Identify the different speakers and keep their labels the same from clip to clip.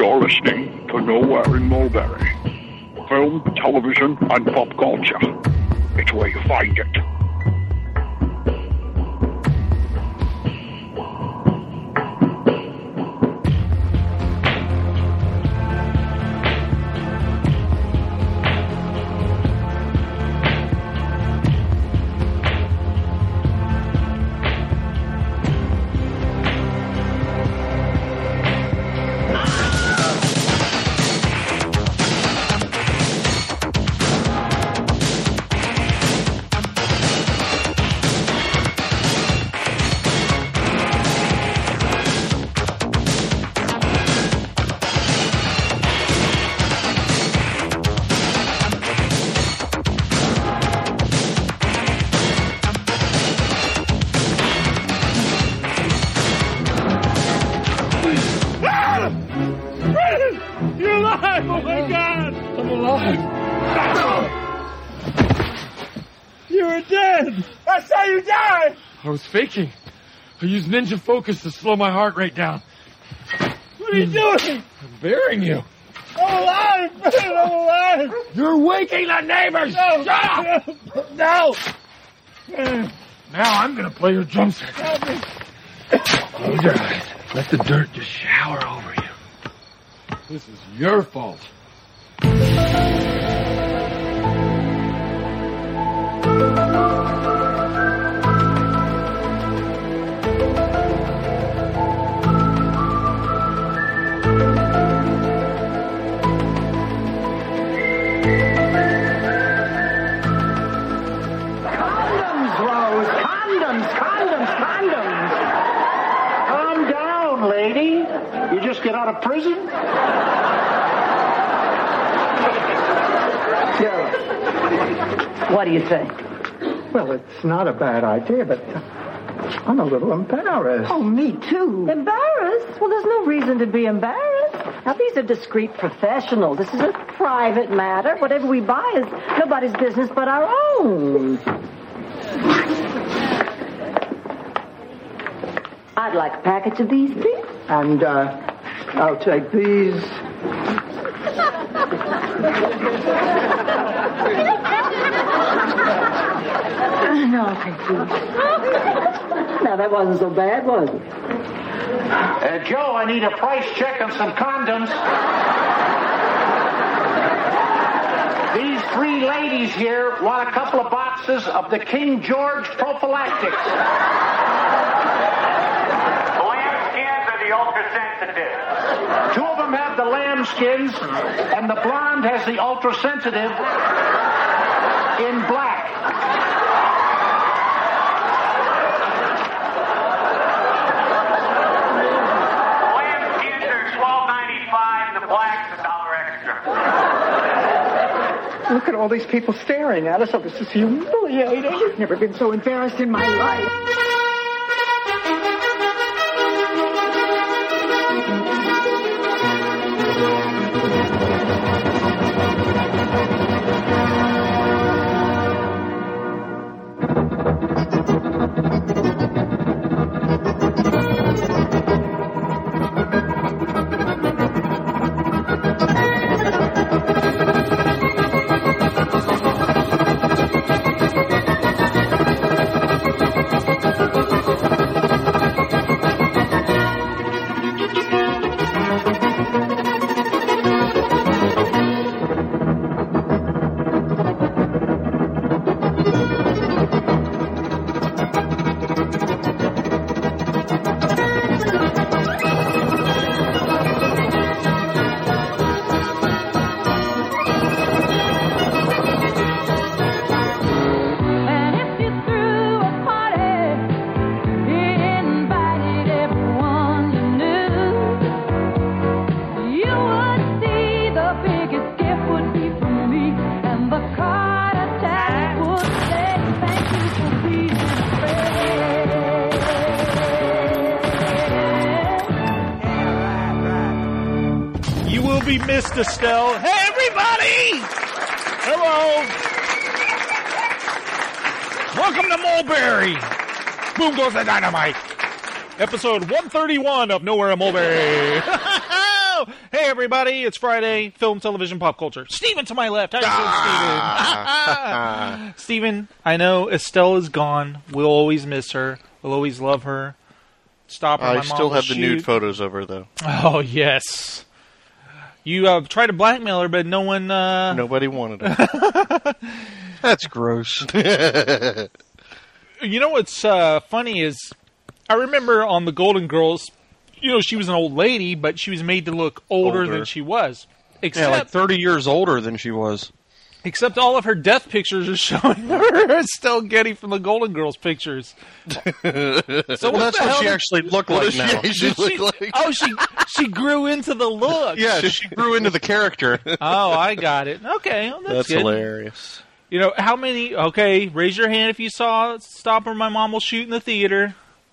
Speaker 1: You're listening to Nowhere in Mulberry. Film, television, and pop culture. It's where you find it.
Speaker 2: I was faking. I used ninja focus to slow my heart rate down.
Speaker 3: What are you doing?
Speaker 2: I'm burying you.
Speaker 3: I'm alive! I'm alive!
Speaker 2: You're waking the neighbors!
Speaker 3: No!
Speaker 2: Shut up!
Speaker 3: No!
Speaker 2: Now I'm gonna play your drum set. Close your eyes. Let the dirt just shower over you. This is your fault.
Speaker 4: You just get out of prison?
Speaker 5: Yeah. What do you think?
Speaker 4: Well, it's not a bad idea, but I'm a little embarrassed.
Speaker 5: Oh, me too. Embarrassed? Well, there's no reason to be embarrassed. Now, these are discreet professionals. This is a private matter. Whatever we buy is nobody's business but our own. I'd like a package of these, please.
Speaker 4: And, I'll take these.
Speaker 5: No, thank you. Now, that wasn't so bad, was it?
Speaker 4: Joe, I need a price check on some condoms. These three ladies here want a couple of boxes of the King George prophylactics.
Speaker 6: Ultra-sensitive.
Speaker 4: Two of them have the lambskins, and the blonde has the ultra-sensitive in black.
Speaker 6: The lambskins are $12.95, the black's $1 extra.
Speaker 4: Look at all these people staring at us. Oh, this is humiliating. I've never been so embarrassed in my life.
Speaker 3: be missed, Estelle. Hey, everybody! Hello. Welcome to Mulberry. Boom goes the dynamite. Episode 131 of Nowhere in Mulberry. Hey, everybody, it's Friday, film, television, pop culture. Steven to my left. How you doing, Steven? Steven, I know Estelle is gone. We'll always miss her. We'll always love her. Stop her.
Speaker 7: I still have the nude photos of her, though.
Speaker 3: Oh, yes. You tried to blackmail her, but no one...
Speaker 7: Nobody wanted her.
Speaker 8: That's gross.
Speaker 3: You know what's funny is, I remember on the Golden Girls, you know, she was an old lady, but she was made to look older than she was. Except,
Speaker 8: like 30 years older than she was.
Speaker 3: Except all of her death pictures are showing her Estelle Getty from the Golden Girls pictures. So
Speaker 8: that's what she actually looked like now.
Speaker 3: Oh, she grew into the look.
Speaker 8: Yeah, she grew into the character.
Speaker 3: Oh, I got it. Okay, well, that's good.
Speaker 7: Hilarious.
Speaker 3: You know, how many... Okay, raise your hand if you saw Stop or My Mom Will Shoot in the theater.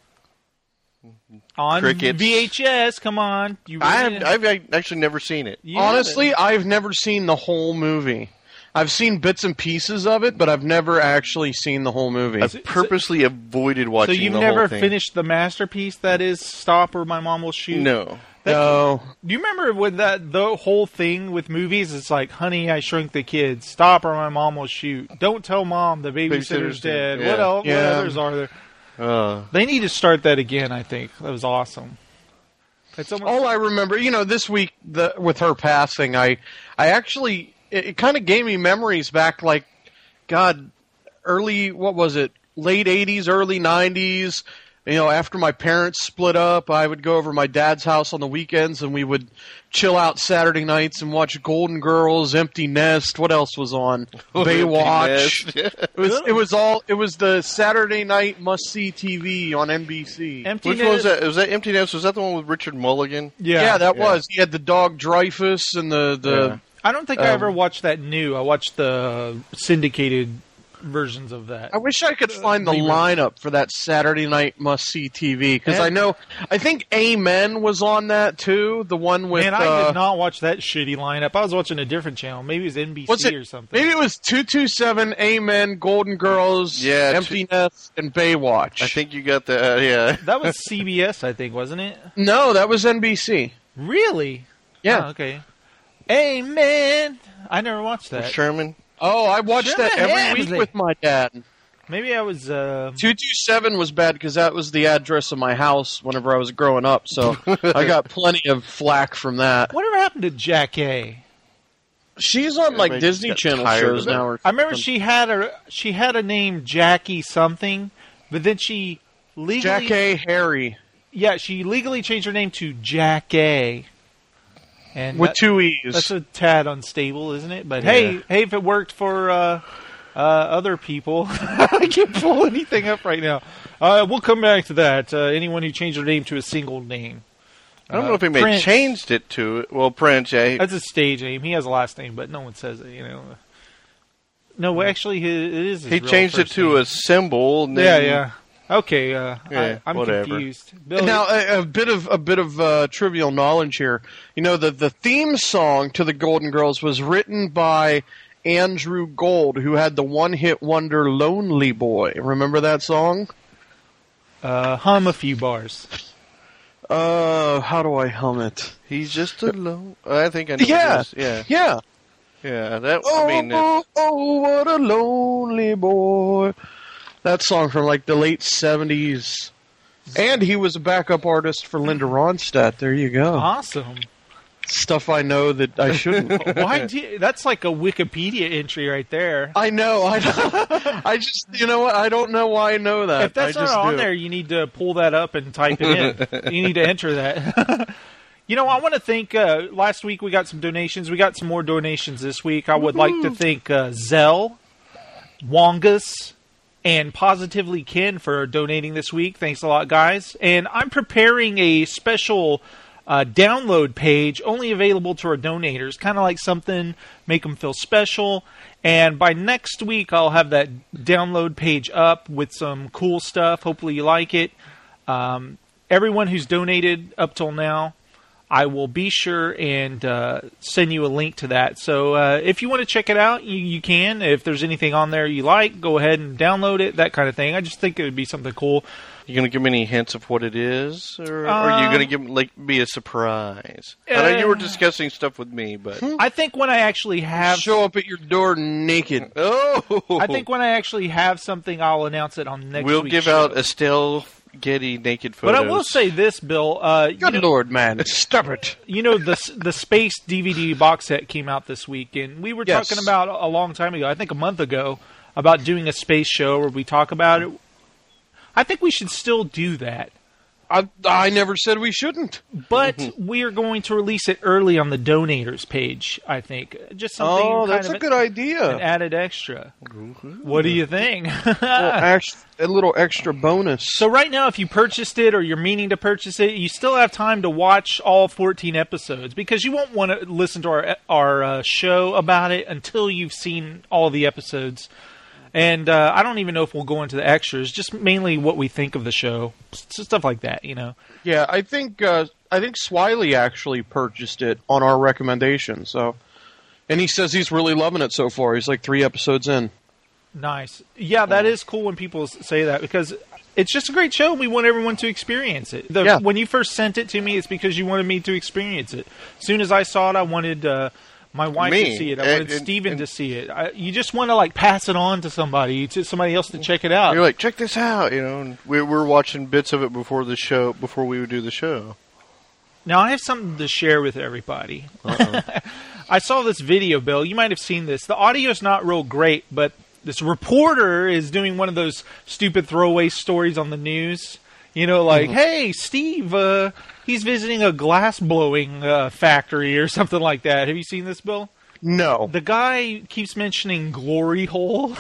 Speaker 3: On
Speaker 7: Crickets.
Speaker 3: VHS, come on.
Speaker 7: I've actually never seen it.
Speaker 8: Honestly, I've never seen the whole movie. I've seen bits and pieces of it, but I've never actually seen the whole movie.
Speaker 7: I've purposely avoided watching the whole thing.
Speaker 3: So you've never finished the masterpiece that is Stop or My Mom Will Shoot?
Speaker 7: No.
Speaker 8: No.
Speaker 3: Do you remember when the whole thing with movies? It's like, Honey, I Shrunk the Kids. Stop or My Mom Will Shoot. Don't tell Mom the babysitter's dead.
Speaker 7: Yeah.
Speaker 3: What else? Yeah. What others are there? They need to start that again, I think. That was awesome.
Speaker 8: All I remember, this week with her passing, I actually, it kind of gave me memories back like, God, late 80s, early 90s. After my parents split up, I would go over to my dad's house on the weekends, and we would chill out Saturday nights and watch Golden Girls, Empty Nest. What else was on? Baywatch. It was the Saturday night must-see TV on NBC.
Speaker 7: Which one was that? Was that Empty Nest? Was that the one with Richard Mulligan?
Speaker 8: Yeah, that was. He had the dog Dreyfus and the.
Speaker 3: Yeah. I don't think I ever watched that new. I watched the syndicated versions of that.
Speaker 8: I wish I could find the lineup for that Saturday night must-see TV, because I think Amen was on that too, the one with...
Speaker 3: Man, I did not watch that shitty lineup. I was watching a different channel. Maybe it was NBC or something.
Speaker 8: Maybe it was 227, Amen, Golden Girls, Empty Nest, and Baywatch.
Speaker 7: I think you got that, yeah.
Speaker 3: That was CBS, I think, wasn't it?
Speaker 8: No, that was NBC.
Speaker 3: Really?
Speaker 8: Yeah.
Speaker 3: Oh, okay. Amen! I never watched that.
Speaker 7: Sherman?
Speaker 8: Oh, I watched that every week with my dad.
Speaker 3: Maybe I was...
Speaker 8: 227 was bad because that was the address of my house whenever I was growing up, so I got plenty of flack from that.
Speaker 3: Whatever happened to Jack A?
Speaker 8: She's on like Disney Channel shows now.
Speaker 3: I remember she had a name Jackie something, but then she legally...
Speaker 8: Jack A. Harry.
Speaker 3: Yeah, she legally changed her name to Jack A. And
Speaker 8: with two E's.
Speaker 3: That's a tad unstable, isn't it? But hey, if it worked for other people, I can't pull anything up right now. We'll come back to that. Anyone who changed their name to a single name.
Speaker 7: I don't know if anybody changed it to... Well, Prince, yeah.
Speaker 3: That's a stage name. He has a last name, but no one says it, No, actually, it is his
Speaker 7: He changed it to a symbol. And then...
Speaker 3: Yeah. Okay, I'm confused. Billy.
Speaker 8: Now, a bit of trivial knowledge here. The theme song to the Golden Girls was written by Andrew Gold, who had the one-hit wonder "Lonely Boy." Remember that song?
Speaker 3: Hum a few bars.
Speaker 8: How do I hum it?
Speaker 7: He's just alone. I think I know.
Speaker 8: Yeah.
Speaker 7: Yeah.
Speaker 8: What a lonely boy. That song from like the late 70s. And he was a backup artist for Linda Ronstadt. There you go.
Speaker 3: Awesome.
Speaker 8: Stuff I know that I shouldn't.
Speaker 3: That's like a Wikipedia entry right there.
Speaker 8: I know. I just, what? I don't know why I know that.
Speaker 3: If that's not on there, you need to pull that up and type it in. You need to enter that. I want to thank, last week we got some donations. We got some more donations this week. I would like to thank Zell, Wongus, and Positively Ken for donating this week. Thanks a lot, guys. And I'm preparing a special download page only available to our donators, kind of like something, make them feel special. And by next week, I'll have that download page up with some cool stuff. Hopefully you like it. Everyone who's donated up till now, I will be sure and send you a link to that. So if you want to check it out, you can. If there's anything on there you like, go ahead and download it, that kind of thing. I just think it would be something cool.
Speaker 7: You going to give me any hints of what it is? Or are you going to give be a surprise? I know you were discussing stuff with me, but...
Speaker 3: I think when I actually have...
Speaker 8: Show up at your door naked.
Speaker 7: Oh!
Speaker 3: I think when I actually have something, I'll announce it on next week's
Speaker 7: We'll give out Estelle Getty naked photos.
Speaker 3: But I will say this, Bill.
Speaker 8: Good Lord, man. Stop it.
Speaker 3: You know, the Space DVD box set came out this week, and we were talking about a long time ago, I think a month ago, about doing a space show where we talk about it. I think we should still do that.
Speaker 8: I never said we shouldn't.
Speaker 3: But we are going to release it early on the donators page, I think. Just something
Speaker 8: that's a good idea.
Speaker 3: An added extra. What do you think?
Speaker 8: A little extra bonus.
Speaker 3: So right now, if you purchased it or you're meaning to purchase it, you still have time to watch all 14 episodes because you won't want to listen to our show about it until you've seen all the episodes. And I don't even know if we'll go into the extras, just mainly what we think of the show, stuff like that, you know.
Speaker 8: Yeah, I think Swiley actually purchased it on our recommendation. So, and he says he's really loving it so far. He's like 3 episodes in.
Speaker 3: Nice. Yeah, that is cool when people say that because it's just a great show and we want everyone to experience it. When you first sent it to me, it's because you wanted me to experience it. As soon as I saw it, I wanted... my wife to see it. I wanted Steven to see it. You just want to pass it on to somebody else to check it out.
Speaker 7: You're like, check this out, you know. And we're watching bits of it before we would do the show.
Speaker 3: Now I have something to share with everybody. I saw this video, Bill. You might have seen this. The audio's not real great, but this reporter is doing one of those stupid throwaway stories on the news. You know, hey, Steve, he's visiting a glass blowing factory or something like that. Have you seen this, Bill?
Speaker 8: No.
Speaker 3: The guy keeps mentioning glory hole.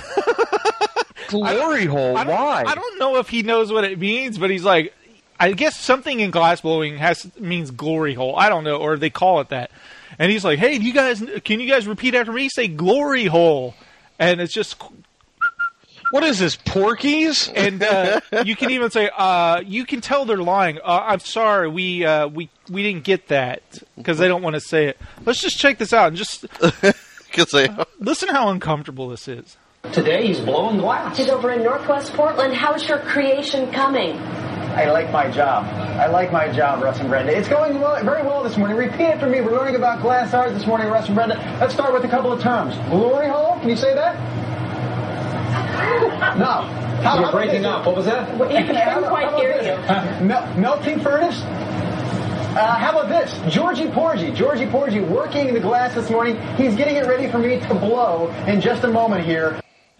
Speaker 8: Glory hole? Why?
Speaker 3: I don't know if he knows what it means, but he's like, I guess something in glass blowing means glory hole. I don't know, or they call it that. And he's like, hey, can you guys repeat after me? Say glory hole. And it's just...
Speaker 8: What is this, Porky's?
Speaker 3: And you can even say, you can tell they're lying. I'm sorry, we didn't get that because they don't want to say it. Let's just check this out and just listen how uncomfortable this is.
Speaker 9: Today he's blowing glass.
Speaker 10: He's over in Northwest Portland. How's your creation coming?
Speaker 9: I like my job. Russ and Brenda. It's going very well this morning. Repeat it for me. We're learning about glass art this morning, Russ and Brenda. Let's start with a couple of terms. Glory hole, can you say that? No. You're breaking up. What was that?
Speaker 10: I couldn't quite hear you.
Speaker 9: Melting furnace? How about this? Georgie Porgy working the glass this morning. He's getting it ready for me to blow in just a moment here.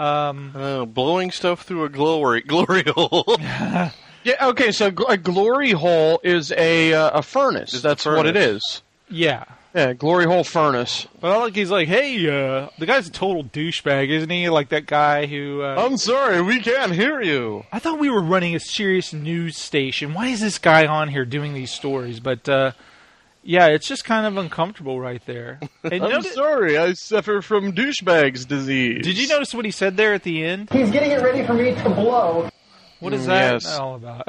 Speaker 7: Blowing stuff through a glory hole.
Speaker 8: Yeah, okay, so a glory hole is a furnace. That's what it is.
Speaker 3: Yeah.
Speaker 8: Yeah, glory hole furnace.
Speaker 3: Well, he's like, hey, the guy's a total douchebag, isn't he? Like that guy who...
Speaker 8: I'm sorry, we can't hear you.
Speaker 3: I thought we were running a serious news station. Why is this guy on here doing these stories? But, yeah, it's just kind of uncomfortable right there. And
Speaker 8: I'm sorry, I suffer from douchebag's disease.
Speaker 3: Did you notice what he said there at the end?
Speaker 9: He's getting it ready for me to blow.
Speaker 3: What is that all about?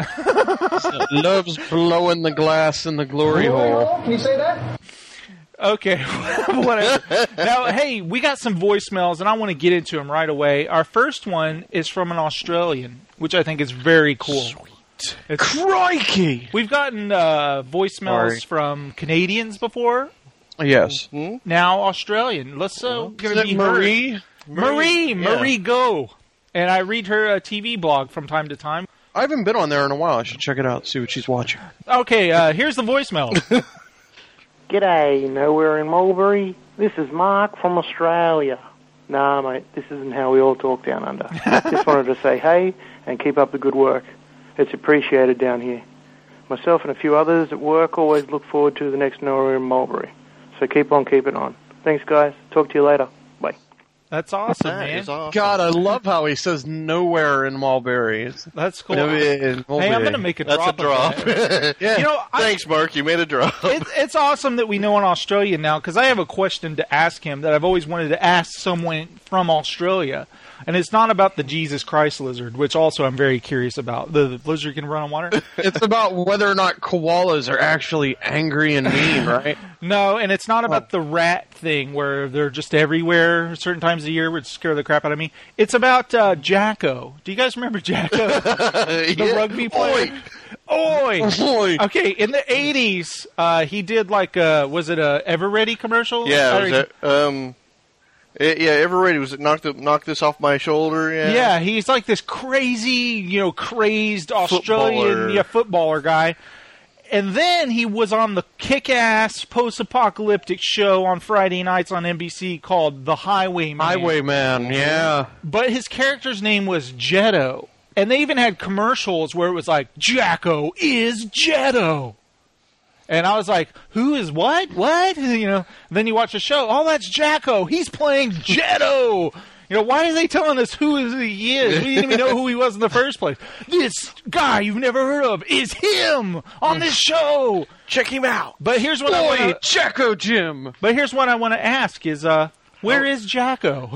Speaker 8: Loves blowing the glass in the glory hole.
Speaker 9: Can you say that?
Speaker 3: Okay, whatever. Now, hey, we got some voicemails, and I want to get into them right away. Our first one is from an Australian, which I think is very cool.
Speaker 8: Sweet. Crikey!
Speaker 3: We've gotten voicemails from Canadians before.
Speaker 8: Yes.
Speaker 3: Now Australian. Let's give it
Speaker 8: Marie.
Speaker 3: Marie, go. And I read her TV blog from time to time.
Speaker 8: I haven't been on there in a while. I should check it out, see what she's watching.
Speaker 3: Okay, here's the voicemail.
Speaker 11: G'day, nowhere in Mulberry. This is Mark from Australia. Nah, mate, this isn't how we all talk down under. Just wanted to say hey and keep up the good work. It's appreciated down here. Myself and a few others at work always look forward to the next Nowhere in Mulberry. So keep on keeping on. Thanks, guys. Talk to you later. Bye.
Speaker 3: That's awesome, man.
Speaker 7: Awesome.
Speaker 8: God, I love how he says nowhere in Mulberry.
Speaker 3: That's cool.
Speaker 8: Hey,
Speaker 3: I'm going to make a drop.
Speaker 7: That's a drop.
Speaker 8: Yeah.
Speaker 3: You know,
Speaker 7: thanks, Mark. You made a drop.
Speaker 3: It's awesome that we know an Australian now, because I have a question to ask him that I've always wanted to ask someone from Australia. And it's not about the Jesus Christ lizard, which also I'm very curious about. The lizard can run on water?
Speaker 8: It's about whether or not koalas are actually angry and mean, right?
Speaker 3: No, and it's not about the rat thing where they're just everywhere certain times of the year, which scare the crap out of me. It's about Jacko. Do you guys remember Jacko? The rugby player? Oi! Okay, in the 80s, he did like was it a Everready commercial?
Speaker 7: Yeah, Everready, was it knock this off my shoulder?
Speaker 3: Yeah, he's like this crazy, crazed Australian footballer guy. And then he was on the kick-ass post-apocalyptic show on Friday nights on NBC called The Highwayman.
Speaker 8: Highwayman, yeah.
Speaker 3: But his character's name was Jetto. And they even had commercials where it was like, Jacko is Jetto. And I was like, who is what? What? Then you watch the show. Oh, that's Jacko. He's playing Jetto. Why are they telling us who he is? We didn't even know who he was in the first place. This guy you've never heard of is him on this show.
Speaker 7: Check him out.
Speaker 3: But here's what
Speaker 8: Jacko Jim.
Speaker 3: But here's what I want to ask is, where is Jacko?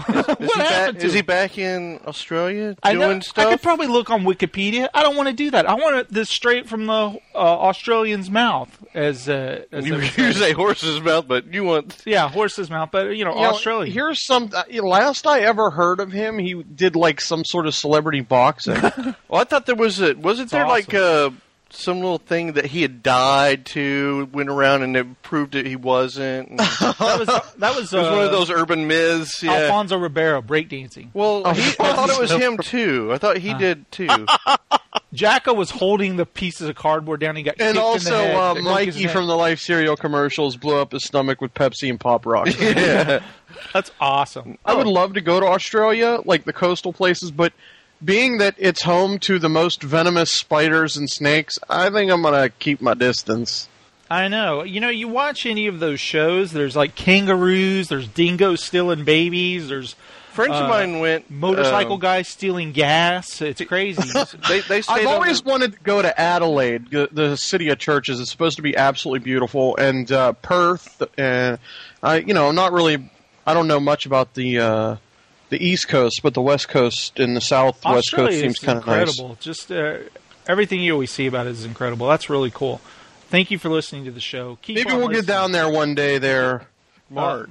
Speaker 7: Is he back in Australia doing stuff?
Speaker 3: I could probably look on Wikipedia. I don't want to do that. I want this straight from the Australian's mouth. As
Speaker 7: you say horse's mouth, but you want...
Speaker 3: Yeah, horse's mouth, but, Australia.
Speaker 8: Here's some... last I ever heard of him, he did, like, some sort of celebrity boxing.
Speaker 7: Well, I thought there was Wasn't there, awesome. Like, some little thing that he had died to, went around and it proved that he wasn't.
Speaker 3: that was
Speaker 7: one of those urban myths. Yeah.
Speaker 3: Alfonso Ribeiro, breakdancing.
Speaker 7: Well, I thought it was him too. I thought he did too.
Speaker 3: Jacko was holding the pieces of cardboard down. He got kicked in the head.
Speaker 8: And also, Mikey from the Life cereal commercials blew up his stomach with Pepsi and Pop Rocks.
Speaker 3: Yeah. That's awesome.
Speaker 8: I would love to go to Australia, like the coastal places, but being that it's home to the most venomous spiders and snakes, I think I'm going to keep my distance.
Speaker 3: I know. You watch any of those shows, there's like kangaroos, there's dingoes stealing babies, there's
Speaker 7: friends of mine went
Speaker 3: motorcycle guys stealing gas. It's crazy.
Speaker 8: I've always wanted to go to Adelaide, the city of churches. It's supposed to be absolutely beautiful, and Perth. And I'm not really. I don't know much about the East Coast, but the West Coast and the Southwest Coast seems kind of nice.
Speaker 3: Incredible. Just everything you always see about it is incredible. That's really cool. Thank you for listening to the show.
Speaker 8: Maybe we'll get down there one day there.
Speaker 3: Mark.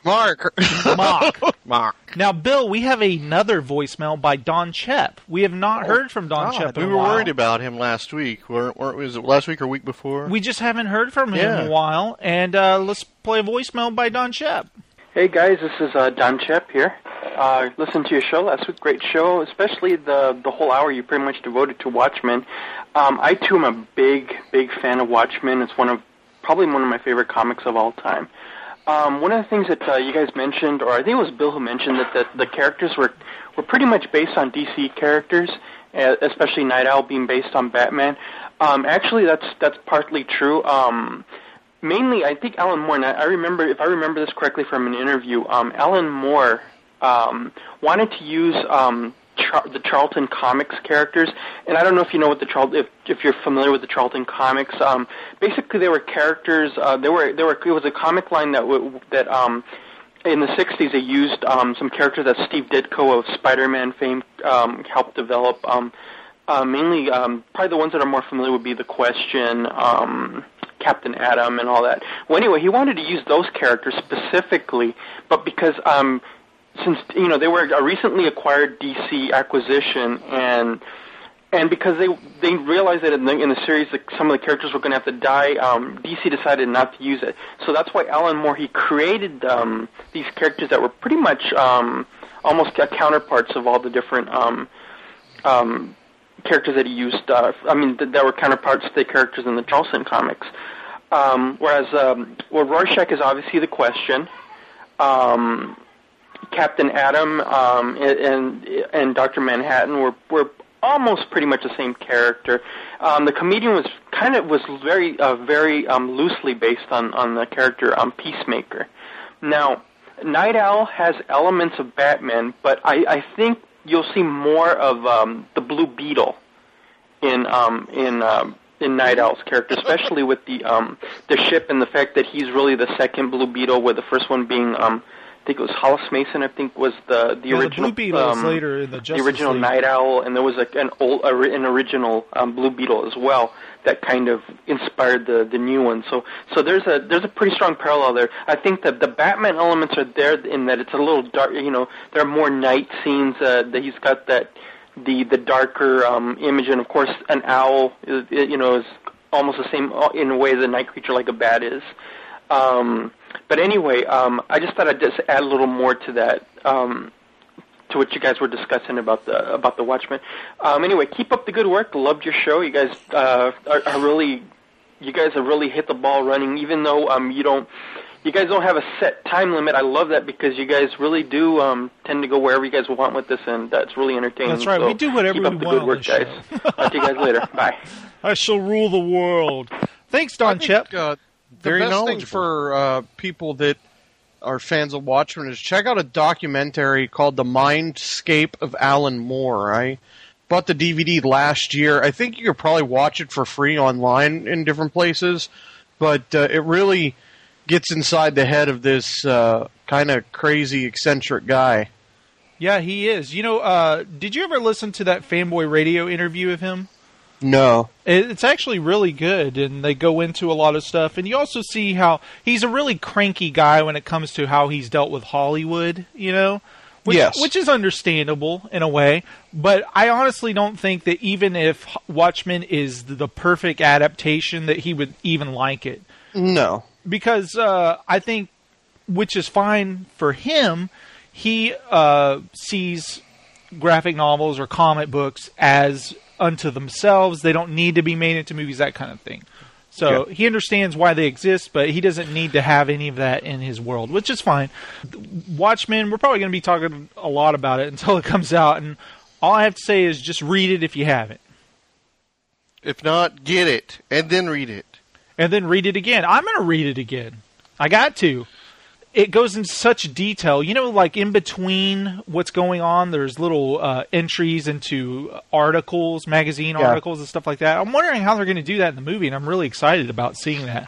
Speaker 3: Now, Bill, we have another voicemail by Don Chepp. We have not heard from Don Chepp in a while.
Speaker 7: We were worried about him last week. Was it last week or week before?
Speaker 3: We just haven't heard from him in a while. And let's play a voicemail by Don Chepp.
Speaker 12: Hey, guys, this is Don Chepp here. Listened to your show last week. Great show, especially the whole hour you pretty much devoted to Watchmen. I, too, am a big fan of Watchmen. It's probably one of my favorite comics of all time. One of the things that you guys mentioned, or I think it was Bill who mentioned, that the characters were pretty much based on DC characters, especially Night Owl being based on Batman. Actually, that's partly true. Mainly, I think Alan Moore, and if I remember this correctly from an interview, Alan Moore wanted to use the Charlton Comics characters, and I don't know if you know what if you're familiar with the Charlton Comics. Basically, they were characters. It was a comic line that in the '60s they used some characters that Steve Ditko of Spider-Man fame helped develop. Mainly, probably the ones that are more familiar would be The Question, Captain Atom, and all that. Well, anyway, he wanted to use those characters specifically, but because since they were a recently acquired DC acquisition, and because they realized that in the series that some of the characters were going to have to die, DC decided not to use it. So that's why Alan Moore, he created these characters that were pretty much almost counterparts of all the different characters that he used. That were counterparts to the characters in the Charlton comics. Whereas Rorschach is obviously The Question. Captain Atom and Dr. Manhattan were almost pretty much the same character. The comedian was very loosely based on the character Peacemaker. Now, Night Owl has elements of Batman, but I think you'll see more of the Blue Beetle in Night Owl's character, especially with the ship and the fact that he's really the second Blue Beetle, with the first one being I think it was Hollis Mason. I think was the original.
Speaker 3: The Blue Beetle is later in the Justice
Speaker 12: the original
Speaker 3: League.
Speaker 12: Night Owl, and there was an original Blue Beetle as well that kind of inspired the new one. So there's a pretty strong parallel there. I think that the Batman elements are there in that it's a little dark. There are more night scenes. That he's got that the darker image, and of course an owl is almost the same in a way as a night creature like a bat is. But anyway, I just thought I'd just add a little more to that, to what you guys were discussing about the Watchmen. Anyway, keep up the good work. Loved your show. You guys have really hit the ball running, even though you guys don't have a set time limit. I love that because you guys really do tend to go wherever you guys want with this, and that's really entertaining.
Speaker 3: That's right.
Speaker 12: So
Speaker 3: We do whatever
Speaker 12: keep
Speaker 3: we
Speaker 12: up the
Speaker 3: want
Speaker 12: good work,
Speaker 3: on
Speaker 12: guys.
Speaker 3: this show.
Speaker 12: Talk to you guys later. Bye.
Speaker 3: I shall rule the world. Thanks, Don Chep.
Speaker 8: The best thing for people that are fans of Watchmen is check out a documentary called The Mindscape of Alan Moore. I bought the DVD last year. I think you could probably watch it for free online in different places, but it really gets inside the head of this kind of crazy, eccentric guy.
Speaker 3: Yeah, he is. Did you ever listen to that Fanboy Radio interview of him?
Speaker 8: No.
Speaker 3: It's actually really good, and they go into a lot of stuff. And you also see how he's a really cranky guy when it comes to how he's dealt with Hollywood, which is understandable in a way. But I honestly don't think that even if Watchmen is the perfect adaptation, that he would even like it.
Speaker 8: No.
Speaker 3: Because I think, which is fine for him, he sees graphic novels or comic books as unto themselves. They don't need to be made into movies, that kind of thing. So he understands why they exist, but he doesn't need to have any of that in his world, which is fine. Watchmen, we're probably going to be talking a lot about it until it comes out, and all I have to say is just read it if you haven't.
Speaker 7: If not, get it, and then read it.
Speaker 3: And then read it again. I'm going to read it again. I got to. It goes into such detail. Like in between what's going on, there's little entries into articles, magazine articles and stuff like that. I'm wondering how they're going to do that in the movie, and I'm really excited about seeing that.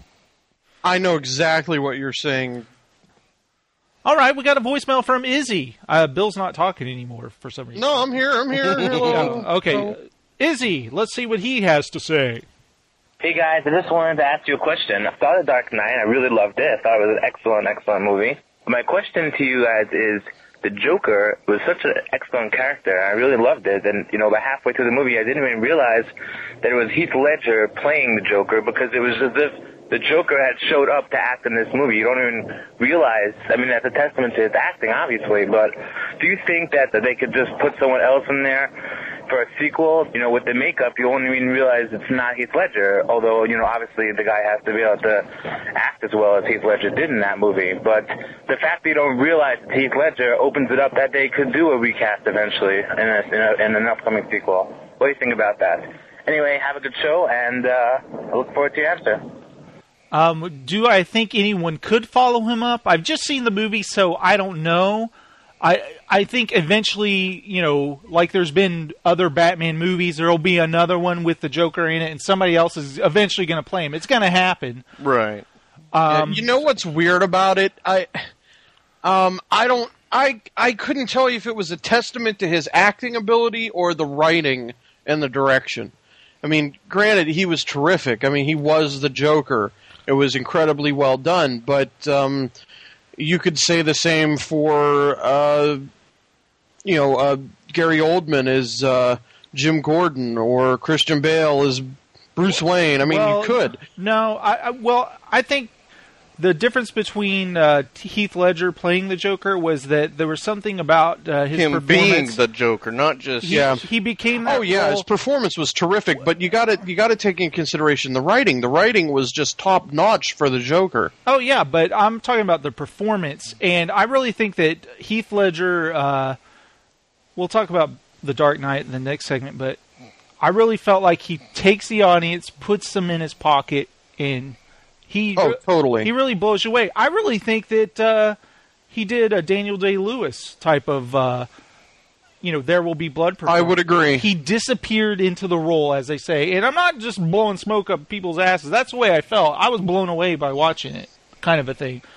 Speaker 8: I know exactly what you're saying.
Speaker 3: All right, we got a voicemail from Izzy. Bill's not talking anymore for some reason.
Speaker 8: No, I'm here. Hello.
Speaker 3: Okay.
Speaker 8: Hello.
Speaker 3: Izzy, let's see what he has to say.
Speaker 13: Hey guys, I just wanted to ask you a question. I saw The Dark Knight, I really loved it. I thought it was an excellent movie. My question to you guys is, the Joker was such an excellent character. I really loved it, and about halfway through the movie I didn't even realize that it was Heath Ledger playing the Joker, because it was as if the Joker had showed up to act in this movie. You don't even realize, that's a testament to his acting, obviously, but do you think that they could just put someone else in there for a sequel? With the makeup, you won't even realize it's not Heath Ledger, although, obviously the guy has to be able to act as well as Heath Ledger did in that movie. But the fact that you don't realize it's Heath Ledger opens it up that they could do a recast eventually in an upcoming sequel. What do you think about that? Anyway, have a good show, and I look forward to your answer.
Speaker 3: Do I think anyone could follow him up? I've just seen the movie, so I don't know. I think eventually, like there's been other Batman movies, there'll be another one with the Joker in it, and somebody else is eventually going to play him. It's going to happen.
Speaker 7: Right.
Speaker 8: You know what's weird about it? I couldn't tell you if it was a testament to his acting ability or the writing and the direction. Granted, he was terrific. He was the Joker. It was incredibly well done, but you could say the same for, Gary Oldman as Jim Gordon or Christian Bale as Bruce Wayne. You could.
Speaker 3: No, I think the difference between Heath Ledger playing the Joker was that there was something about his
Speaker 7: him
Speaker 3: performance
Speaker 7: being the Joker, not just
Speaker 3: he became that
Speaker 8: role. His performance was terrific, but you got to take into consideration the writing. The writing was just top notch for the Joker.
Speaker 3: Oh yeah, but I'm talking about the performance, and I really think that Heath Ledger. We'll talk about The Dark Knight in the next segment, but I really felt like he takes the audience, puts them in his pocket, and
Speaker 8: totally.
Speaker 3: He really blows you away. I really think that he did a Daniel Day-Lewis type of, There Will Be Blood performance.
Speaker 8: I would agree.
Speaker 3: He disappeared into the role, as they say. And I'm not just blowing smoke up people's asses. That's the way I felt. I was blown away by watching it, kind of a thing.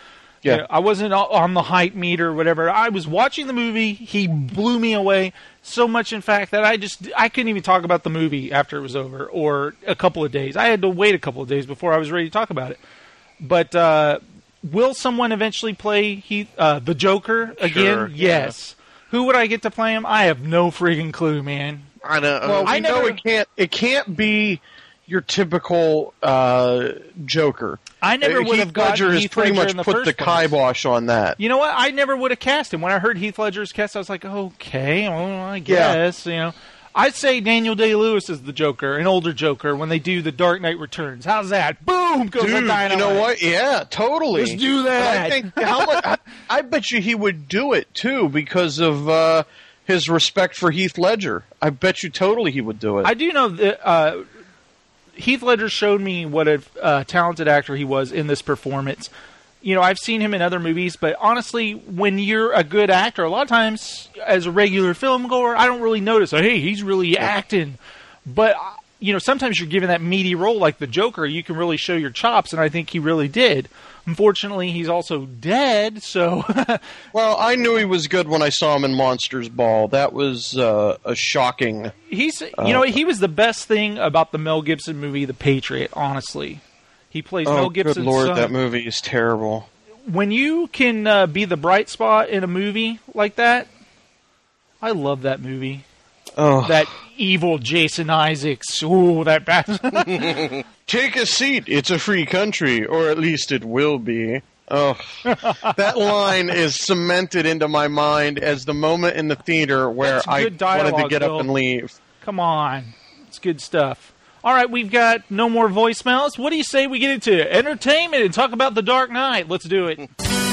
Speaker 8: Yeah.
Speaker 3: You know, I wasn't on the hype meter or whatever. I was watching the movie. He blew me away so much, in fact, that I couldn't even talk about the movie after it was over or a couple of days. I had to wait a couple of days before I was ready to talk about it. But will someone eventually play the Joker again?
Speaker 7: Sure,
Speaker 3: yes. Yeah. Who would I get to play him? I have no freaking clue, man.
Speaker 7: I know.
Speaker 8: Well, I know it can't be your typical Joker.
Speaker 3: I never would have
Speaker 8: Heath Ledger
Speaker 3: gotten
Speaker 8: has
Speaker 3: Heath
Speaker 8: pretty
Speaker 3: Ledger
Speaker 8: much
Speaker 3: in the
Speaker 8: put
Speaker 3: first
Speaker 8: the
Speaker 3: place.
Speaker 8: kibosh on that.
Speaker 3: You know what? I never would have cast him. When I heard Heath Ledger's cast, I was like, okay, well, I guess, you know. I'd say Daniel Day-Lewis is the Joker, an older Joker, when they do The Dark Knight Returns. How's that? Boom! Goes the dynamite.
Speaker 8: You know what? Yeah, totally.
Speaker 3: Let's do that.
Speaker 8: But I think I bet you he would do it too because of his respect for Heath Ledger. I bet you totally he would do it.
Speaker 3: I do know that Heath Ledger showed me what a talented actor he was in this performance. You know, I've seen him in other movies, but honestly, when you're a good actor, a lot of times, as a regular film goer, I don't really notice, hey, he's really acting. But, you know, sometimes you're given that meaty role like the Joker, you can really show your chops, and I think he really did. Unfortunately, he's also dead, so...
Speaker 8: Well, I knew he was good when I saw him in Monsters Ball. That was a shocking...
Speaker 3: You know, he was the best thing about the Mel Gibson movie, The Patriot, honestly. He plays Mel Gibson's
Speaker 8: good Lord,
Speaker 3: son.
Speaker 8: that movie is terrible.
Speaker 3: When you can be the bright spot in a movie like that, I love that movie.
Speaker 8: Oh.
Speaker 3: That evil Jason Isaacs. Ooh, that bad.
Speaker 8: Take a seat. It's a free country, or at least it will be. Oh, that line is cemented into my mind as the moment in the theater where I wanted to get up and leave.
Speaker 3: Come on. It's good stuff. All right, we've got no more voicemails. What do you say we get into entertainment and talk about The Dark Knight? Let's do it.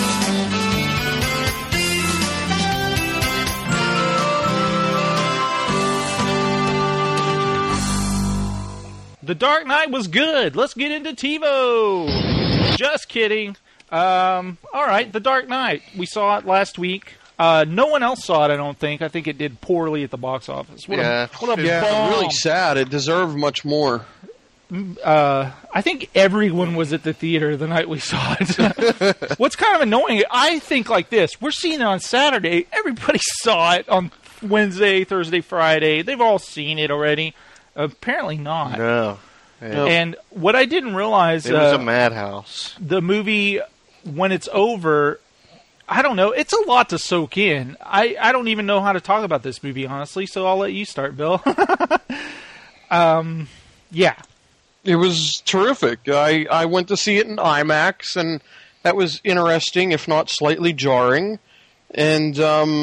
Speaker 3: The Dark Knight was good. Let's get into TiVo. Just kidding. All right, The Dark Knight. We saw it last week. No one else saw it, I don't think. I think it did poorly at the box office. What a bomb.
Speaker 8: Really sad. It deserved much more.
Speaker 3: I think everyone was at the theater the night we saw it. What's kind of annoying, I think like this. We're seeing it on Saturday. Everybody saw it on Wednesday, Thursday, Friday. They've all seen it already. Apparently not.
Speaker 7: No. Yeah.
Speaker 3: And what I didn't realize...
Speaker 7: It was a madhouse.
Speaker 3: The movie, when it's over... I don't know. It's a lot to soak in. I don't even know how to talk about this movie, honestly, so I'll let you start, Bill. Yeah.
Speaker 8: It was terrific. I went to see it in IMAX, and that was interesting, if not slightly jarring. And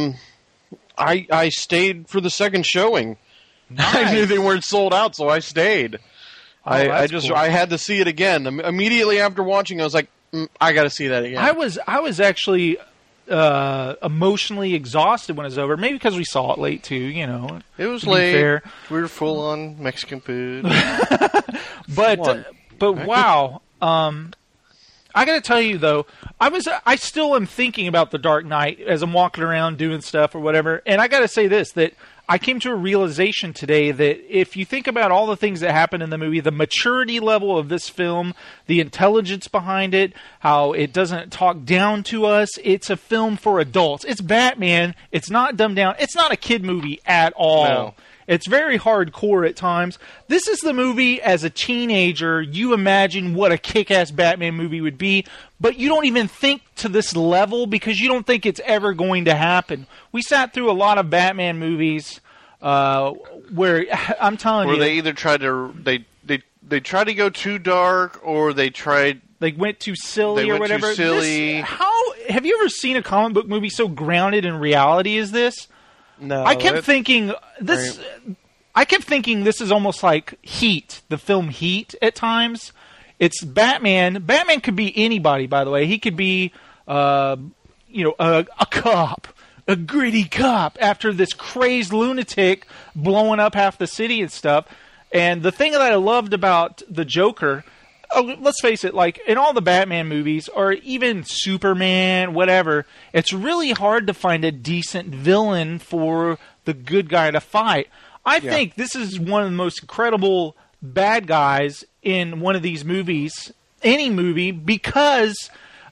Speaker 8: I stayed for the second showing. Nice. I knew they weren't sold out, so I stayed.
Speaker 3: Oh,
Speaker 8: I had to see it again. Immediately after watching, I was like, I got to see that again.
Speaker 3: I was actually emotionally exhausted when it was over. Maybe because we saw it late too. You know,
Speaker 7: it was late. Fair. We were full on Mexican food.
Speaker 3: but wow. I got to tell you though, I still am thinking about The Dark Knight as I'm walking around doing stuff or whatever. And I got to say this, that I came to a realization today that if you think about all the things that happen in the movie, the maturity level of this film, the intelligence behind it, how it doesn't talk down to us, it's a film for adults. It's Batman. It's not dumbed down. It's not a kid movie at all. No. It's very hardcore at times. This is the movie as a teenager, you imagine what a kick-ass Batman movie would be, but you don't even think to this level because you don't think it's ever going to happen. We sat through a lot of Batman movies where, I'm telling you...
Speaker 7: Where they either tried to... They tried to go too dark, or they
Speaker 3: went too silly or whatever.
Speaker 7: Too silly.
Speaker 3: Have you ever seen a comic book movie so grounded in reality as this?
Speaker 8: No.
Speaker 3: I kept thinking this is almost like Heat, the film Heat at times. It's Batman. Batman could be anybody, by the way. He could be a cop, a gritty cop after this crazed lunatic blowing up half the city and stuff. And the thing that I loved about the Joker, let's face it, like in all the Batman movies, or even Superman, whatever, it's really hard to find a decent villain for the good guy to fight. I think this is one of the most incredible bad guys in one of these movies, any movie, because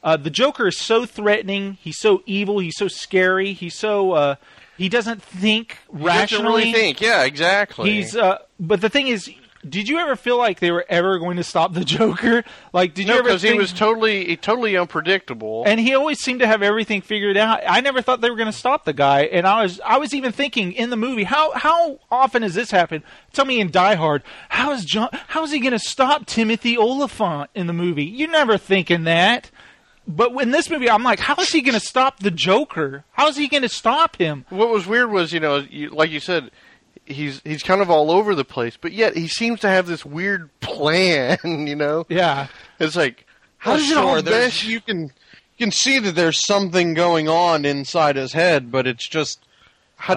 Speaker 3: The Joker is so threatening. He's so evil. He's so scary. He's so he doesn't think rationally.
Speaker 7: He doesn't really think. Yeah, exactly.
Speaker 3: He's but the thing is, did you ever feel like they were ever going to stop the Joker? Like, did you ever?
Speaker 7: Because he was totally unpredictable,
Speaker 3: and he always seemed to have everything figured out. I never thought they were going to stop the guy, and I was even thinking in the movie, how often has this happened? Tell me in Die Hard, how is he going to stop Timothy Olyphant in the movie? You're never thinking that. But in this movie, I'm like, how is he going to stop the Joker? How is he going to stop him?
Speaker 7: What was weird was, like you said, he's kind of all over the place, but yet he seems to have this weird plan,
Speaker 3: Yeah.
Speaker 7: It's like, how does it all mesh?
Speaker 8: You can see that there's something going on inside his head, but it's just
Speaker 7: he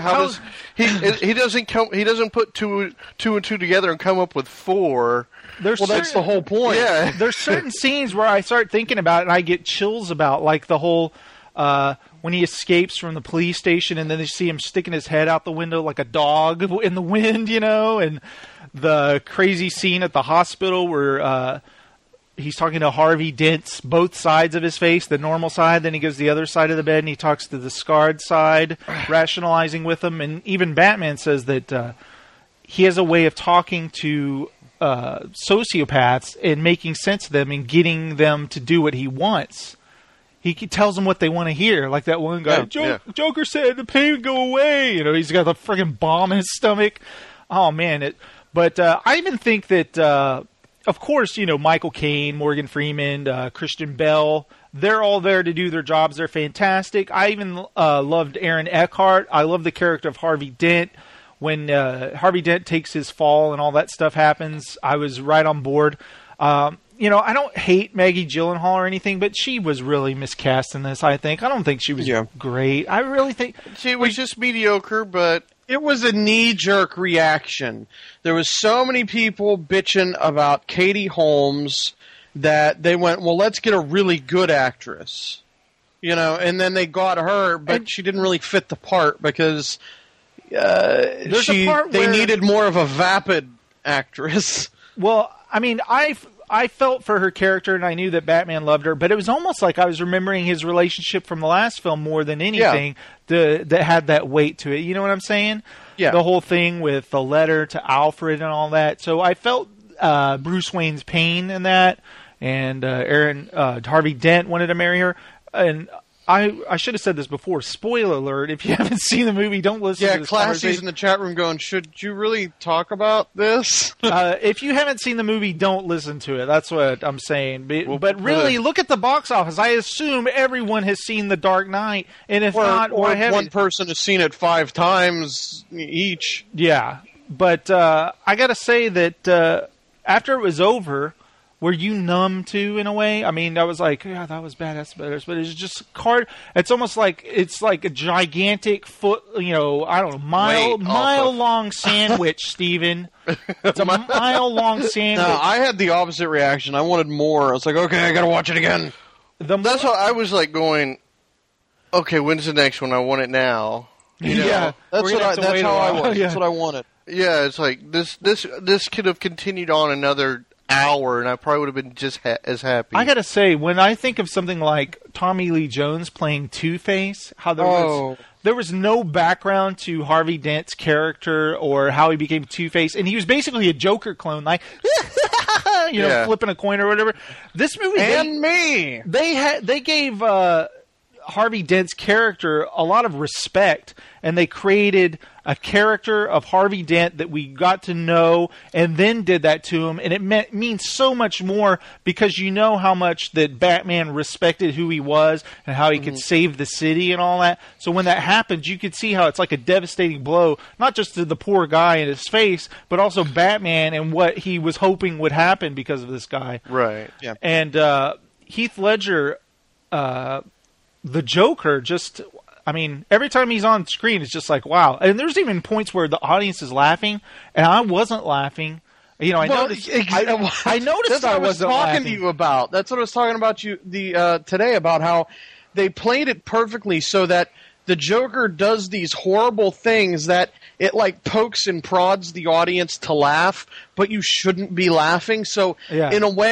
Speaker 7: doesn't put two and two together and come up with 4.
Speaker 8: That's the whole point.
Speaker 7: Yeah.
Speaker 3: There's certain scenes where I start thinking about it and I get chills about, like the whole when he escapes from the police station and then they see him sticking his head out the window like a dog in the wind, and the crazy scene at the hospital where he's talking to Harvey Dent's both sides of his face, the normal side, then he goes to the other side of the bed and he talks to the scarred side, rationalizing with him. And even Batman says that he has a way of talking to sociopaths and making sense of them and getting them to do what he wants. He tells them what they want to hear, like that one guy. Joker said the pain would go away. He's got the friggin' bomb in his stomach. Oh man! But I even think that, of course, Michael Caine, Morgan Freeman, Christian Bale, they're all there to do their jobs. They're fantastic. I even loved Aaron Eckhart. I love the character of Harvey Dent. When Harvey Dent takes his fall and all that stuff happens, I was right on board. I don't hate Maggie Gyllenhaal or anything, but she was really miscast in this, I think. I don't think she was great. I really think
Speaker 7: she was just mediocre, but
Speaker 8: it was a knee-jerk reaction. There was so many people bitching about Katie Holmes that they went, well, let's get a really good actress. And then they got her, but she didn't really fit the part because they needed more of a vapid actress.
Speaker 3: Well, I mean, I felt for her character, and I knew that Batman loved her, but it was almost like I was remembering his relationship from the last film more than anything that had that weight to it. You know what I'm saying?
Speaker 8: Yeah.
Speaker 3: The whole thing with the letter to Alfred and all that. So I felt Bruce Wayne's pain in that, and Harvey Dent wanted to marry her. And I should have said this before. Spoiler alert, if you haven't seen the movie, don't listen to this conversation.
Speaker 8: Classy's in the chat room going, should you really talk about this?
Speaker 3: If you haven't seen the movie, don't listen to it. That's what I'm saying. But really, look at the box office. I assume everyone has seen The Dark Knight. And if not,
Speaker 8: or if one person has seen it 5 times each.
Speaker 3: Yeah. But I got to say that after it was over, were you numb to, in a way? I mean, I was like, yeah, that was bad, that's better. But it's just it's almost like it's like a gigantic mile-long sandwich, Steven. It's a mile-long sandwich.
Speaker 8: No, I had the opposite reaction. I wanted more. I was like, okay, I got to watch it again.
Speaker 7: That's how I was like going, okay, when's the next one? I want it now.
Speaker 3: Yeah,
Speaker 8: that's how I was. Yeah. That's what I wanted.
Speaker 7: Yeah, it's like this could have continued on another hour, and I probably would have been just as happy.
Speaker 3: I gotta say, when I think of something like Tommy Lee Jones playing Two-Face, how there was no background to Harvey Dent's character or how he became Two-Face, and he was basically a Joker clone, like flipping a coin or whatever. This movie, they gave Harvey Dent's character a lot of respect, and they created a character of Harvey Dent that we got to know and then did that to him, and it means so much more because you know how much that Batman respected who he was and how he could save the city and all that. So when that happens, you could see how it's like a devastating blow, not just to the poor guy in his face, but also Batman and what he was hoping would happen because of this guy.
Speaker 7: Right. Yeah.
Speaker 3: And Heath Ledger, the Joker, just... I mean, every time he's on screen, it's just like, wow. And there's even points where the audience is laughing, and I wasn't laughing. I noticed
Speaker 8: That's
Speaker 3: I wasn't laughing.
Speaker 8: To you about. That's what I was talking about today, about how they played it perfectly so that the Joker does these horrible things that it like pokes and prods the audience to laugh, but you shouldn't be laughing. So in a way,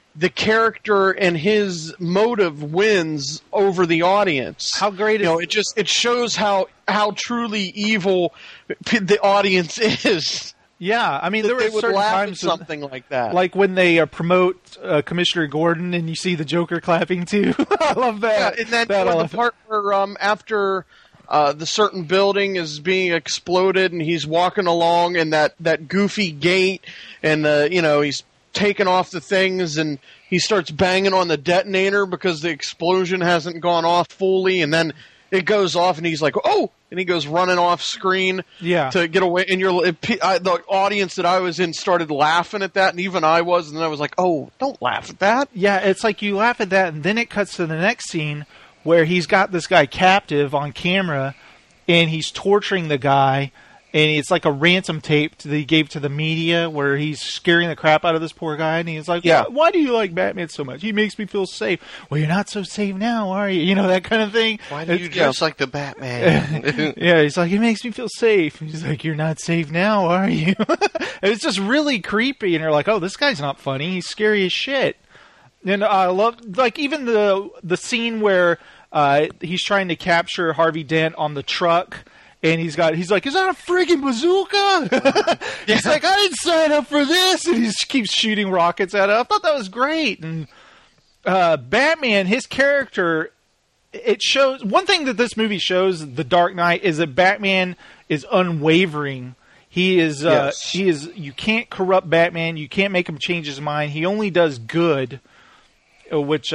Speaker 8: the character and his motive wins over the audience.
Speaker 3: How great is
Speaker 8: it shows how truly evil the audience is.
Speaker 3: Yeah, I mean, there were certain times
Speaker 8: something like that,
Speaker 3: like when they promote Commissioner Gordon, and you see the Joker clapping too. I love that.
Speaker 8: Yeah, and then the part where after the certain building is being exploded, and he's walking along in that goofy gate, and he's taking off the things, and he starts banging on the detonator because the explosion hasn't gone off fully, and then it goes off, and he's like, "Oh!" and he goes running off screen to get away. And the audience that I was in started laughing at that, and even I was, and then I was like, "Oh, don't laugh at that."
Speaker 3: Yeah, it's like you laugh at that, and then it cuts to the next scene where he's got this guy captive on camera, and he's torturing the guy. And it's like a ransom tape that he gave to the media where he's scaring the crap out of this poor guy. And he's like, why do you like Batman so much? He makes me feel safe. Well, you're not so safe now, are you? You know, that kind of thing.
Speaker 7: Why do you dress like the Batman?
Speaker 3: Yeah, he's like, he makes me feel safe. He's like, you're not safe now, are you? And it's just really creepy. And you're like, oh, this guy's not funny. He's scary as shit. And I love, like, even the scene where he's trying to capture Harvey Dent on the truck. And he's like, is that a friggin' bazooka? He's like, I didn't sign up for this. And he keeps shooting rockets at it. I thought that was great. And Batman, his character, it shows, one thing that this movie shows, The Dark Knight, is that Batman is unwavering. He is, you can't corrupt Batman. You can't make him change his mind. He only does good, which,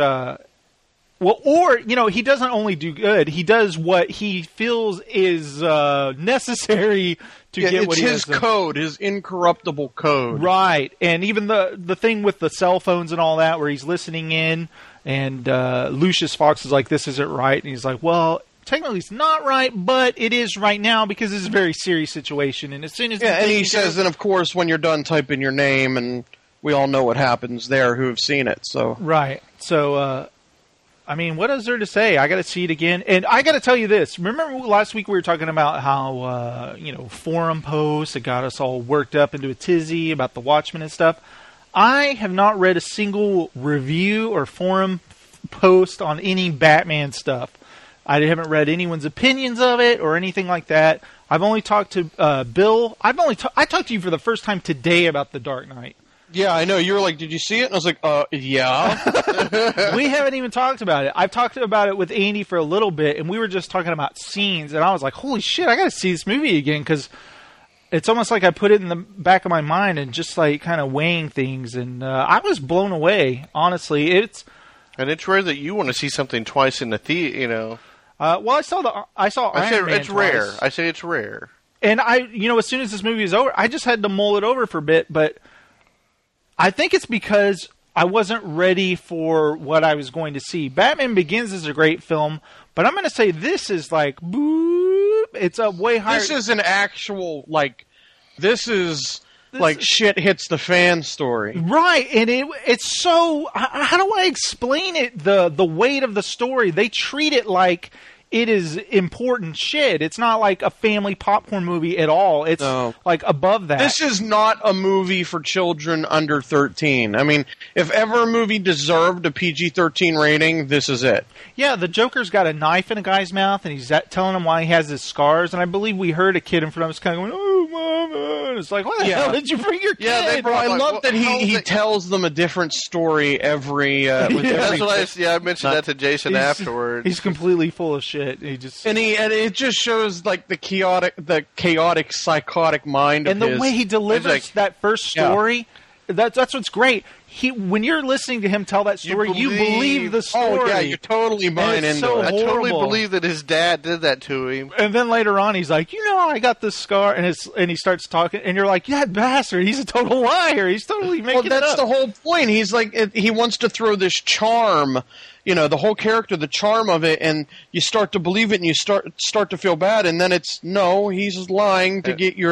Speaker 3: he doesn't only do good. He does what he feels is necessary to get what he has.
Speaker 8: It's his code, his incorruptible code.
Speaker 3: Right. And even the thing with the cell phones and all that, where he's listening in, and Lucius Fox is like, this isn't right. And he's like, well, technically it's not right, but it is right now because it's a very serious situation. And as soon as...
Speaker 8: Yeah, and he says, and of course, when you're done typing your name, and we all know what happens there who have seen it, so...
Speaker 3: Right. So... I mean, what is there to say? I got to see it again. And I got to tell you this. Remember last week we were talking about how, forum posts that got us all worked up into a tizzy about the Watchmen and stuff. I have not read a single review or forum post on any Batman stuff. I haven't read anyone's opinions of it or anything like that. I've only talked to Bill. I talked to you for the first time today about The Dark Knight.
Speaker 8: Yeah, I know. You were like, did you see it? And I was like, yeah.
Speaker 3: We haven't even talked about it. I've talked about it with Andy for a little bit, and we were just talking about scenes, and I was like, holy shit, I got to see this movie again, because it's almost like I put it in the back of my mind and just like kind of weighing things, and I was blown away, honestly.
Speaker 7: And it's rare that you want to see something twice in the theater, you know.
Speaker 3: Well, I saw Iron Man
Speaker 7: it's rare.
Speaker 3: twice.
Speaker 7: I say it's rare.
Speaker 3: And as soon as this movie is over, I just had to mull it over for a bit, but I think it's because I wasn't ready for what I was going to see. Batman Begins is a great film, but I'm going to say this is like, boop, it's a way higher...
Speaker 8: This is an actual, this is shit hits the fan story.
Speaker 3: Right, and it's so... How do I explain it? The weight of the story, they treat it like it is important shit. It's not like a family popcorn movie at all. It's like above that.
Speaker 8: This is not a movie for children under 13. I mean, if ever a movie deserved a PG-13 rating, this is it.
Speaker 3: Yeah, the Joker's got a knife in a guy's mouth, and he's telling him why he has his scars, and I believe we heard a kid in front of us kind of going, oh, mama, and it's like, why the hell did you bring your kid?
Speaker 8: Yeah, I love that he tells them a different story every...
Speaker 7: That's what I mentioned that to Jason afterwards.
Speaker 3: He's completely full of shit.
Speaker 8: And it just shows like the chaotic, psychotic mind
Speaker 3: and
Speaker 8: of
Speaker 3: the way he delivers that first story. Yeah. That's what's great. When you're listening to him tell that story, you believe the story.
Speaker 8: Oh yeah, you're totally buying into it.
Speaker 7: I totally believe that his dad did that to him.
Speaker 3: And then later on, he's like, I got this scar, and he starts talking, and you're like, that bastard, he's a total liar. He's totally making it up.
Speaker 8: That's the whole point. He's like, he wants to throw this charm. The whole character, the charm of it, and you start to believe it, and you start to feel bad, and then he's lying to get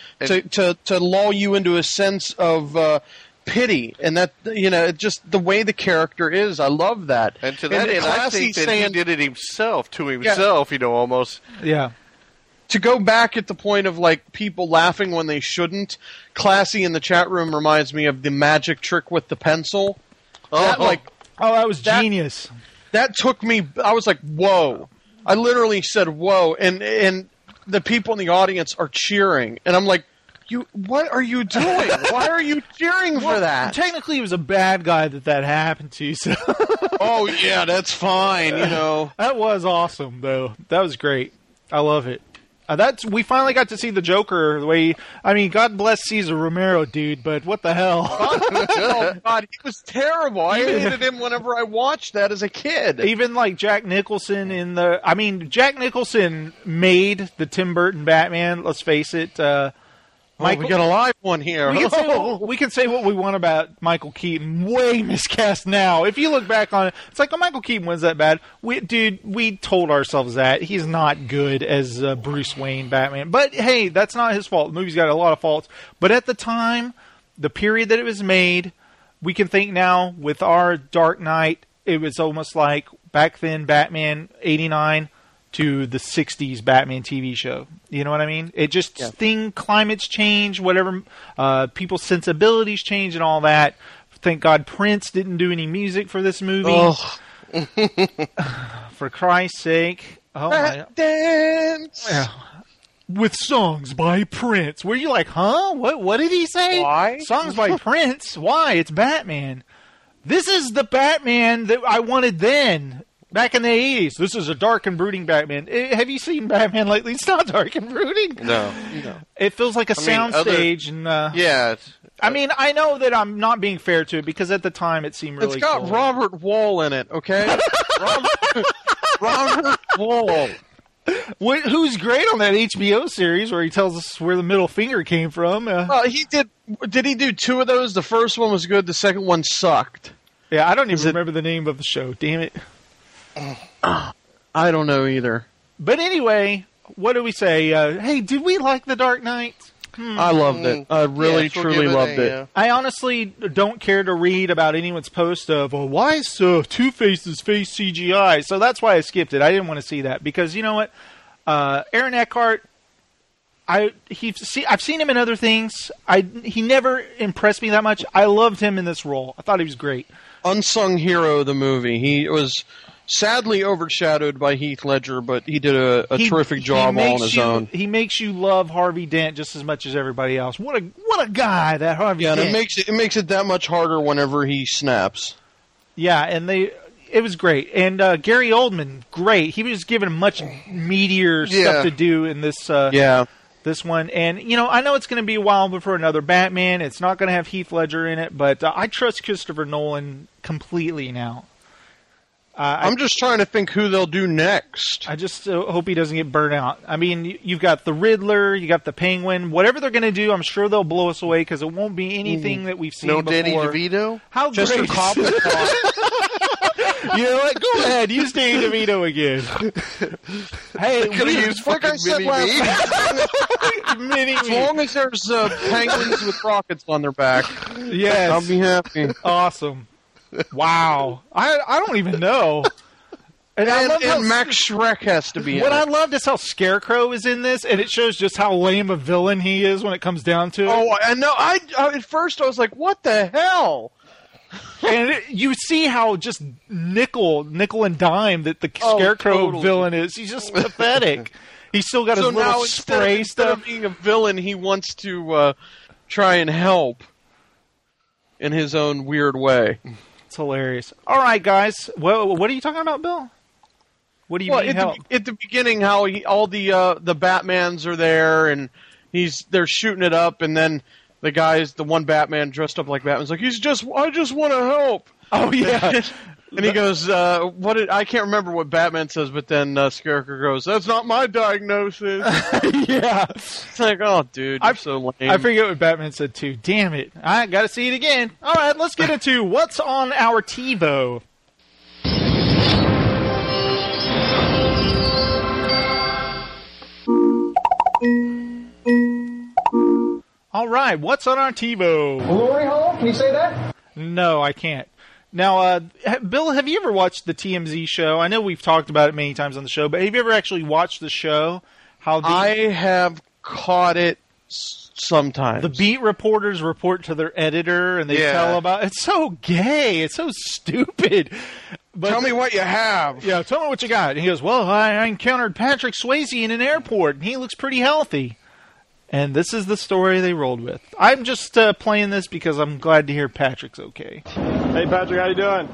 Speaker 8: to lull you into a sense of pity, and that just the way the character is. I love that.
Speaker 7: And to that end, I think that he did it himself to himself. Almost.
Speaker 3: Yeah.
Speaker 8: To go back at the point of like people laughing when they shouldn't, Classy in the chat room reminds me of the magic trick with the pencil. That
Speaker 3: that was genius.
Speaker 8: That took me. I was like, whoa! I literally said, whoa! And the people in the audience are cheering, and I'm like, what are you doing? Why are you cheering for that?
Speaker 3: Technically, it was a bad guy that happened to. So.
Speaker 8: Oh yeah, that's fine.
Speaker 3: That was awesome, though. That was great. I love it. We finally got to see the Joker the way. God bless Cesar Romero, dude. But what the hell?
Speaker 8: Oh God, he was terrible. I hated him whenever I watched that as a kid.
Speaker 3: Even like Jack Nicholson Jack Nicholson made the Tim Burton Batman. Let's face it.
Speaker 8: We got a live one here.
Speaker 3: We can say what we want about Michael Keaton. Way miscast now. If you look back on it, it's like, Michael Keaton was that bad. We told ourselves that. He's not good as Bruce Wayne Batman. But, hey, that's not his fault. The movie's got a lot of faults. But at the time, the period that it was made, we can think now with our Dark Knight, it was almost like back then Batman 89 to the 60s Batman TV show. You know what I mean? It just, climates change, whatever, people's sensibilities change and all that. Thank God Prince didn't do any music for this movie.
Speaker 8: Oh.
Speaker 3: For Christ's sake. Oh my.
Speaker 8: Dance!
Speaker 3: With songs by Prince. Were you like, huh? What did he say?
Speaker 8: Why?
Speaker 3: Songs by Prince? Why? It's Batman. This is the Batman that I wanted then. Back in the 80s, this is a dark and brooding Batman. Have you seen Batman lately? It's not dark and brooding.
Speaker 7: No.
Speaker 3: It feels like a soundstage.
Speaker 7: Yeah.
Speaker 3: I know that I'm not being fair to it because at the time it seemed really
Speaker 8: It's got
Speaker 3: cool.
Speaker 8: Robert Wall in it, okay? Robert Wall.
Speaker 3: Who's great on that HBO series where he tells us where the middle finger came from.
Speaker 8: He did. Did he do two of those? The first one was good. The second one sucked.
Speaker 3: Yeah, I don't even remember the name of the show. Damn it.
Speaker 8: I don't know either.
Speaker 3: But anyway, what do we say? Hey, did we like The Dark Knight?
Speaker 8: I loved it. I really, truly loved it.
Speaker 7: Yeah.
Speaker 3: I honestly don't care to read about anyone's post of, why is Two-Face's face CGI? So that's why I skipped it. I didn't want to see that because, you know what? Aaron Eckhart, I've seen him in other things. He never impressed me that much. I loved him in this role. I thought he was great.
Speaker 8: Unsung hero of the movie. He was sadly overshadowed by Heath Ledger, but he did a terrific job all on his own.
Speaker 3: He makes you love Harvey Dent just as much as everybody else. What a guy that Harvey Dent.
Speaker 8: Yeah, and it makes it that much harder whenever he snaps.
Speaker 3: Yeah, and it was great. And Gary Oldman, great. He was given much meatier stuff to do in this this one. And, I know it's going to be a while before another Batman. It's not going to have Heath Ledger in it, but I trust Christopher Nolan completely now.
Speaker 8: I'm just trying to think who they'll do next.
Speaker 3: I just hope he doesn't get burnt out. I mean, you've got the Riddler, you got the Penguin. Whatever they're going to do, I'm sure they'll blow us away because it won't be anything that we've seen before.
Speaker 7: No Danny DeVito?
Speaker 3: How
Speaker 8: just
Speaker 3: great!
Speaker 8: A cop.
Speaker 3: You know what? Go ahead, use Danny DeVito again. Hey,
Speaker 7: could have used fucking
Speaker 3: Mini-Me.
Speaker 8: As long as there's penguins with rockets on their back,
Speaker 3: yes,
Speaker 8: I'll be happy.
Speaker 3: Awesome. Wow. I don't even know.
Speaker 8: And Max Schreck has to be in
Speaker 3: What
Speaker 8: it.
Speaker 3: I loved is how Scarecrow is in this, and it shows just how lame a villain he is when it comes down to it.
Speaker 8: Oh, I know. At first I was like, what the hell?
Speaker 3: And you see how just nickel and dime that the Scarecrow villain is. He's just pathetic. He's still got his little spray
Speaker 8: instead
Speaker 3: stuff.
Speaker 8: Of being a villain, he wants to try and help in his own weird way.
Speaker 3: It's hilarious. All right, guys. Well, what are you talking about, Bill? What do you mean help?
Speaker 8: At the beginning, how all the Batmans are there, and they're shooting it up, and then the one Batman dressed up like Batman's like, I just want to help.
Speaker 3: Oh yeah.
Speaker 8: And he goes, I can't remember what Batman says, but then Scarecrow goes, that's not my diagnosis.
Speaker 3: Yeah.
Speaker 8: It's like, oh, dude, you're so lame.
Speaker 3: I forget what Batman said, too. Damn it. I got to see it again. All right, let's get into what's on our TiVo. All right, what's on our TiVo?
Speaker 9: Glory hole? Can you say that?
Speaker 3: No, I can't. Now, Bill, have you ever watched the TMZ show? I know we've talked about it many times on the show, but have you ever actually watched the show?
Speaker 8: I have caught it sometimes.
Speaker 3: The beat reporters report to their editor, and they tell about it's so gay, it's so stupid. But
Speaker 8: tell me what you have.
Speaker 3: Yeah, tell me what you got. And he goes, well, I encountered Patrick Swayze in an airport, and he looks pretty healthy. And this is the story they rolled with. I'm just playing this because I'm glad to hear Patrick's okay.
Speaker 14: Hey, Patrick, how you doing?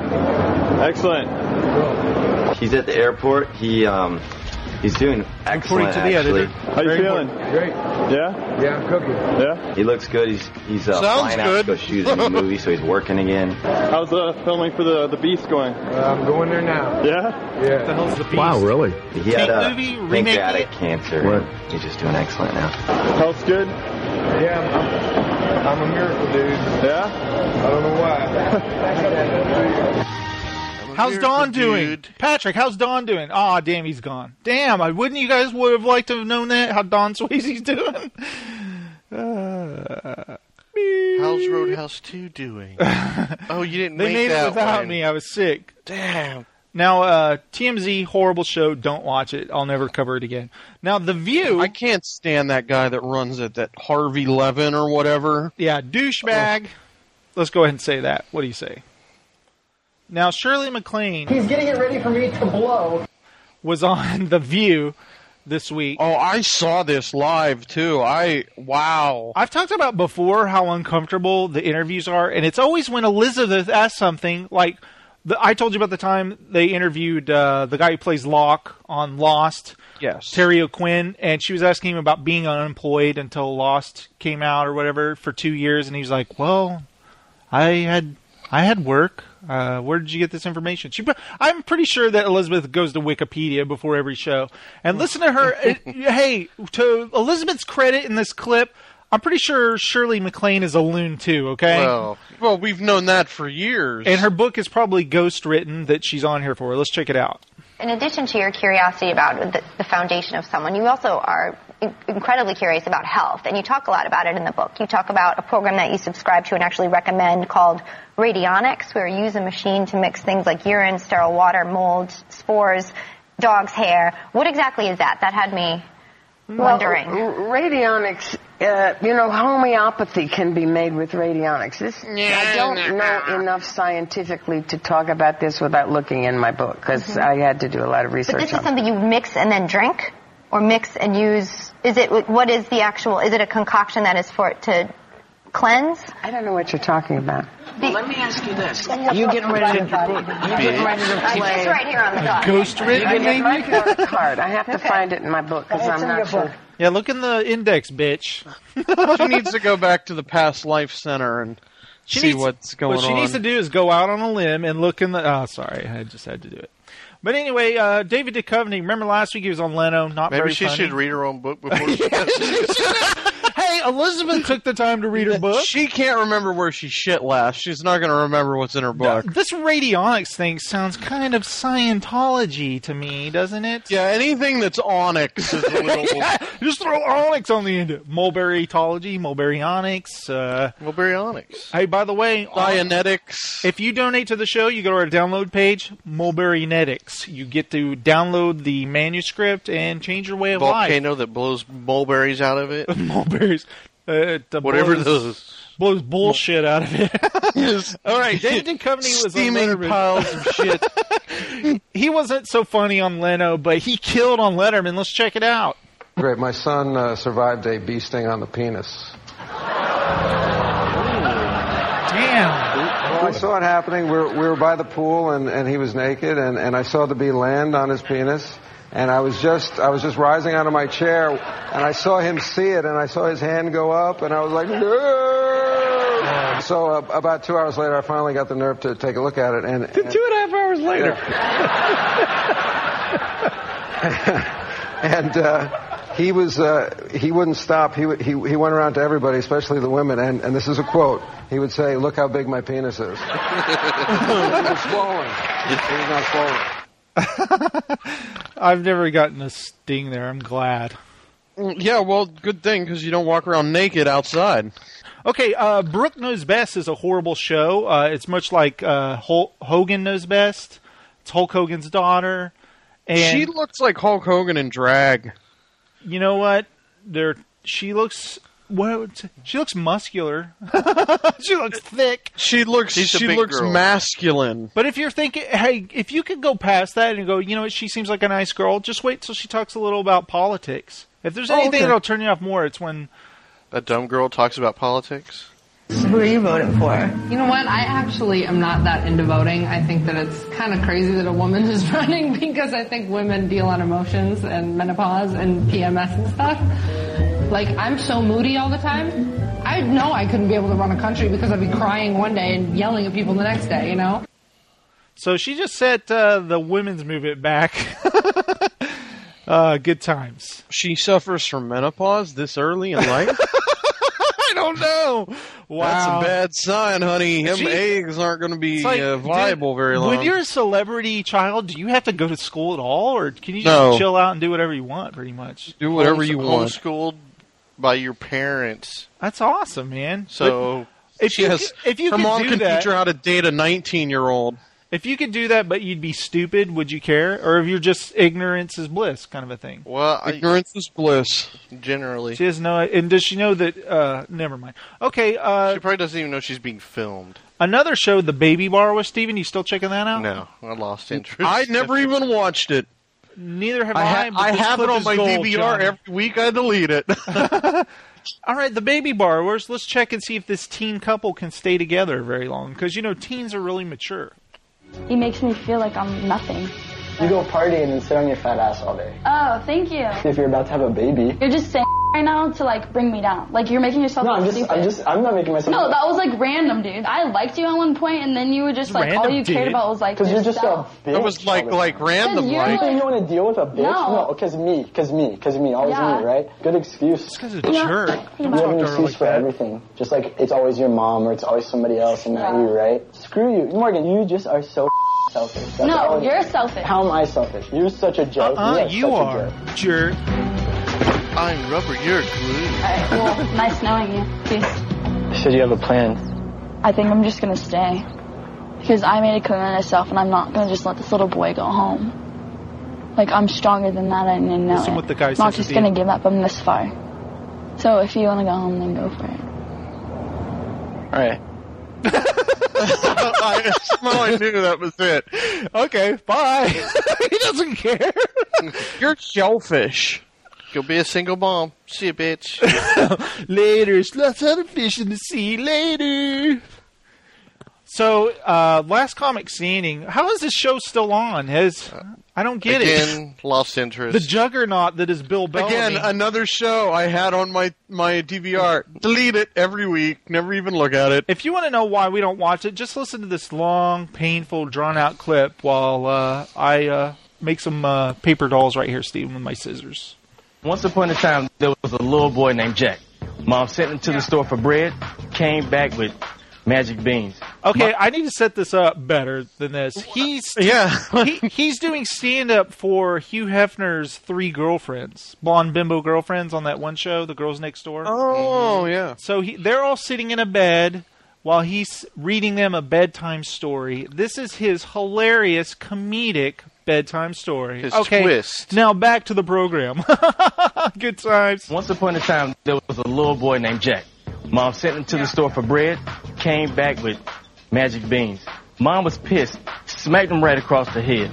Speaker 14: Excellent.
Speaker 15: He's at the airport. He's doing excellent, actually.
Speaker 14: How you feeling?
Speaker 2: Great.
Speaker 14: Yeah?
Speaker 2: Yeah, I'm cooking.
Speaker 14: Yeah?
Speaker 15: He looks good. He's flying out to go shoot a new movie, so he's working again.
Speaker 14: How's the filming for the Beast going?
Speaker 2: I'm going there now.
Speaker 14: Yeah?
Speaker 2: Yeah.
Speaker 3: What the hell's the Beast?
Speaker 2: Wow, really?
Speaker 15: He had pancreatic cancer.
Speaker 2: What?
Speaker 15: He's just doing excellent now.
Speaker 14: Health's good?
Speaker 2: Yeah, I'm a miracle, dude.
Speaker 14: Yeah?
Speaker 2: I don't know why.
Speaker 3: How's Don doing? Patrick, how's Don doing? Aw, damn, he's gone. Damn, wouldn't you guys would have liked to have known that? How Don Swayze's doing?
Speaker 7: How's Roadhouse 2 doing? Oh, you didn't
Speaker 3: They
Speaker 7: make
Speaker 3: made
Speaker 7: that
Speaker 3: it without
Speaker 7: one.
Speaker 3: me. I was sick.
Speaker 7: Damn.
Speaker 3: Now, TMZ, horrible show. Don't watch it. I'll never cover it again. Now, The View.
Speaker 8: I can't stand that guy that runs it, that Harvey Levin or whatever.
Speaker 3: Yeah, douchebag. Let's go ahead and say that. What do you say? Now, Shirley MacLaine.
Speaker 9: He's getting it ready for me to blow.
Speaker 3: Was on The View this week.
Speaker 8: Oh, I saw this live, too. Wow.
Speaker 3: I've talked about before how uncomfortable the interviews are, and it's always when Elizabeth asks something, like, I told you about the time they interviewed the guy who plays Locke on Lost.
Speaker 8: Yes.
Speaker 3: Terry O'Quinn, and she was asking him about being unemployed until Lost came out or whatever for 2 years, and he was like, well, I had work. Where did you get this information? I'm pretty sure that Elizabeth goes to Wikipedia before every show. And listen to her. Hey, to Elizabeth's credit in this clip, I'm pretty sure Shirley MacLaine is a loon too, okay?
Speaker 8: Well, we've known that for years.
Speaker 3: And her book is probably ghost written that she's on here for. Let's check it out.
Speaker 16: In addition to your curiosity about the foundation of someone, you also are incredibly curious about health, and you talk a lot about it in the book. You talk about a program that you subscribe to and actually recommend called Radionics, where you use a machine to mix things like urine, sterile water, mold, spores, dog's hair. What exactly is that? That had me wondering.
Speaker 17: Radionics, homeopathy can be made with radionics. I don't know enough scientifically to talk about this without looking in my book, because I had to do a lot of research.
Speaker 16: But this is something you mix and then drink? Or mix and use? Is it a concoction that is for it to cleanse?
Speaker 17: I don't know what you're talking about.
Speaker 18: Let me ask you this.
Speaker 17: You getting ready to play?
Speaker 16: It's right here on the dock.
Speaker 3: Ghost written,
Speaker 17: maybe? Card. I have to find it in my book because I'm not sure.
Speaker 3: Yeah, look in the index, bitch.
Speaker 8: She needs to go back to the Past Life Center and see what's going on.
Speaker 3: What she needs to do is go out on a limb and look in the... Oh, sorry. I just had to do it. But anyway, David Duchovny, remember last week he was on Leno, not very funny.
Speaker 7: Maybe she should read her own book before she
Speaker 3: Hey, Elizabeth took the time to read her book.
Speaker 8: She can't remember where she shit last. She's not going to remember what's in her book.
Speaker 3: This radionics thing sounds kind of Scientology to me, doesn't it?
Speaker 8: Yeah, anything that's onyx is a little...
Speaker 3: Just throw onyx on the end of it. Mulberrytology, mulberryonics.
Speaker 7: Mulberryonics.
Speaker 3: Hey, by the way...
Speaker 8: Dianetics.
Speaker 3: If you donate to the show, you go to our download page, Mulberrynetics. You get to download the manuscript and change your way of life.
Speaker 7: Volcano that blows mulberries out of it.
Speaker 3: Mulberries.
Speaker 7: Whatever those.
Speaker 3: Blows bullshit out of it.
Speaker 8: Yes.
Speaker 3: All right, David Duchovny was
Speaker 8: steaming
Speaker 3: on Letterman.
Speaker 8: piles of shit.
Speaker 3: He wasn't so funny on Leno, but he killed on Letterman. Let's check it out.
Speaker 19: Great. My son survived a bee sting on the penis.
Speaker 3: Damn.
Speaker 19: Well, I saw it happening. We were by the pool, and he was naked, and I saw the bee land on his penis. And I was just rising out of my chair, and I saw him see it, and I saw his hand go up, and I was like, no! So about 2 hours later, I finally got the nerve to take a look at it. And
Speaker 3: 2.5 hours later.
Speaker 19: And he wouldn't stop. He went around to everybody, especially the women, and this is a quote. He would say, "Look how big my penis is." It was swollen. It was not swollen.
Speaker 3: I've never gotten a sting there. I'm glad.
Speaker 8: Yeah, well, good thing, because you don't walk around naked outside.
Speaker 3: Okay, Brooke Knows Best is a horrible show. It's much like Hogan Knows Best. It's Hulk Hogan's daughter. And
Speaker 8: she looks like Hulk Hogan in drag.
Speaker 3: You know what? They're she looks muscular. She looks thick.
Speaker 8: She looks
Speaker 7: girl.
Speaker 8: masculine.
Speaker 3: But if you're thinking, hey, if you could go past that and go, you know what, she seems like a nice girl, just wait till she talks a little about politics. If there's anything that'll turn you off more, it's when
Speaker 7: a dumb girl talks about politics.
Speaker 18: Who are you voting for?
Speaker 20: You know what? I actually am not that into voting. I think that it's kind of crazy that a woman is running because I think women deal on emotions and menopause and PMS and stuff. Like, I'm so moody all the time. I know I couldn't be able to run a country because I'd be crying one day and yelling at people the next day, you know?
Speaker 3: So she just set the women's movement back. Good times.
Speaker 8: She suffers from menopause this early in life?
Speaker 3: I don't know. Wow.
Speaker 8: That's a bad sign, honey. Them eggs aren't going to be viable very long.
Speaker 3: When you're a celebrity child, do you have to go to school at all? Or can you just chill out and do whatever you want, pretty much?
Speaker 8: Do whatever you want.
Speaker 7: Homeschooled by your parents.
Speaker 3: That's awesome, man.
Speaker 7: So,
Speaker 3: if you
Speaker 8: her mom can teach her how to date a 19-year-old.
Speaker 3: If you could do that, but you'd be stupid, would you care? Or if you're just ignorance is bliss kind of a thing?
Speaker 7: Well,
Speaker 8: ignorance is bliss.
Speaker 7: Generally.
Speaker 3: She doesn't know it. And does she know that... never mind. Okay.
Speaker 7: She probably doesn't even know she's being filmed.
Speaker 3: Another show, The Baby Bar with Steven. You still checking that out?
Speaker 7: No. I lost interest.
Speaker 8: I never even watched it.
Speaker 3: Neither have I.
Speaker 8: I have it on my DVR every week. I delete it.
Speaker 3: All right, The Baby Bar. Let's check and see if this teen couple can stay together very long. Because, teens are really mature.
Speaker 21: He makes me feel like I'm nothing.
Speaker 9: You go partying and sit on your fat ass all day.
Speaker 21: Oh, thank you.
Speaker 9: If you're about to have a baby.
Speaker 21: You're just saying right now to bring me down. Like you're making yourself stupid.
Speaker 9: I'm not making myself.
Speaker 21: No, that was random, dude. I liked you at one point, and then you were just all you cared about was
Speaker 9: because you're just a bitch.
Speaker 8: It was like random.
Speaker 9: You don't want to deal with a bitch. No, because me, always me, right? Good excuse.
Speaker 3: It's because it's a jerk.
Speaker 9: You have an excuse for everything. Just like it's always your mom or it's always somebody else and not you, right? Screw you, Morgan. You just are so selfish.
Speaker 21: No, you're selfish.
Speaker 9: How am I selfish? You're such a joke.
Speaker 3: You are jerk.
Speaker 7: I'm rubber, you're glue.
Speaker 21: Alright, well, nice knowing you. Peace.
Speaker 9: You said you have a plan.
Speaker 21: I think I'm just gonna stay. Because I made a commitment to myself and I'm not gonna just let this little boy go home. Like, I'm stronger than that and I know
Speaker 3: Listen what the guy
Speaker 21: I'm not just gonna give up. I'm this far. So if you wanna go home, then go for it.
Speaker 9: Alright.
Speaker 8: I knew that was it.
Speaker 3: Okay, bye. He doesn't care.
Speaker 8: You're shellfish.
Speaker 7: Go be a single mom. See you, bitch.
Speaker 3: Later. Lots of other fish in the sea. Later. So, last comic standing. How is this show still on? I don't get it.
Speaker 7: Again, lost interest.
Speaker 3: The juggernaut that is Bill Bellamy.
Speaker 8: Again, another show I had on my DVR. Delete it every week. Never even look at it.
Speaker 3: If you want to know why we don't watch it, just listen to this long, painful, drawn-out clip while I make some paper dolls right here, Stephen, with my scissors.
Speaker 22: Once upon a time, there was a little boy named Jack. Mom sent him to the store for bread, came back with magic beans.
Speaker 3: Okay, I need to set this up better than this. He's doing stand-up for Hugh Hefner's 3 girlfriends, blonde bimbo girlfriends on that one show, The Girls Next Door.
Speaker 8: Oh, yeah.
Speaker 3: So they're all sitting in a bed while he's reading them a bedtime story. This is his hilarious, comedic bedtime story.
Speaker 7: His twist.
Speaker 3: Now back to the program. Good times.
Speaker 22: Once upon a time, there was a little boy named Jack. Mom sent him to the store for bread, came back with magic beans. Mom was pissed, smacked him right across the head.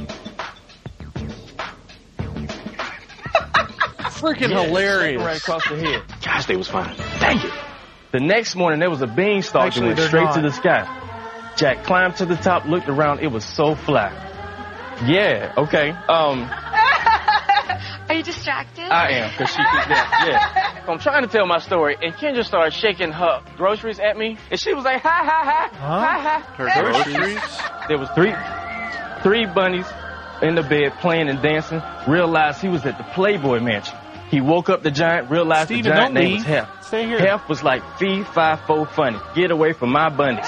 Speaker 8: Freaking hilarious.
Speaker 22: Right across the head.
Speaker 23: Gosh, they was fine. Thank you.
Speaker 22: The next morning, there was a beanstalk that went straight to the sky. Jack climbed to the top, looked around. It was so fly. Yeah, okay.
Speaker 21: Are you distracted?
Speaker 22: I am, because she keeps that. Yeah. I'm trying to tell my story, and Kendra started shaking her groceries at me, and she was like, ha, ha, ha, ha, ha.
Speaker 7: Her groceries?
Speaker 22: There was three bunnies in the bed playing and dancing, realized he was at the Playboy Mansion. He woke up the giant, realized the giant name was Hef.
Speaker 3: Stay here.
Speaker 22: Hef was like, fee, fi, fo, funny. Get away from my bunnies.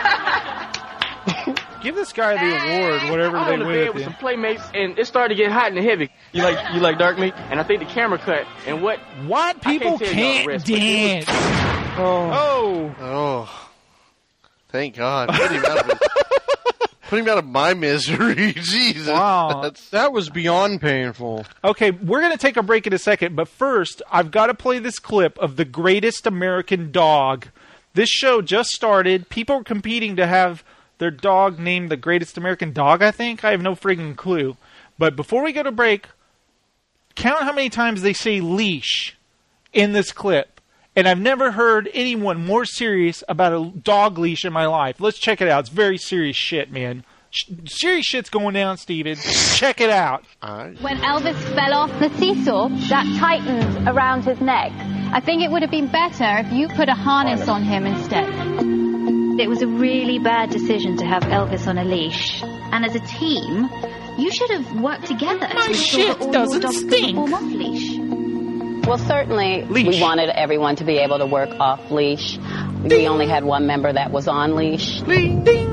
Speaker 3: Give this guy the award, whatever they win.
Speaker 22: I was in the bed with some playmates, and it started to get hot and heavy. You like dark meat? And I think the camera cut. And what
Speaker 3: people can't dance.
Speaker 7: Oh. Thank God. Put him out of my misery. Jesus.
Speaker 3: Wow.
Speaker 8: That was beyond painful.
Speaker 3: Okay, we're going to take a break in a second, but first, I've got to play this clip of The Greatest American Dog. This show just started. People are competing to have their dog named The Greatest American Dog, I think. I have no friggin' clue. But before we go to break, count how many times they say leash in this clip. And I've never heard anyone more serious about a dog leash in my life. Let's check it out. It's very serious shit, man. Serious shit's going down, Steven. Check it out.
Speaker 1: When Elvis fell off the seesaw, that tightened around his neck. I think it would have been better if you put a harness on him instead.
Speaker 5: It was a really bad decision to have Elvis on a leash. And as a team, you should have worked together to ensure that all your dogs could perform off leash.
Speaker 23: Well, certainly we wanted everyone to be able to work off leash. We only had one member that was on leash.
Speaker 1: Ding, ding.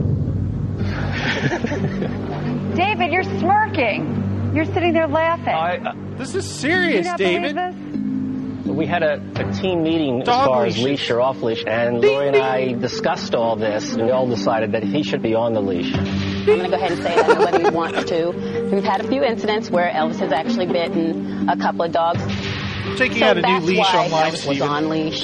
Speaker 1: David, you're smirking. You're sitting there laughing.
Speaker 3: This is serious, David.
Speaker 24: We had a team meeting as far as leash or off leash, and Lori and I discussed all this, and we all decided that he should be on the leash.
Speaker 23: I'm going to go ahead and say that nobody wants to. We've had a few incidents where Elvis has actually bitten a couple of dogs.
Speaker 3: Taking out a new leash on live,
Speaker 23: Elvis was on leash.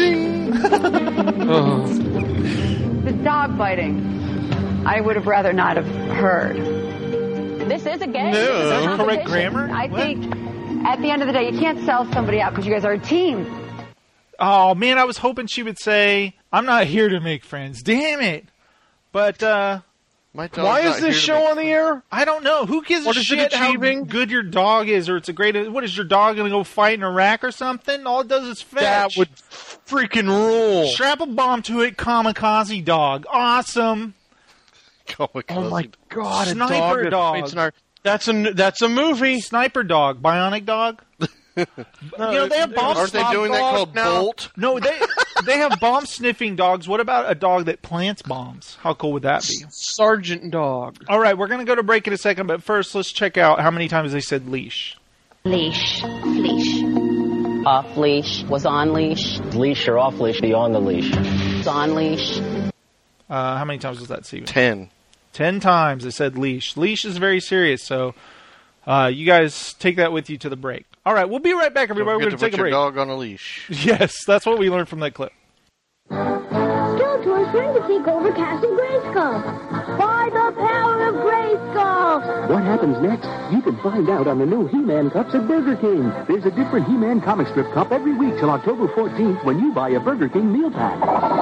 Speaker 1: The dog biting, I would have rather not have heard.
Speaker 23: This is a game.
Speaker 3: No, is that correct grammar?
Speaker 1: I think at the end of the day, you can't sell somebody out because you guys are a team.
Speaker 3: Oh, man, I was hoping she would say, I'm not here to make friends. Damn it. But,
Speaker 8: why is this show on the air?
Speaker 3: I don't know. Who gives a shit how good your dog is, or it's a great... What, is your dog going to go fight in Iraq or something? All it does is fetch.
Speaker 8: That would freaking rule.
Speaker 3: Strap a bomb to it, kamikaze dog. Awesome.
Speaker 8: Oh my God!
Speaker 3: Sniper dog.
Speaker 8: That's a movie.
Speaker 3: Sniper dog. Bionic dog. They have bomb.
Speaker 7: Aren't they doing that called Bolt?
Speaker 3: No, they have bomb sniffing dogs. What about a dog that plants bombs? How cool would that be?
Speaker 8: Sergeant dog.
Speaker 3: All right, we're going to go to break in a second, but first let's check out how many times they said leash.
Speaker 5: Leash. Leash.
Speaker 23: Off leash. Was on leash.
Speaker 24: Leash or off leash, be on the leash.
Speaker 23: Was on leash.
Speaker 3: How many times was that, Steven?
Speaker 7: 10.
Speaker 3: 10 times they said leash. Leash is very serious, so you guys take that with you to the break. All right, we'll be right back, everybody. We're going to take a break.
Speaker 7: Put your dog on a leash.
Speaker 3: Yes, that's what we learned from that clip.
Speaker 25: Skeletor's trying to take over Castle Grayskull. By the power of Grayskull!
Speaker 26: What happens next? You can find out on the new He-Man cups at Burger King. There's a different He-Man comic strip cup every week till October 14th when you buy a Burger King meal pack.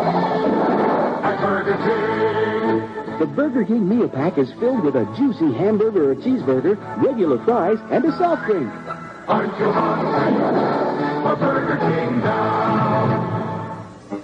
Speaker 27: At Burger King!
Speaker 26: The Burger King meal pack is filled with a juicy hamburger or cheeseburger, regular fries, and a soft drink.
Speaker 27: Aren't you hungry for Burger King now?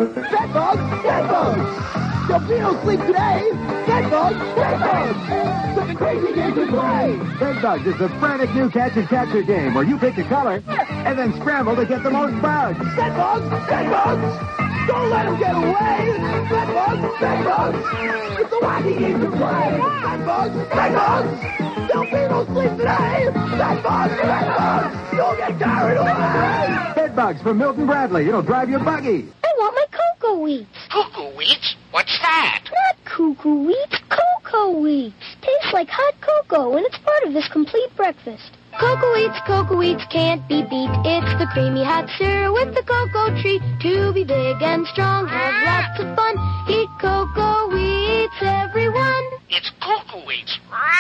Speaker 25: Bedbugs! Your Beatles sleep today! Bedbugs! Such a crazy game to play!
Speaker 26: Bedbugs is the frantic new catch-and-capture game where you pick a color and then scramble to get the most bugs.
Speaker 25: Bedbugs! Don't let him get away! Bedbugs! It's a wacky game to play! Bedbugs! Your Beatles sleep today! Bedbugs! You'll get carried away!
Speaker 26: Bedbugs from Milton Bradley. It'll drive your buggy.
Speaker 25: I want my cocoa wheats.
Speaker 28: Cuckoo wheats? What's that?
Speaker 25: Not cuckoo wheats, cocoa wheats. Tastes like hot cocoa, and it's part of this complete breakfast. Cocoa wheats can't be beat. It's the creamy hot cereal with the cocoa treat. To be big and strong, have lots of fun. Eat cocoa wheats, everyone.
Speaker 28: It's cocoa wheats.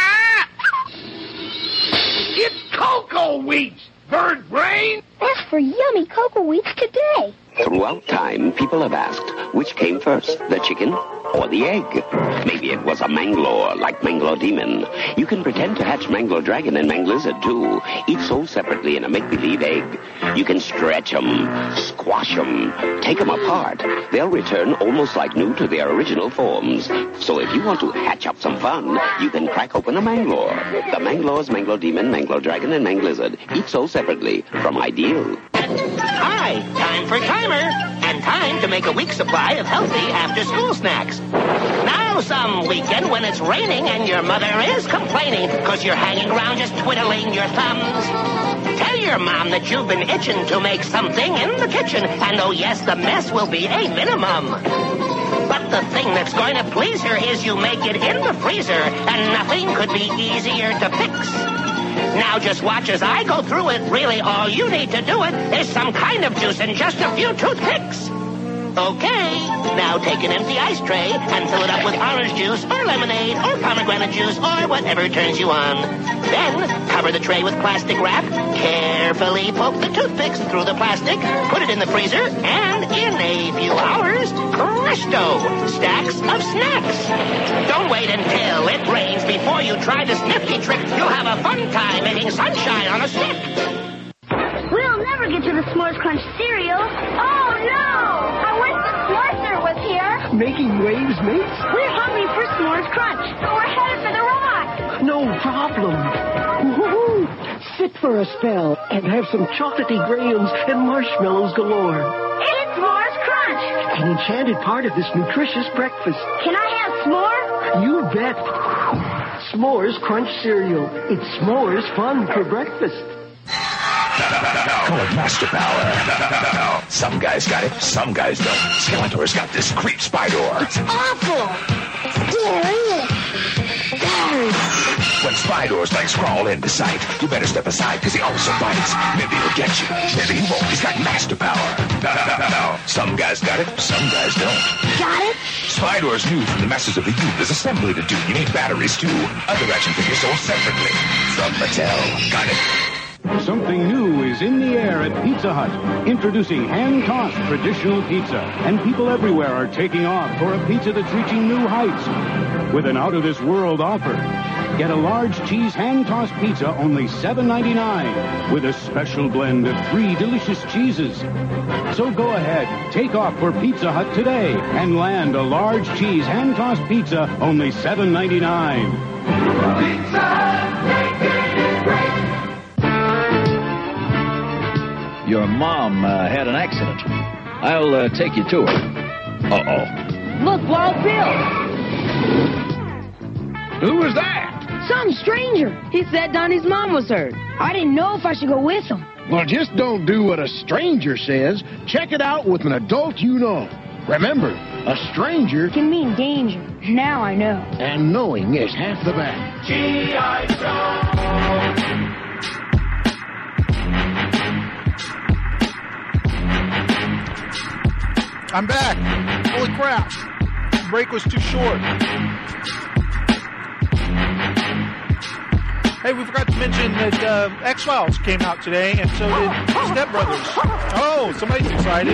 Speaker 27: It's cocoa wheats, bird brain!
Speaker 25: Ask for yummy cocoa wheats today.
Speaker 29: Throughout time, people have asked, which came first, the chicken or the egg? Maybe it was a Manglore, like Manglore Demon. You can pretend to hatch Manglore Dragon and Manglizard, too. Each sold separately in a make-believe egg. You can stretch them, squash them, take them apart. They'll return almost like new to their original forms. So if you want to hatch up some fun, you can crack open a Manglore. The Manglores, Manglore Demon, Manglore Dragon, and Manglizard, each sold separately from Ideal.
Speaker 28: Hi, time for timer, and time to make a week's supply of healthy after-school snacks. Now some weekend when it's raining and your mother is complaining because you're hanging around just twiddling your thumbs. Tell your mom that you've been itching to make something in the kitchen, and oh yes, the mess will be a minimum. But the thing that's going to please her is you make it in the freezer, and nothing could be easier to fix. Now just watch as I go through it. Really, all you need to do it is some kind of juice and just a few toothpicks. Okay, now take an empty ice tray and fill it up with orange juice or lemonade or pomegranate juice or whatever turns you on. Then cover the tray with plastic wrap, carefully poke the toothpicks through the plastic, put it in the freezer, and in a few hours, presto, stacks of snacks. Don't wait until it rains before you try this nifty trick. You'll have a fun time making sunshine on a stick.
Speaker 25: We'll never get to the S'mores Crunch cereal. Oh, no! I wish the S'morester was here.
Speaker 26: Making waves, mates?
Speaker 25: We're hungry for S'mores Crunch, so we're headed for the rock.
Speaker 26: No problem. Woo-hoo-hoo. Sit for a spell and have some chocolatey grahams and marshmallows galore.
Speaker 25: It's S'mores Crunch.
Speaker 26: An enchanted part of this nutritious breakfast.
Speaker 25: Can I have s'more?
Speaker 26: You bet. S'mores Crunch cereal. It's s'mores fun for breakfast.
Speaker 2: Call it Master Power. Some guys got it, some guys don't. Skeletor's got this creep Spydor.
Speaker 25: It's awful. Scary.
Speaker 2: When Spydor's legs crawl into sight, you better step aside, because he also bites. Maybe he'll get you, maybe he won't. He's got Master Power. Some guys got it, some guys don't.
Speaker 25: Got it?
Speaker 2: Spydor's new from the Masters of the Youth. There's assembly to do. You need batteries, too. Other action figures sold separately. From Mattel. Got it?
Speaker 4: Something new is in the air at Pizza Hut. Introducing hand-tossed traditional pizza. And people everywhere are taking off for a pizza that's reaching new heights. With an out-of-this-world offer. Get a large cheese hand-tossed pizza, only $7.99. With a special blend of 3 delicious cheeses. So go ahead, take off for Pizza Hut today. And land a large cheese hand-tossed pizza, only $7.99.
Speaker 27: Pizza Hut, making it great.
Speaker 6: Your mom had an accident. I'll take you to her. Uh-oh.
Speaker 25: Look, Wild Bill.
Speaker 6: Who was that?
Speaker 25: Some stranger. He said Donnie's mom was hurt. I didn't know if I should go with him.
Speaker 10: Well, just don't do what a stranger says. Check it out with an adult you know. Remember, a stranger
Speaker 25: can mean danger. Now I know.
Speaker 10: And knowing is half the battle.
Speaker 27: G.I. Joe.
Speaker 3: I'm back. Holy crap. The break was too short. Hey, we forgot to mention that X-Files came out today, and so did Step Brothers. Oh, somebody's excited.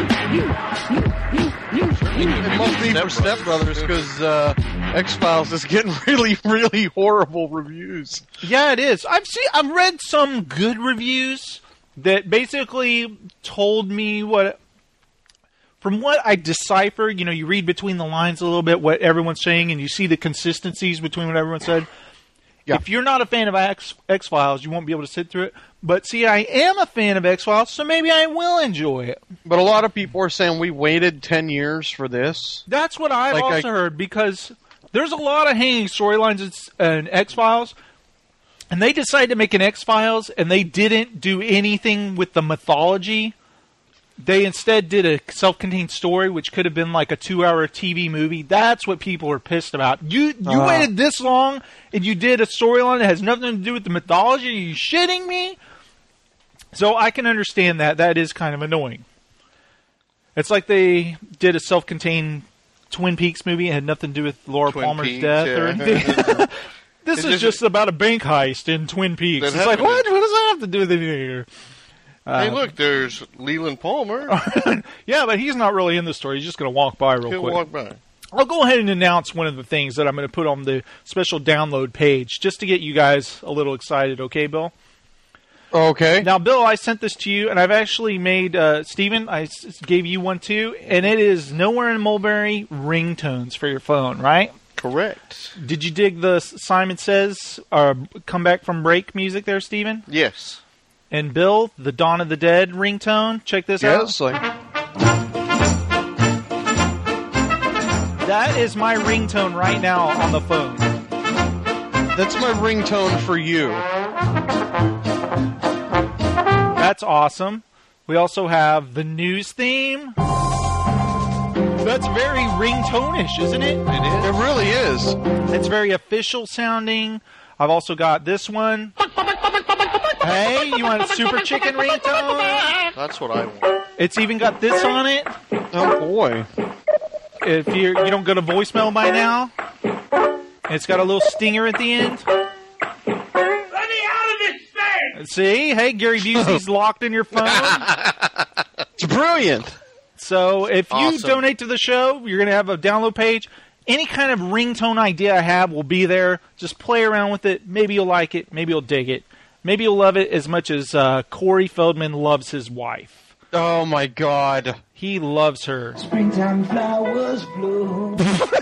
Speaker 8: It must be for Step Brothers, because X-Files is getting really, really horrible reviews.
Speaker 3: Yeah, it is. I've read some good reviews that basically told me what... From what I deciphered, you read between the lines a little bit what everyone's saying, and you see the consistencies between what everyone said. Yeah. If you're not a fan of X-Files, you won't be able to sit through it. But see, I am a fan of X-Files, so maybe I will enjoy it.
Speaker 8: But a lot of people are saying we waited 10 years for this.
Speaker 3: That's what I've also heard, because there's a lot of hanging storylines in X-Files, and they decided to make an X-Files, and they didn't do anything with the mythology. They instead did a self-contained story, which could have been like a 2-hour TV movie. That's what people are pissed about. You waited this long, and you did a storyline that has nothing to do with the mythology? Are you shitting me? So I can understand that. That is kind of annoying. It's like they did a self-contained Twin Peaks movie and had nothing to do with Laura Palmer's death or anything. This is just about a bank heist in Twin Peaks. It's like, what? What does that have to do with anything here?
Speaker 7: Hey, look, there's Leland Palmer.
Speaker 3: Yeah, but he's not really in the story. He's just going to walk by real quick.
Speaker 7: He'll walk by.
Speaker 3: I'll go ahead and announce one of the things that I'm going to put on the special download page just to get you guys a little excited. Okay, Bill?
Speaker 8: Okay.
Speaker 3: Now, Bill, I sent this to you, and I've actually made, Steven, I gave you one too, and it is Nowhere in Mulberry ringtones for your phone, right?
Speaker 7: Correct.
Speaker 3: Did you dig the Simon Says Come Back from Break music there, Steven?
Speaker 7: Yes.
Speaker 3: And Bill, the Dawn of the Dead ringtone. Check this out. That is my ringtone right now on the phone.
Speaker 8: That's my ringtone for you. That's
Speaker 3: awesome. We also have the news theme. That's very ringtone-ish, isn't it?
Speaker 8: It is. It really is.
Speaker 3: It's very official sounding. I've also got this one. Hey, you want a Super Chicken ringtone?
Speaker 7: That's what I want.
Speaker 3: It's even got this on it.
Speaker 8: Oh, boy.
Speaker 3: If you don't go to voicemail by now, it's got a little stinger at the end.
Speaker 27: Let me out of this thing!
Speaker 3: See? Hey, Gary Busey's locked in your phone.
Speaker 8: It's brilliant.
Speaker 3: So if you
Speaker 7: Awesome.
Speaker 3: donate to the show, you're going to have a download page. Any kind of ringtone idea I have will be there. Just play around with it. Maybe you'll like it. Maybe you'll dig it. Maybe you'll love it as much as Corey Feldman loves his wife.
Speaker 8: Oh, my God.
Speaker 3: He loves her.
Speaker 27: Springtime flowers bloom.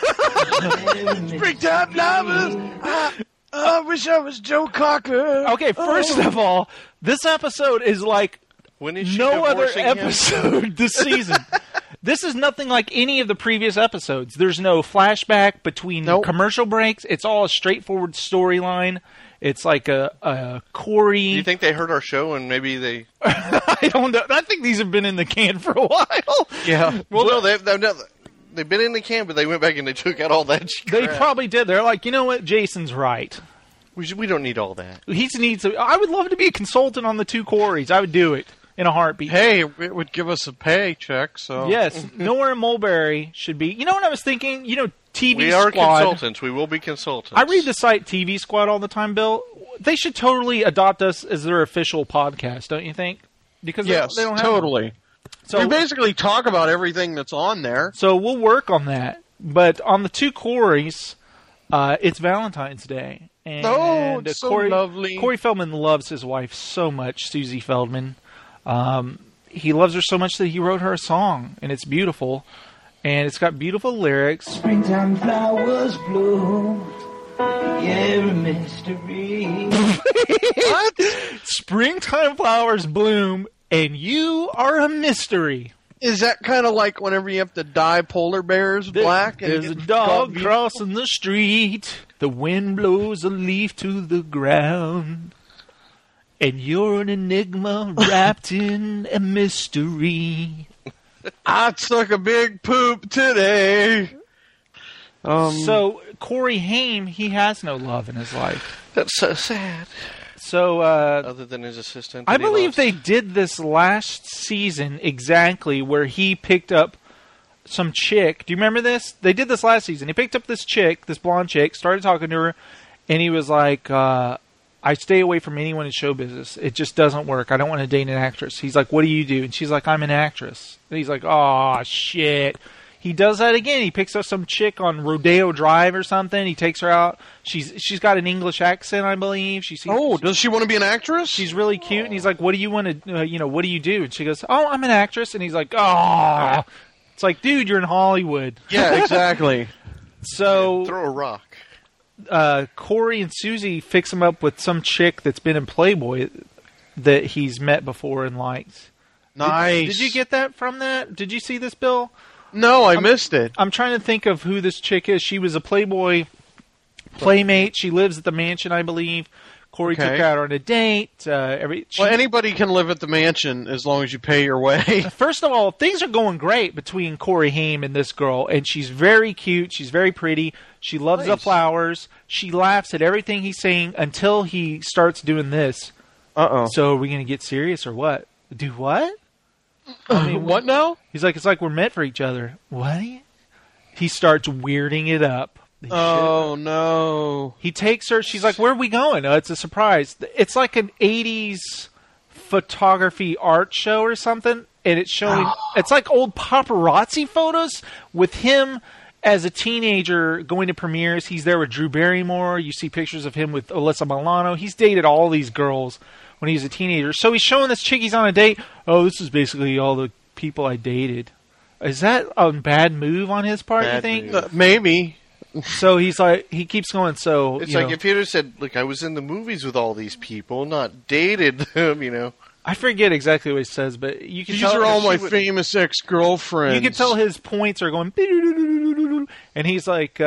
Speaker 8: Springtime flowers. I wish I was Joe Cocker.
Speaker 3: Okay, first of all, this episode is like
Speaker 7: When is she
Speaker 3: no other
Speaker 7: divorcing him?
Speaker 3: episode this season. This is nothing like any of the previous episodes. There's no flashback between commercial breaks. It's all a straightforward storyline. It's like a Corey.
Speaker 7: Do you think they heard our show and maybe they...
Speaker 3: I don't know. I think these have been in the can for a while.
Speaker 8: Yeah.
Speaker 7: Well, no, they've been in the can, but they went back and they took out all that crap.
Speaker 3: They probably did. They're like, you know what? Jason's right.
Speaker 7: We don't need all that.
Speaker 3: I would love to be a consultant on the two Coreys. I would do it in a heartbeat.
Speaker 8: Hey, it would give us a paycheck, so...
Speaker 3: Yes. Nowhere in Mulberry should be... You know what I was thinking? You know, TV
Speaker 7: We
Speaker 3: Squad.
Speaker 7: are consultants. We will be consultants.
Speaker 3: I read the site TV Squad all the time, Bill. They should totally adopt us as their official podcast, don't you think? Because
Speaker 8: yes,
Speaker 3: they don't have
Speaker 8: totally.
Speaker 3: So
Speaker 8: we basically talk about everything that's on there.
Speaker 3: So we'll work on that. But on the two Coreys, it's Valentine's Day. And
Speaker 8: oh, it's so lovely.
Speaker 3: Corey Feldman loves his wife so much, Susie Feldman. He loves her so much that he wrote her a song, and it's beautiful. And it's got beautiful lyrics.
Speaker 27: Springtime flowers bloom. Yeah, mystery.
Speaker 3: What? Springtime flowers bloom, and you are a mystery.
Speaker 8: Is that kind of like whenever you have to dye polar bears black?
Speaker 3: There's a dog crossing the street. The wind blows a leaf to the ground. And you're an enigma wrapped in a mystery.
Speaker 8: I took a big poop today.
Speaker 3: So, Corey Haim, he has no love in his life.
Speaker 7: That's so sad.
Speaker 3: So,
Speaker 7: other than his assistant.
Speaker 3: I believe they did this last season exactly, where he picked up some chick. Do you remember this? They did this last season. He picked up this chick, this blonde chick, started talking to her, and he was like, I stay away from anyone in show business. It just doesn't work. I don't want to date an actress. He's like, what do you do? And she's like, I'm an actress. And he's like, oh, shit. He does that again. He picks up some chick on Rodeo Drive or something. He takes her out. She's got an English accent, I believe.
Speaker 8: Does she want to be an actress?
Speaker 3: She's really cute. And he's like, what do you want to, what do you do? And she goes, oh, I'm an actress. And he's like, oh. It's like, dude, you're in Hollywood.
Speaker 8: Yeah, exactly.
Speaker 3: So
Speaker 7: throw a rock.
Speaker 3: Corey and Susie fix him up with some chick that's been in Playboy that he's met before and liked.
Speaker 8: Nice.
Speaker 3: Did you get that from that? Did you see this, Bill?
Speaker 8: No, I missed it.
Speaker 3: I'm trying to think of who this chick is. She was a Playboy playmate. She lives at the mansion, I believe. Corey took her out on a date.
Speaker 8: Anybody can live at the mansion as long as you pay your way.
Speaker 3: First of all, things are going great between Corey Haim and this girl, and she's very cute. She's very pretty. She loves the flowers. She laughs at everything he's saying until he starts doing this.
Speaker 8: Uh-oh.
Speaker 3: So are we going to get serious or what? Do what? I mean,
Speaker 8: what now?
Speaker 3: He's like, it's like we're meant for each other. What? He starts weirding it up.
Speaker 8: Oh, no.
Speaker 3: He takes her. She's like, where are we going? It's a surprise. It's like an 80s photography art show or something. And it's showing, it's like old paparazzi photos with him as a teenager going to premieres. He's there with Drew Barrymore. You see pictures of him with Alyssa Milano. He's dated all these girls when he was a teenager. So he's showing this chick he's on a date. Oh, this is basically all the people I dated. Is that a bad move on his part, you think?
Speaker 8: Maybe.
Speaker 3: So he's like, he keeps going, so...
Speaker 7: It's like if he'd have said, look, I was in the movies with all these people, not dated them,
Speaker 3: I forget exactly what he says, but you can
Speaker 8: These
Speaker 3: tell...
Speaker 8: are all my famous ex-girlfriends.
Speaker 3: You can tell his points are going... And he's like,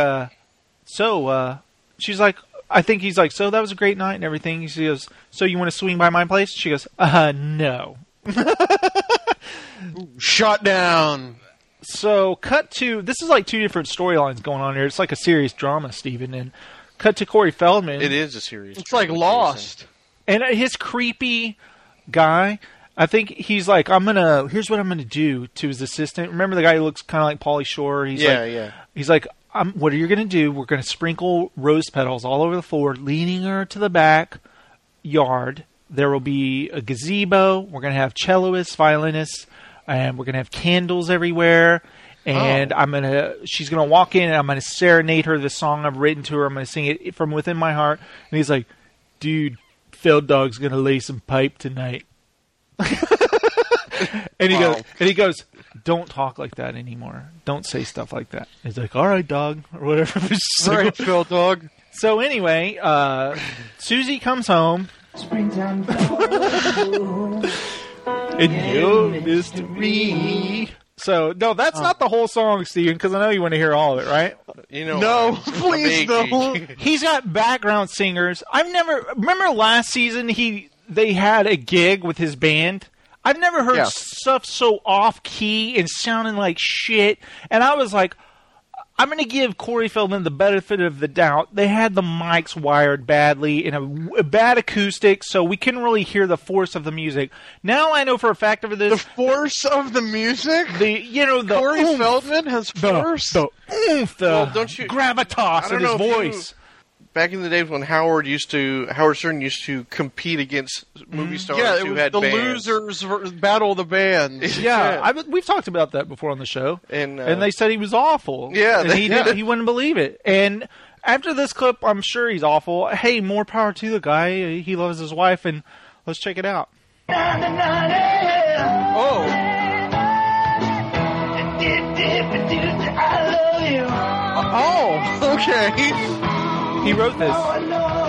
Speaker 3: she's like, I think he's like, so that was a great night and everything. She goes, so you want to swing by my place? She goes, no.
Speaker 8: Shut down.
Speaker 3: So, cut to... This is like two different storylines going on here. It's like a serious drama, Steven. And cut to Corey Feldman.
Speaker 7: It is a serious
Speaker 8: It's like Lost.
Speaker 3: And his creepy guy, I think he's like, here's what I'm going to do to his assistant. Remember the guy who looks kind of like Pauly Shore? He's like, what are you going to do? We're going to sprinkle rose petals all over the floor, leading her to the back yard. There will be a gazebo. We're going to have celloists, violinists, and we're going to have candles everywhere. And she's going to walk in, and I'm going to serenade her the song I've written to her. I'm going to sing it from within my heart. And he's like, dude, Feld Dog's going to lay some pipe tonight. and he goes, don't talk like that anymore. Don't say stuff like that. He's like, all right, dog, or whatever.
Speaker 8: All right, Feld Dog.
Speaker 3: So anyway, Susie comes home.
Speaker 27: Springtime flowers.
Speaker 3: And you're mystery. So, no, that's not the whole song, Steven, because I know you want to hear all of it, right?
Speaker 8: No, please don't.
Speaker 3: He's got background singers. Remember last season they had a gig with his band? I've never heard stuff so off-key and sounding like shit. And I was like, I'm going to give Corey Feldman the benefit of the doubt. They had the mics wired badly in a bad acoustic, so we couldn't really hear the force of the music. Now I know for a fact of this.
Speaker 8: The force of the music? Corey Feldman has force?
Speaker 3: The gravitas in his voice.
Speaker 7: Back in the days when Howard Stern used to compete against movie stars who had
Speaker 8: the
Speaker 7: bands.
Speaker 8: losers battle the bands.
Speaker 3: We've talked about that before on the show,
Speaker 7: and
Speaker 3: they said he was awful.
Speaker 7: Yeah,
Speaker 3: and he wouldn't believe it. And after this clip, I'm sure he's awful. Hey, more power to the guy. He loves his wife, and let's check it out.
Speaker 8: Oh, okay.
Speaker 3: He wrote this.
Speaker 8: Right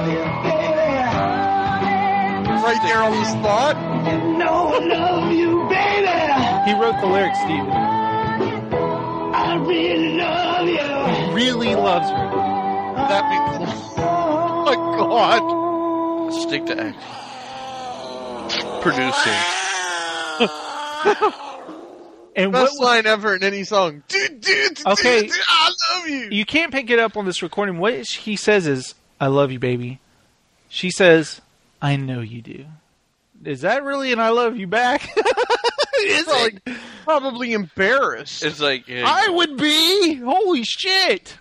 Speaker 8: there on the spot.
Speaker 27: Love you, baby.
Speaker 3: He wrote the lyrics, Steven.
Speaker 27: I really love you.
Speaker 3: He really loves her.
Speaker 8: That means, oh my God.
Speaker 7: Stick to acting. Producing.
Speaker 3: And
Speaker 8: best line ever in any song. Dude,
Speaker 3: okay,
Speaker 8: I love you.
Speaker 3: You can't pick it up on this recording. What he says is, I love you, baby. She says, I know you do. Is that really an I love you back? Is it?
Speaker 8: Probably embarrassed.
Speaker 7: It's like...
Speaker 3: I would be. Holy shit.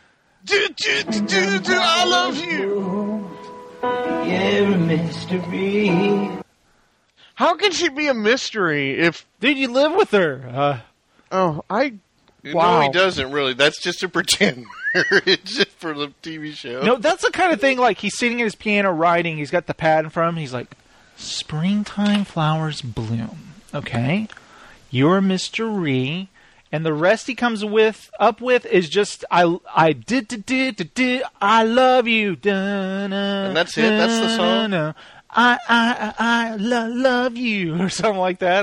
Speaker 8: I love you.
Speaker 27: You're a mystery.
Speaker 8: How can she be a mystery if...
Speaker 3: Dude, you live with her.
Speaker 7: No, he doesn't really. That's just a pretender. It's just for the TV show.
Speaker 3: No, that's the kind of thing, like, he's sitting at his piano writing, he's got the pad in front of him, he's like, springtime flowers bloom, okay? You're a mystery. And the rest he comes up with is just, I love you.
Speaker 7: And that's it? That's the song?
Speaker 3: I love you, or something like that.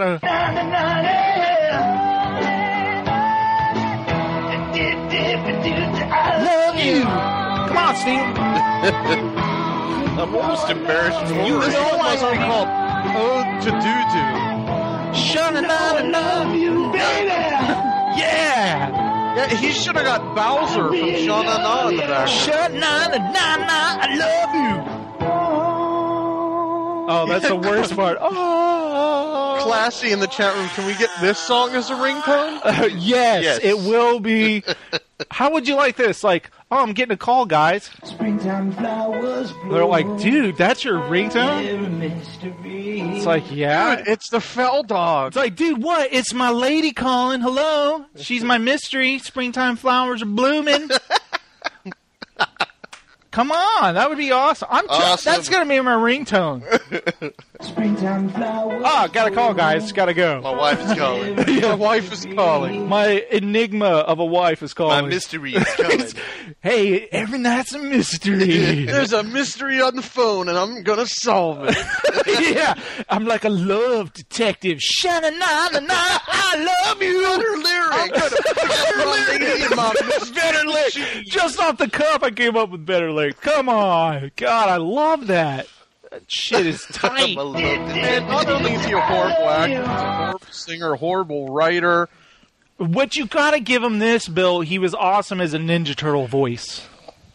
Speaker 3: Love you. Come on, Steve.
Speaker 7: I'm almost embarrassed for
Speaker 8: you. This one must be called Ode to Doo-Doo.
Speaker 27: I love you, baby.
Speaker 3: Yeah.
Speaker 8: He should have got Bowser from Sha-Na-Na in the back.
Speaker 3: Sha-Na-Na-Na, I love you. Oh, that's the worst part. Oh.
Speaker 8: Classy in the chat room. Can we get this song as a ringtone?
Speaker 3: Yes, it will be. How would you like this? Like, I'm getting a call, guys.
Speaker 27: Springtime flowers bloom.
Speaker 3: They're like, dude, that's your ringtone? It's like, yeah.
Speaker 8: Dude, it's the Feld Dog.
Speaker 3: It's like, dude, what? It's my lady calling. Hello? She's my mystery. Springtime flowers are blooming. Come on, that would be awesome.
Speaker 7: Awesome.
Speaker 3: That's going to be my ringtone.
Speaker 27: Springtime flowers.
Speaker 3: Oh, got to call, guys. Got to go.
Speaker 7: My wife is calling.
Speaker 8: My wife is calling.
Speaker 3: My enigma of a wife is calling.
Speaker 7: My mystery is calling.
Speaker 3: Hey, every night's a mystery.
Speaker 8: There's a mystery on the phone, and I'm going to solve it.
Speaker 3: Yeah, I'm like a love detective. Sha-na-na-na-na, I love you. Better lyric. Just off the cuff, I came up with better lyrics. Come on. God, I love that. That shit is tight.
Speaker 8: And not only is he a horrible actor, he's a horrible singer, horrible writer.
Speaker 3: What you gotta give him this, Bill, he was awesome as a Ninja Turtle voice.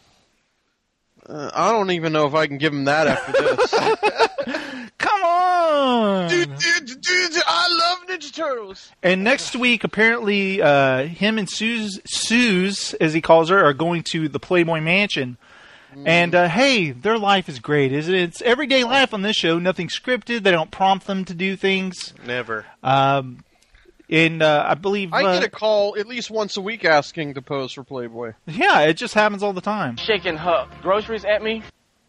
Speaker 8: I don't even know if I can give him that after this.
Speaker 3: Come on!
Speaker 8: Dude, I love Ninja Turtles!
Speaker 3: And next week, apparently, him and Suze, as he calls her, are going to the Playboy Mansion. And, hey, their life is great, isn't it? It's everyday life on this show. Nothing scripted. They don't prompt them to do things.
Speaker 7: Never.
Speaker 3: I believe...
Speaker 8: I get a call at least once a week asking to pose for Playboy.
Speaker 3: Yeah, it just happens all the time.
Speaker 22: Shaking her groceries at me.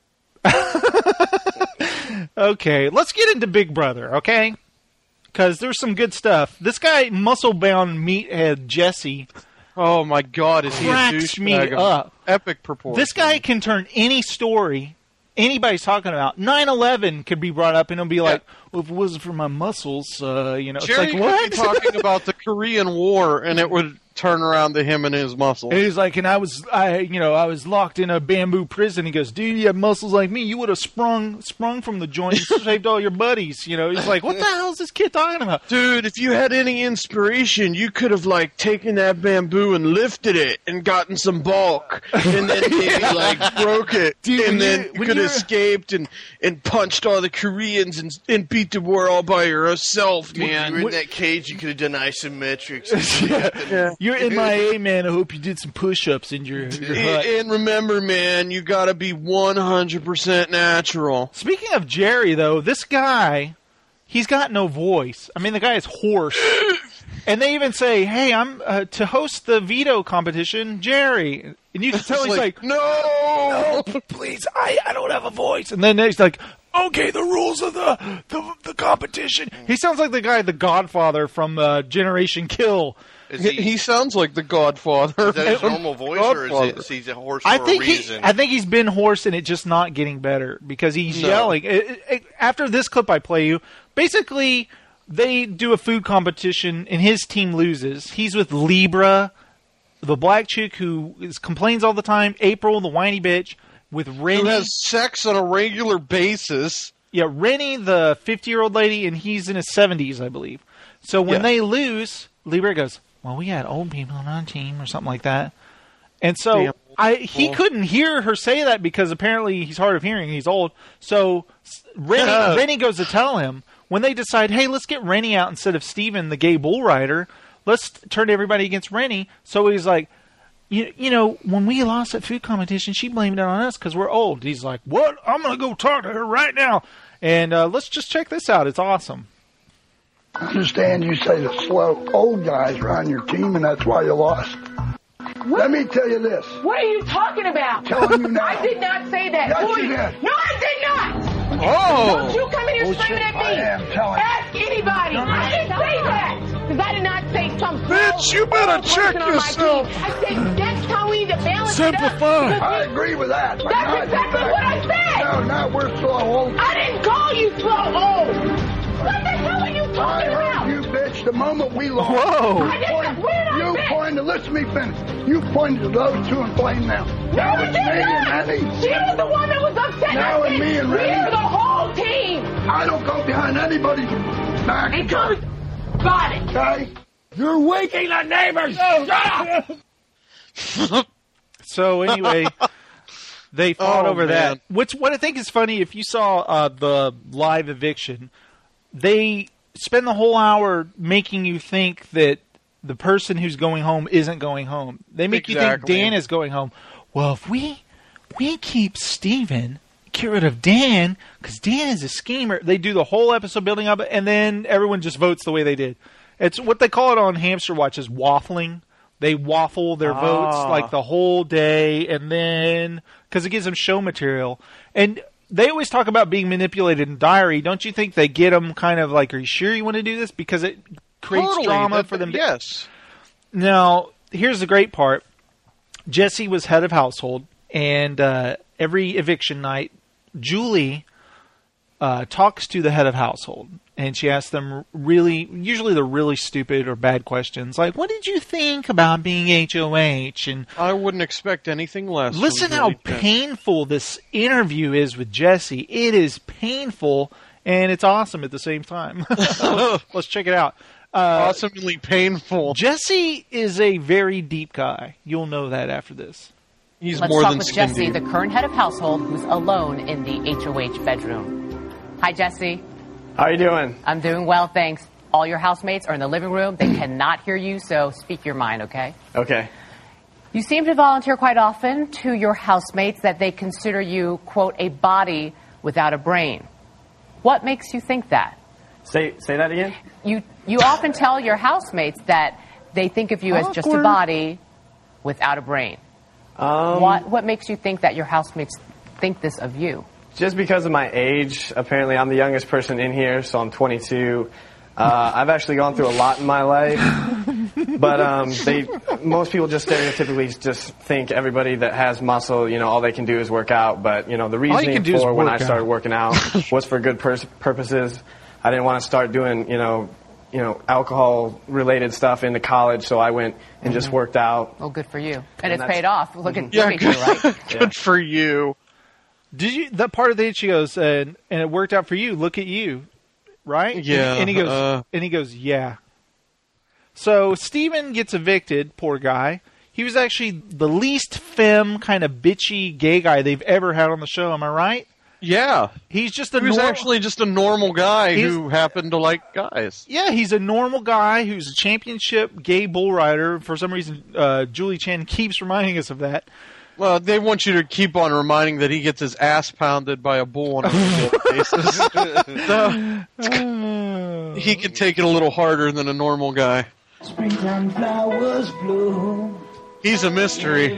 Speaker 3: Okay, let's get into Big Brother, okay? Because there's some good stuff. This guy, muscle-bound meathead Jesse...
Speaker 8: Oh my God, is he a
Speaker 3: cracks me
Speaker 8: douchebag of
Speaker 3: up.
Speaker 8: Epic proportions.
Speaker 3: This guy can turn any story anybody's talking about. 9/11 could be brought up and it'll be like, well, if it wasn't for my muscles,
Speaker 8: Jerry
Speaker 3: it's like,
Speaker 8: could
Speaker 3: what?
Speaker 8: be talking about the Korean War and it would turn around to him and his muscles.
Speaker 3: And he's like, and I was locked in a bamboo prison. He goes, dude, you have muscles like me. You would have sprung from the joint and saved all your buddies. You know, he's like, what the hell is this kid talking about?
Speaker 8: Dude, if you had any inspiration, you could have, like, taken that bamboo and lifted it and gotten some bulk and then maybe, broke it. Dude, and then you could have escaped and punched all the Koreans and beat the war all by yourself, man.
Speaker 7: You were in that cage, you could have done isometrics.
Speaker 8: Yeah.
Speaker 3: You're MIA, man. I hope you did some push-ups in your hut.
Speaker 8: And remember, man, you gotta be 100% natural.
Speaker 3: Speaking of Jerry, though, this guy, he's got no voice. I mean, the guy is hoarse. And they even say, hey, I'm to host the veto competition, Jerry. And you can tell he's like,
Speaker 8: no,
Speaker 3: please, I don't have a voice. And then he's like, okay, the rules of the competition. He sounds like the guy, the Godfather from Generation Kill.
Speaker 8: He sounds like the Godfather.
Speaker 7: Is that his normal voice, or is he a horse for a reason?
Speaker 3: I think he's been hoarse, and it's just not getting better because he's yelling. After this clip I play you, basically they do a food competition, and his team loses. He's with Libra, the black chick who complains all the time, April, the whiny bitch, with Rennie.
Speaker 8: Who has sex on a regular basis.
Speaker 3: Yeah, Rennie, the 50-year-old lady, and he's in his 70s, I believe. So when they lose, Libra goes, well, we had old people on our team or something like that. And so he couldn't hear her say that because apparently he's hard of hearing. He's old. So Rennie goes to tell him. When they decide, hey, let's get Rennie out instead of Steven, the gay bull rider. Let's turn everybody against Rennie. So he's like, you know, when we lost that food competition, she blamed it on us because we're old. He's like, what? I'm going to go talk to her right now. And let's just check this out. It's awesome.
Speaker 11: I understand you say the slow old guys are on your team, and that's why you lost.
Speaker 12: What?
Speaker 11: Let me tell you this.
Speaker 12: What are you talking about?
Speaker 11: Telling you now.
Speaker 12: I did not say that.
Speaker 11: Yes, you did.
Speaker 12: No, I did not.
Speaker 11: Oh.
Speaker 12: Don't you come in here screaming at me.
Speaker 11: I am telling you.
Speaker 12: Ask anybody. I didn't say that. Because I did not say some
Speaker 11: Bitch, you better check yourself.
Speaker 12: I said that's how we need to balance
Speaker 11: Simplify.
Speaker 12: it up.
Speaker 11: I agree with that.
Speaker 12: That's exactly what I said.
Speaker 11: No, now we're slow old.
Speaker 12: I didn't call you slow old. What the hell are you talking about?
Speaker 11: You bitch, the moment we lost.
Speaker 3: Whoa.
Speaker 11: You pointed, listen to me finish. You pointed to those two and blamed them. Now it's me and Rennie.
Speaker 12: She was the one that was upset.
Speaker 11: Now it's me and Rennie.
Speaker 12: We're the whole team.
Speaker 11: I don't go behind anybody's back.
Speaker 12: And come got it.
Speaker 11: Okay? You're waking the neighbors.
Speaker 12: Shut up.
Speaker 3: So anyway, they fought over that. What I think is funny, if you saw the live eviction, they spend the whole hour making you think that the person who's going home isn't going home. They make you think Dan is going home. Well, if we keep Steven, get rid of Dan, because Dan is a schemer. They do the whole episode building up, and then everyone just votes the way they did. It's what they call it on Hamster Watch is waffling. They waffle their votes like the whole day, and then because it gives them show material. And they always talk about being manipulated in Diary. Don't you think they get them kind of like, are you sure you want to do this? Because it creates drama for them.
Speaker 8: Yes.
Speaker 3: Now, here's the great part. Jesse was head of household, and every eviction night, Julie talks to the head of household. And she asks them usually they're really stupid or bad questions, like, what did you think about being HOH? And
Speaker 8: I wouldn't expect anything less.
Speaker 3: Listen how painful this interview is with Jesse. It is painful, and it's awesome at the same time. Let's check it out.
Speaker 8: Awesomely painful.
Speaker 3: Jesse is a very deep guy. You'll know that after this.
Speaker 8: He's
Speaker 9: Let's
Speaker 8: more
Speaker 9: talk
Speaker 8: than
Speaker 9: with
Speaker 8: skin
Speaker 9: Jesse,
Speaker 8: deep.
Speaker 9: the current head of household, who's alone in the HOH bedroom. Hi, Jesse.
Speaker 13: How are you doing?
Speaker 9: I'm doing well, thanks. All your housemates are in the living room. They cannot hear you, so speak your mind, okay?
Speaker 13: Okay.
Speaker 9: You seem to volunteer quite often to your housemates that they consider you, quote, a body without a brain. What makes you think that?
Speaker 13: Say that again?
Speaker 9: You often tell your housemates that they think of you as just a body without a brain. What makes you think that your housemates think this of you?
Speaker 13: Just because of my age. Apparently, I'm the youngest person in here, so I'm 22. I've actually gone through a lot in my life, but most people just stereotypically just think everybody that has muscle, all they can do is work out. But the reasoning for when I started working out was for good purposes. I didn't want to start doing alcohol-related stuff into college, so I went and just worked out.
Speaker 9: Oh, good for you. And it's paid off. Look at
Speaker 8: you,
Speaker 9: right?
Speaker 8: Good for you.
Speaker 3: Did you, that part of the she goes, and it worked out for you, look at you, right?
Speaker 8: Yeah.
Speaker 3: And he goes, yeah. So Steven gets evicted, poor guy. He was actually the least femme, kind of bitchy gay guy they've ever had on the show, am I right?
Speaker 8: Yeah.
Speaker 3: He's just
Speaker 8: He was actually just a normal guy who happened to like guys.
Speaker 3: Yeah, he's a normal guy who's a championship gay bull rider. For some reason, Julie Chen keeps reminding us of that.
Speaker 8: Well, they want you to keep on reminding that he gets his ass pounded by a bull on a regular basis. So, he can take it a little harder than a normal guy.
Speaker 27: Springtime flowers bloom.
Speaker 8: He's a mystery.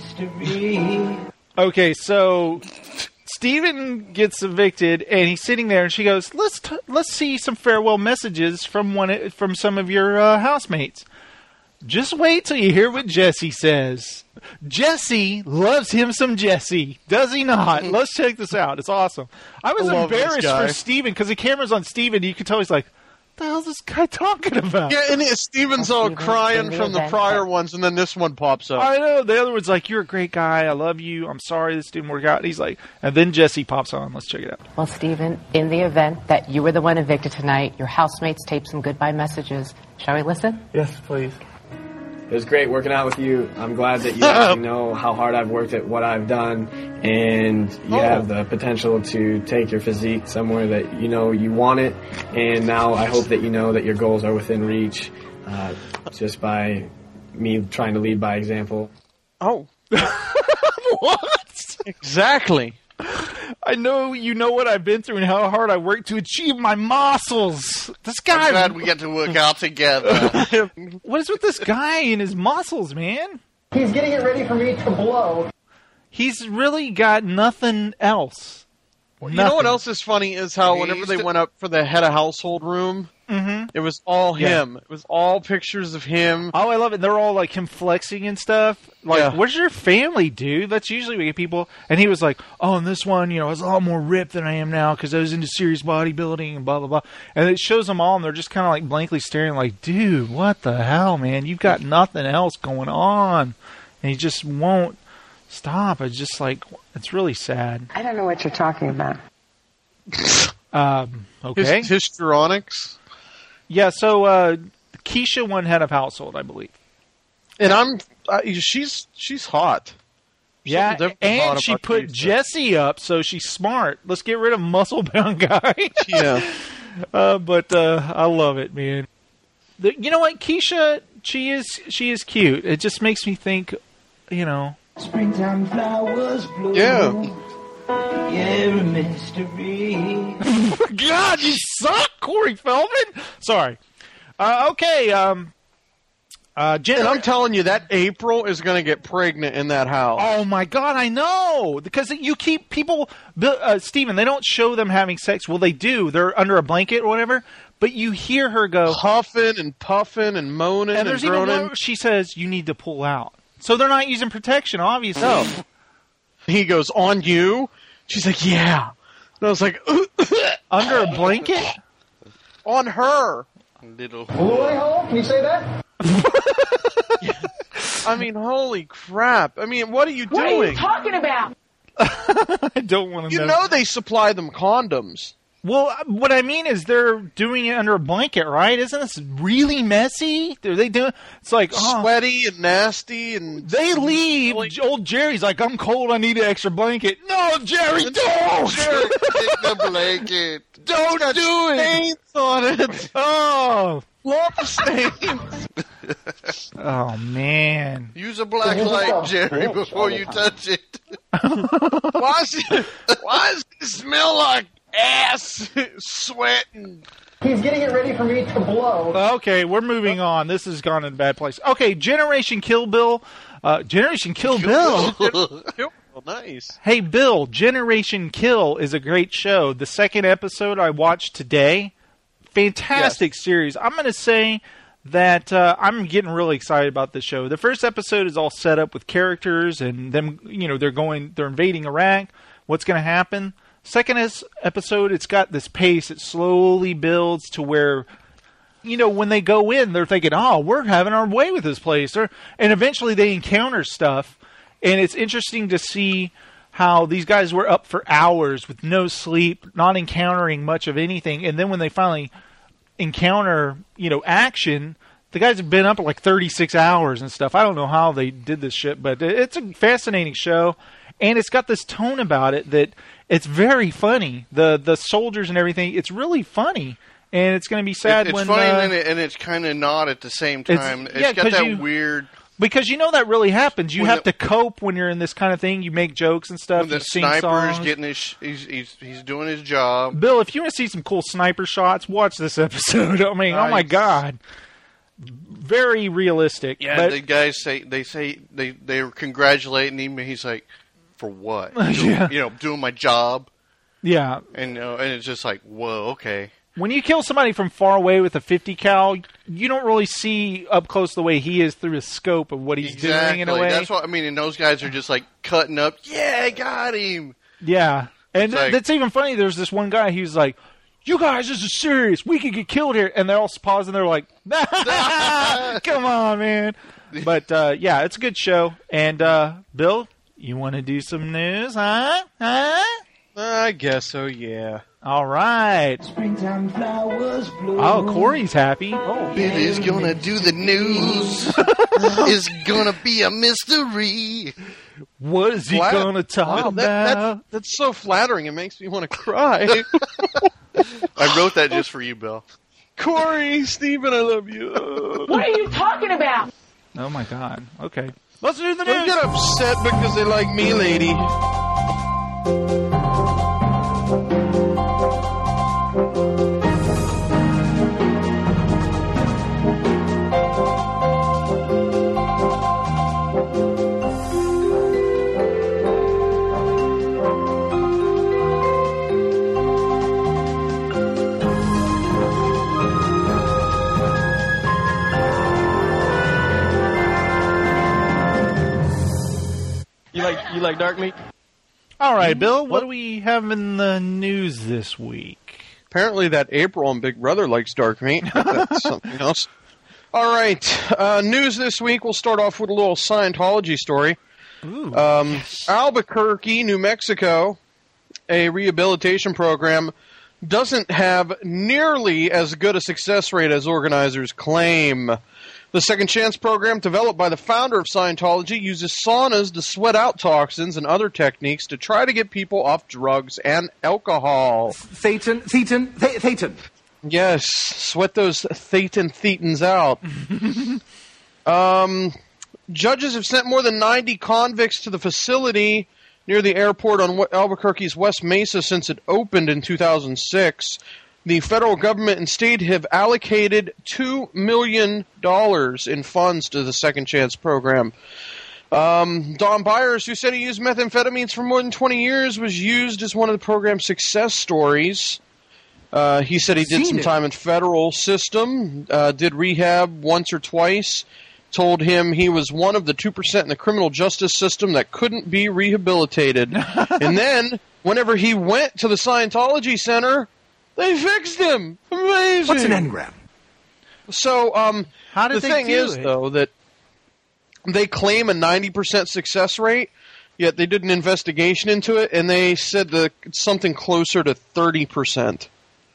Speaker 3: Okay, so Steven gets evicted, and he's sitting there, and she goes, "Let's see some farewell messages from some of your housemates." Just wait till you hear what Jesse says. Jesse loves him some Jesse, does he not? Let's check this out. It's awesome. I was embarrassed for Steven because the camera's on Steven. You can tell he's like, "What the hell's this guy talking about?"
Speaker 8: Yeah, and Steven's all crying from the prior ones, and then this one pops up.
Speaker 3: I know. The other one's like, "You're a great guy. I love you. I'm sorry this didn't work out." And he's like, and then Jesse pops on. Let's check it out.
Speaker 9: Well, Steven, in the event that you were the one evicted tonight, your housemates taped some goodbye messages. Shall we listen?
Speaker 13: Yes, please. It was great working out with you. I'm glad that you actually know how hard I've worked at what I've done, and you have the potential to take your physique somewhere that you want it. And now I hope that you know that your goals are within reach, just by me trying to lead by example.
Speaker 8: Oh.
Speaker 3: What?
Speaker 8: Exactly.
Speaker 3: I know you know what I've been through and how hard I worked to achieve my muscles. This guy.
Speaker 7: I'm glad we get to work out together.
Speaker 3: What is with this guy and his muscles, man?
Speaker 14: He's getting it ready for me to blow.
Speaker 3: He's really got nothing else.
Speaker 8: You know what else is funny is how whenever they went up for the head of household room, it was all him. It was all pictures of him.
Speaker 3: Oh, I love it. They're all like him flexing and stuff. Like, where's your family, dude? That's usually what you get people. And he was like, oh, and this one, I was a lot more ripped than I am now because I was into serious bodybuilding and blah, blah, blah. And it shows them all, and they're just kind of like blankly staring like, dude, what the hell, man? You've got nothing else going on. And he just won't stop. It's just like, it's really sad.
Speaker 14: I don't know what you're talking about.
Speaker 3: Okay.
Speaker 8: Histrionics?
Speaker 3: Yeah, so Keisha won head of household, I believe.
Speaker 8: And she's hot.
Speaker 3: Yeah, and she put Jesse up, so she's smart. Let's get rid of muscle-bound guy.
Speaker 8: Yeah.
Speaker 3: But I love it, man. You know what, Keisha, she is cute. It just makes me think,
Speaker 27: Springtime flowers bloom.
Speaker 8: Yeah.
Speaker 27: You're a mystery.
Speaker 3: God, you suck, Corey Feldman. Sorry. Okay.
Speaker 8: And I'm telling you, that April is going to get pregnant in that house.
Speaker 3: Oh my God, I know, because you keep people, Steven, they don't show them having sex. Well, they do. They're under a blanket or whatever. But you hear her go
Speaker 8: huffing and puffing and moaning and
Speaker 3: there's
Speaker 8: groaning.
Speaker 3: Even one she says, "You need to pull out." So they're not using protection, obviously.
Speaker 8: No. He goes, "On you?" She's like, "Yeah." And I was like,
Speaker 3: under a blanket?
Speaker 8: On her.
Speaker 14: Boy, can you say that?
Speaker 8: I mean, holy crap. I mean, what are you doing?
Speaker 14: What are you talking about?
Speaker 3: I don't want to know.
Speaker 8: You know they supply them condoms.
Speaker 3: Well, what I mean is they're doing it under a blanket, right? Isn't this really messy? Are they doing? It's like
Speaker 8: sweaty and nasty, and
Speaker 3: they leave. Old Jerry's like, "I'm cold. I need an extra blanket." No, Jerry, don't.
Speaker 7: Jerry, take the blanket.
Speaker 3: Don't do it.
Speaker 8: Stains on it.
Speaker 3: Oh,
Speaker 8: love stains.
Speaker 3: Oh man!
Speaker 7: Use a black light, Jerry, before you touch it.
Speaker 8: Why does it smell like ass, sweat, and...
Speaker 14: He's getting it ready for me to blow.
Speaker 3: Okay, we're moving on. This has gone in a bad place. Okay, Generation Kill Bill. Generation Kill Bill.
Speaker 8: Nice.
Speaker 3: Hey, Bill, Generation Kill is a great show. The second episode I watched today, fantastic series. I'm going to say that I'm getting really excited about this show. The first episode is all set up with characters and them, they're invading Iraq. What's going to happen? Second episode, it's got this pace. It slowly builds to where, when they go in, they're thinking, oh, we're having our way with this place. And eventually they encounter stuff. And it's interesting to see how these guys were up for hours with no sleep, not encountering much of anything. And then when they finally encounter, action, the guys have been up like 36 hours and stuff. I don't know how they did this shit, but it's a fascinating show. And it's got this tone about it that it's very funny. The soldiers and everything, it's really funny. And it's going to be sad when...
Speaker 7: It's funny and it's kind of not at the same time. It's got that weird...
Speaker 3: Because that really happens. You have to cope when you're in this kind of thing. You make jokes and stuff.
Speaker 7: When the sniper is getting he's doing his job.
Speaker 3: Bill, if you want to see some cool sniper shots, watch this episode. I mean, Oh my God. Very realistic.
Speaker 7: Yeah,
Speaker 3: but,
Speaker 7: the guys they're congratulating him, and he's like, for what? Doing my job.
Speaker 3: Yeah.
Speaker 7: And it's just like, whoa, okay.
Speaker 3: When you kill somebody from far away with a 50 cal, you don't really see up close the way he is through his scope of what he's doing in a way.
Speaker 7: That's what I mean. And those guys are just like cutting up. Yeah, I got him.
Speaker 3: Yeah. And that's even funny. There's this one guy who's like, you guys, this is serious. We could get killed here. And they're all pausing. They're like, come on, man. But, yeah, it's a good show. And, Bill, you want to do some news, huh?
Speaker 8: I guess so, yeah.
Speaker 3: All right.
Speaker 27: Springtime flowers bloom.
Speaker 3: Oh, Corey's happy.
Speaker 7: Oh, Billy's gonna do the news. It's gonna be a mystery.
Speaker 3: What is he gonna talk about?
Speaker 8: That's so flattering. It makes me want to cry.
Speaker 7: I wrote that just for you, Bill.
Speaker 8: Corey, Steven, I love you.
Speaker 12: What are you talking about?
Speaker 3: Oh my God. Okay. Let's do the news.
Speaker 8: Don't get upset because they like me, lady.
Speaker 22: You like dark meat?
Speaker 3: All right, Bill, what do we have in the news this week?
Speaker 8: Apparently that April on Big Brother likes dark meat. That's something else. All right, news this week. We'll start off with a little Scientology story.
Speaker 3: Ooh,
Speaker 8: Albuquerque, New Mexico, a rehabilitation program, doesn't have nearly as good a success rate as organizers claim. The Second Chance program, developed by the founder of Scientology, uses saunas to sweat out toxins and other techniques to try to get people off drugs and alcohol.
Speaker 27: Thetan.
Speaker 8: Yes, sweat those thetans out. Judges have sent more than 90 convicts to the facility near the airport on Albuquerque's West Mesa since it opened in 2006. The federal government and state have allocated $2 million in funds to the Second Chance program. Don Byers, who said he used methamphetamines for more than 20 years, was used as one of the program's success stories. He said he did some time in federal system, did rehab once or twice, told him he was one of the 2% in the criminal justice system that couldn't be rehabilitated. And then, whenever he went to the Scientology Center, they fixed him. Amazing.
Speaker 27: What's an engram?
Speaker 8: So,
Speaker 3: how did
Speaker 8: the thing is, though, that they claim a 90% success rate. Yet they did an investigation into it, and they said that it's something closer to 30%.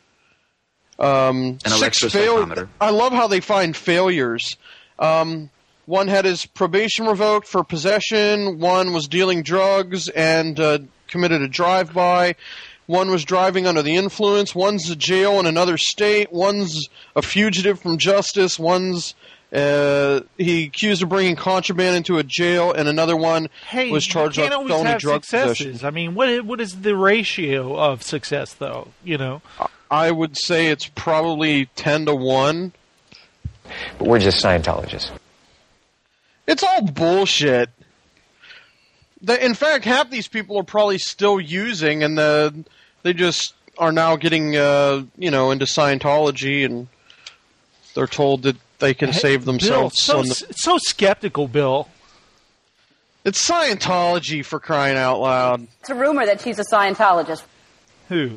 Speaker 1: An electrocytometer.
Speaker 8: I love how they find failures. One had his probation revoked for possession. One was dealing drugs and committed a drive-by. One was driving under the influence. One's in jail in another state. One's a fugitive from justice. One's he accused of bringing contraband into a jail, and another one was charged with felony drug possession.
Speaker 3: I mean, what is the ratio of success, though? You know,
Speaker 8: I would say it's probably 10-1.
Speaker 5: But we're just Scientologists.
Speaker 8: It's all bullshit. In fact, half these people are probably still using, and they just are now getting, into Scientology, and they're told that they can save themselves.
Speaker 3: Bill, so skeptical, Bill.
Speaker 8: It's Scientology, for crying out loud.
Speaker 23: It's a rumor that she's a Scientologist.
Speaker 3: Who?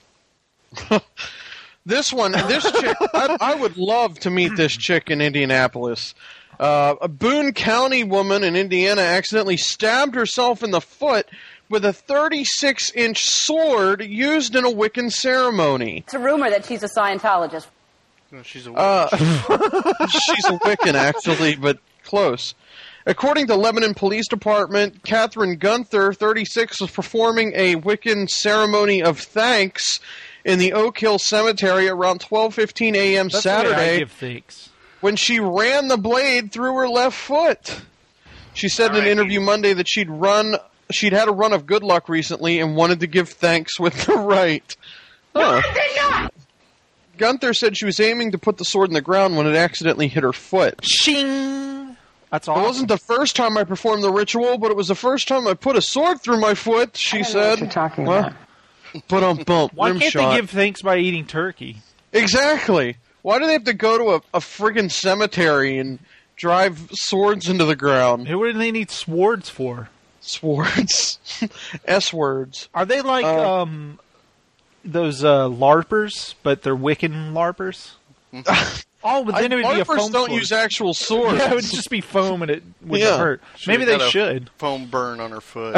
Speaker 8: This chick, I would love to meet this chick in Indianapolis. A Boone County woman in Indiana accidentally stabbed herself in the foot with a 36-inch sword used in a Wiccan ceremony.
Speaker 23: It's a rumor that she's a Scientologist.
Speaker 7: No, she's a Wiccan.
Speaker 8: She's a Wiccan, actually, but close. According to Lebanon Police Department, Catherine Gunther, 36, was performing a Wiccan ceremony of thanks in the Oak Hill Cemetery around 12:15 a.m.
Speaker 3: That's
Speaker 8: Saturday.
Speaker 3: The way I give thanks.
Speaker 8: When she ran the blade through her left foot. She said in an interview Monday that she'd had a run of good luck recently and wanted to give thanks with the right. Huh. Gunther said she was aiming to put the sword in the ground when it accidentally hit her foot.
Speaker 3: Shing! That's awesome.
Speaker 8: It wasn't the first time I performed the ritual, but it was the first time I put a sword through my foot, she said.
Speaker 5: Know what you're talking about.
Speaker 8: Bump.
Speaker 3: Why can't they give thanks by eating turkey?
Speaker 8: Exactly. Why do they have to go to a friggin' cemetery and drive swords into the ground?
Speaker 3: What do they need swords for?
Speaker 8: Swords. S-words.
Speaker 3: Are they like those LARPers, but they're Wiccan LARPers? Oh, but then it would be a foam
Speaker 8: LARPers don't
Speaker 3: sword.
Speaker 8: use actual swords.
Speaker 3: Yeah, it would just be foam and it wouldn't hurt. Maybe they should.
Speaker 7: Foam burn on her foot.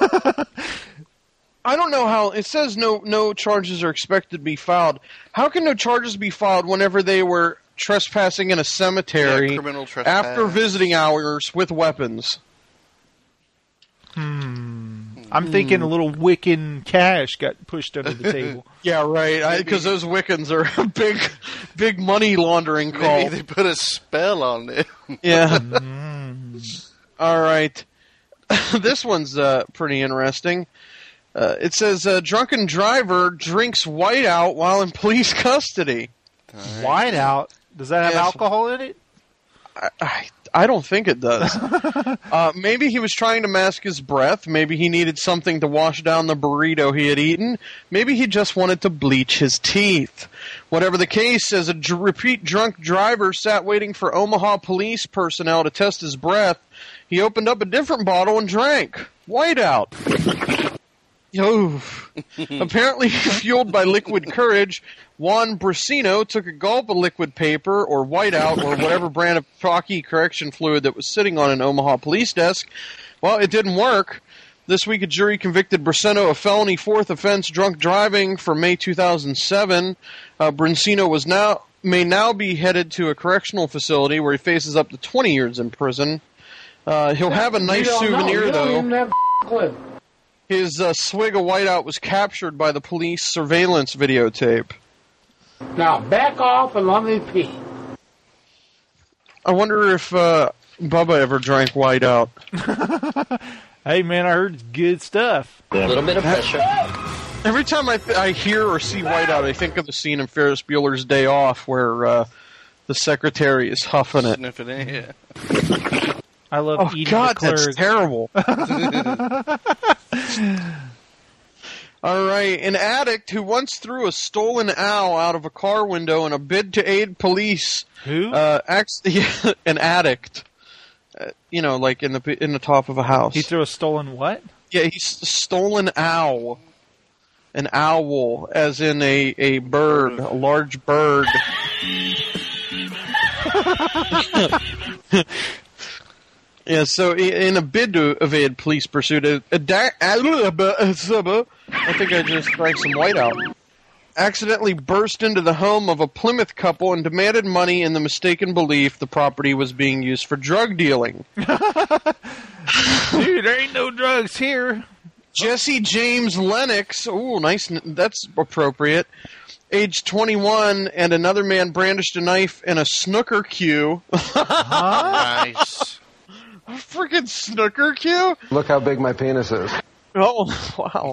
Speaker 8: I don't know how it says no charges are expected to be filed. How can no charges be filed whenever they were trespassing in a cemetery
Speaker 7: criminal trespass.
Speaker 8: after visiting hours with weapons?
Speaker 3: I'm thinking a little Wiccan cash got pushed under the table.
Speaker 8: Yeah, right. Because those Wiccans are a big money laundering call.
Speaker 7: Maybe they put a spell on it.
Speaker 8: Yeah. All right. This one's pretty interesting. It says drunken driver drinks whiteout while in police custody.
Speaker 3: Whiteout? Does that have alcohol in it?
Speaker 8: I don't think it does. Maybe he was trying to mask his breath. Maybe he needed something to wash down the burrito he had eaten. Maybe he just wanted to bleach his teeth. Whatever the case, as a repeat drunk driver sat waiting for Omaha police personnel to test his breath, he opened up a different bottle and drank. Whiteout. Apparently fueled by liquid courage, Juan Brasino took a gulp of liquid paper or whiteout or whatever brand of chalky correction fluid that was sitting on an Omaha police desk. Well, it didn't work. This week a jury convicted Brasino of felony fourth offense drunk driving for May 2007. Brasino may now be headed to a correctional facility where he faces up to 20 years in prison. He'll have a nice souvenir, though. His swig of whiteout was captured by the police surveillance videotape.
Speaker 15: Now back off and let me pee.
Speaker 8: I wonder if Bubba ever drank whiteout.
Speaker 3: Hey man, I heard it's good stuff.
Speaker 24: A little bit of pressure.
Speaker 8: Every time I hear or see whiteout, I think of the scene in Ferris Bueller's Day Off where the secretary is huffing it.
Speaker 7: Sniffing it, yeah.
Speaker 3: I love eating
Speaker 8: God,
Speaker 3: the clerk.
Speaker 8: that's terrible. All right, an addict who once threw a stolen owl out of a car window in a bid to aid police.
Speaker 3: Who?
Speaker 8: An addict. Like in the top of a house.
Speaker 3: He threw a stolen what?
Speaker 8: Yeah, he's stolen owl. An owl, as in a bird, a large bird. Yeah, so in a bid to evade police pursuit, I think I just drank some white out. Accidentally burst into the home of a Plymouth couple and demanded money in the mistaken belief the property was being used for drug dealing.
Speaker 3: Dude, there ain't no drugs here.
Speaker 8: Jesse James Lennox, ooh, nice, that's appropriate, age 21, and another man brandished a knife in a snooker cue.
Speaker 7: Nice.
Speaker 8: A freaking snooker cue?
Speaker 16: Look how big my penis is.
Speaker 8: Oh, wow.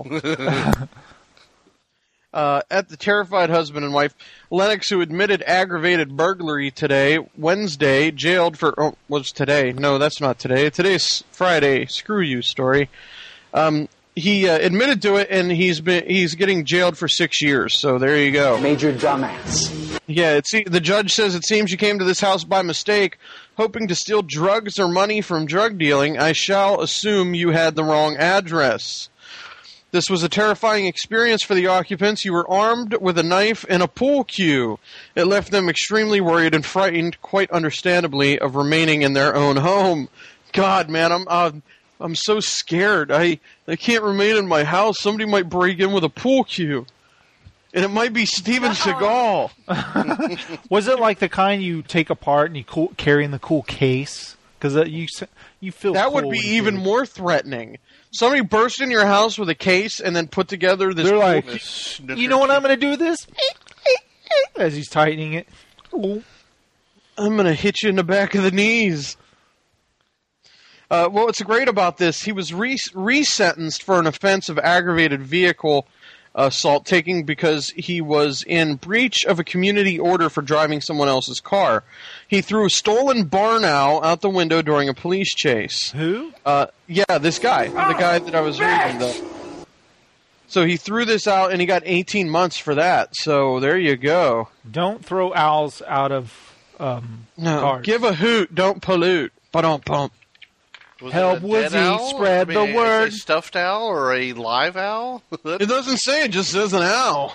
Speaker 8: At the terrified husband and wife, Lennox, who admitted aggravated burglary today, Wednesday, jailed for... Oh, was today? No, that's not today. Today's Friday. Screw you, story. He admitted to it, and he's getting jailed for 6 years. So there you go.
Speaker 14: Major dumbass.
Speaker 8: Yeah, the judge says it seems you came to this house by mistake, hoping to steal drugs or money from drug dealing. I shall assume you had the wrong address. This was a terrifying experience for the occupants. You were armed with a knife and a pool cue. It left them extremely worried and frightened, quite understandably, of remaining in their own home. God, man, I'm so scared. I can't remain in my house. Somebody might break in with a pool cue. And it might be Steven Seagal.
Speaker 3: Was it like the kind you take apart and you carry in the cool case? Because you feel
Speaker 8: that
Speaker 3: cool
Speaker 8: would be even more threatening. Somebody burst in your house with a case and then put together this...
Speaker 3: They're like, you know what I'm going to do with this? As he's tightening it.
Speaker 8: I'm going to hit you in the back of the knees. What's great about this, he was resentenced for an offense of aggravated vehicle assault taking because he was in breach of a community order for driving someone else's car. He threw a stolen barn owl out the window during a police chase.
Speaker 3: Who?
Speaker 8: Yeah, this guy. The guy that I was reading. So he threw this out, and he got 18 months for that. So there you go.
Speaker 3: Don't throw owls out of cars.
Speaker 8: Give a hoot. Don't pollute. Ba-dum-pum.
Speaker 3: Help Wizzy spread the word.
Speaker 7: Is it a stuffed owl or a live owl?
Speaker 8: It doesn't say. It just says an owl.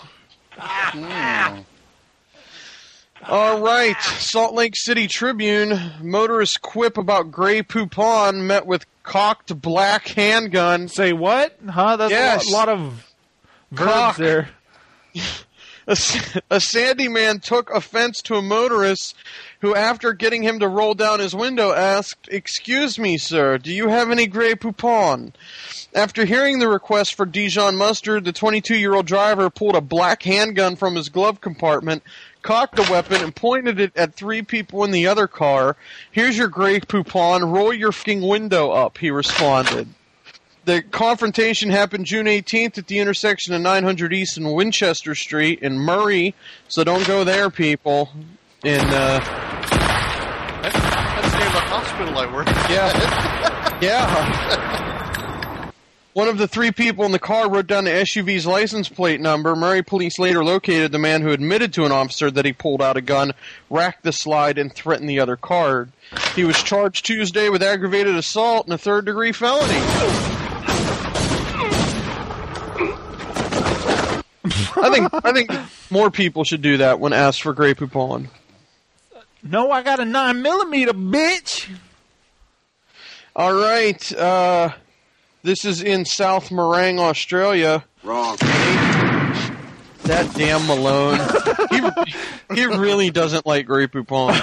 Speaker 8: All right. Salt Lake City Tribune. Motorist quip about Grey Poupon met with cocked black handgun.
Speaker 3: Say what? Huh? That's a lot of verbs there.
Speaker 8: A Sandy man took offense to a motorist who, after getting him to roll down his window, asked, "Excuse me, sir, do you have any Grey Poupon?" After hearing the request for Dijon mustard, the 22-year-old driver pulled a black handgun from his glove compartment, cocked the weapon, and pointed it at 3 people in the other car. "Here's your Grey Poupon, roll your f***ing window up," he responded. The confrontation happened June 18th at the intersection of 900 East and Winchester Street in Murray, so don't go there, people. That's
Speaker 7: the name of the hospital I work at.
Speaker 8: Yeah. One of the 3 people in the car wrote down the SUV's license plate number. Murray police later located the man who admitted to an officer that he pulled out a gun, racked the slide, and threatened the other car. He was charged Tuesday with aggravated assault and a 3rd-degree felony. I think more people should do that when asked for Grey Poupon.
Speaker 3: No, I got a 9mm, bitch.
Speaker 8: All right. This is in South Morang, Australia.
Speaker 1: Wrong.
Speaker 8: That damn Malone. He really doesn't like Grey Poupon.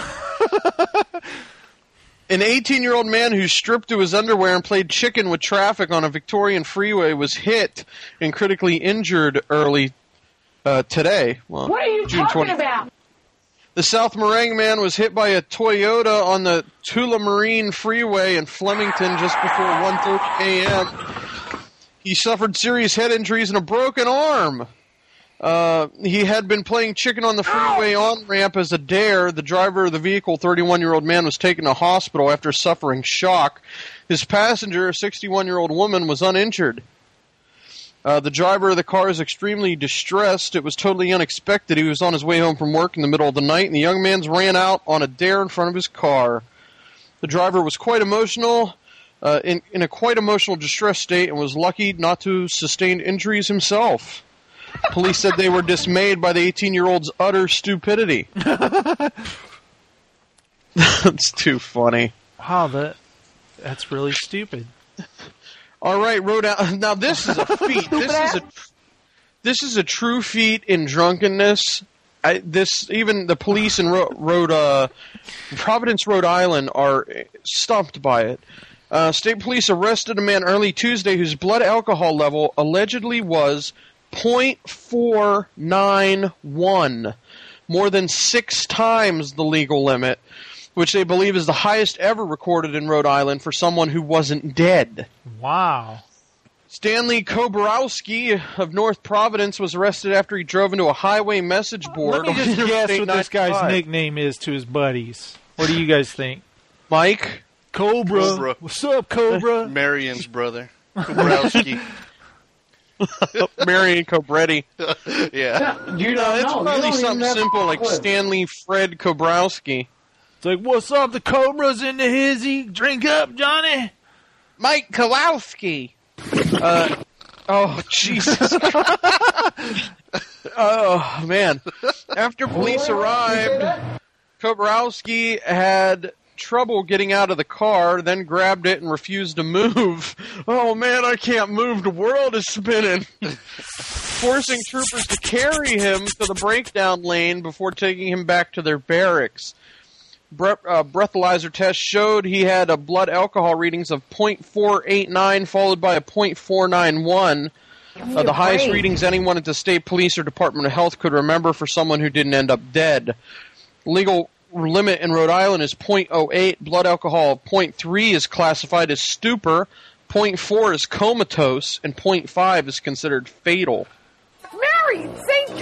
Speaker 8: An 18-year-old man who stripped to his underwear and played chicken with traffic on a Victorian freeway was hit and critically injured early today. Well,
Speaker 12: What are you
Speaker 8: June
Speaker 12: talking
Speaker 8: 20th.
Speaker 12: about?
Speaker 8: The South Morang man was hit by a Toyota on the Tullamarine Freeway in Flemington just before 1:30 a.m. He suffered serious head injuries and a broken arm. He had been playing chicken on the freeway on-ramp as a dare. The driver of the vehicle, 31-year-old man, was taken to hospital after suffering shock. His passenger, a 61-year-old woman, was uninjured. The driver of the car is extremely distressed. It was totally unexpected. He was on his way home from work in the middle of the night, and the young man ran out on a dare in front of his car. The driver was quite emotional, in a quite emotional distress state, and was lucky not to sustain injuries himself. Police said they were dismayed by the 18-year-old's utter stupidity. That's too funny.
Speaker 3: Wow, That's really stupid.
Speaker 8: All right, Rhode Island. Now this is a feat. This is a true feat in drunkenness. Even the police in Providence, Rhode Island, are stumped by it. State police arrested a man early Tuesday whose blood alcohol level allegedly was 0.491, more than 6 times the legal limit, which they believe is the highest ever recorded in Rhode Island for someone who wasn't dead.
Speaker 3: Wow.
Speaker 8: Stanley Koborowski of North Providence was arrested after he drove into a highway message board.
Speaker 3: Let me just guess what this guy's nickname is to his buddies. What do you guys think?
Speaker 8: Mike?
Speaker 3: Cobra. What's up, Cobra?
Speaker 7: Marion's brother. Koborowski.
Speaker 8: Marion Cobretti.
Speaker 7: Yeah.
Speaker 8: It's probably something simple like Stanley Fred Koborowski.
Speaker 3: It's like, what's up, the Cobra's in the hizzy? Drink up, Johnny.
Speaker 8: Mike Kowalski. Oh, Jesus. Oh, man. After police arrived, Koborowski had trouble getting out of the car, then grabbed it and refused to move. Oh, man, I can't move. The world is spinning. Forcing troopers to carry him to the breakdown lane before taking him back to their barracks. Breathalyzer test showed he had a blood alcohol readings of 0.489 followed by a 0.491. The highest readings anyone at the state police or Department of Health could remember for someone who didn't end up dead. Legal limit in Rhode Island is 0.08. Blood alcohol of 0.3 is classified as stupor, 0.4 is comatose, and 0.5 is considered fatal.
Speaker 12: Mary, St.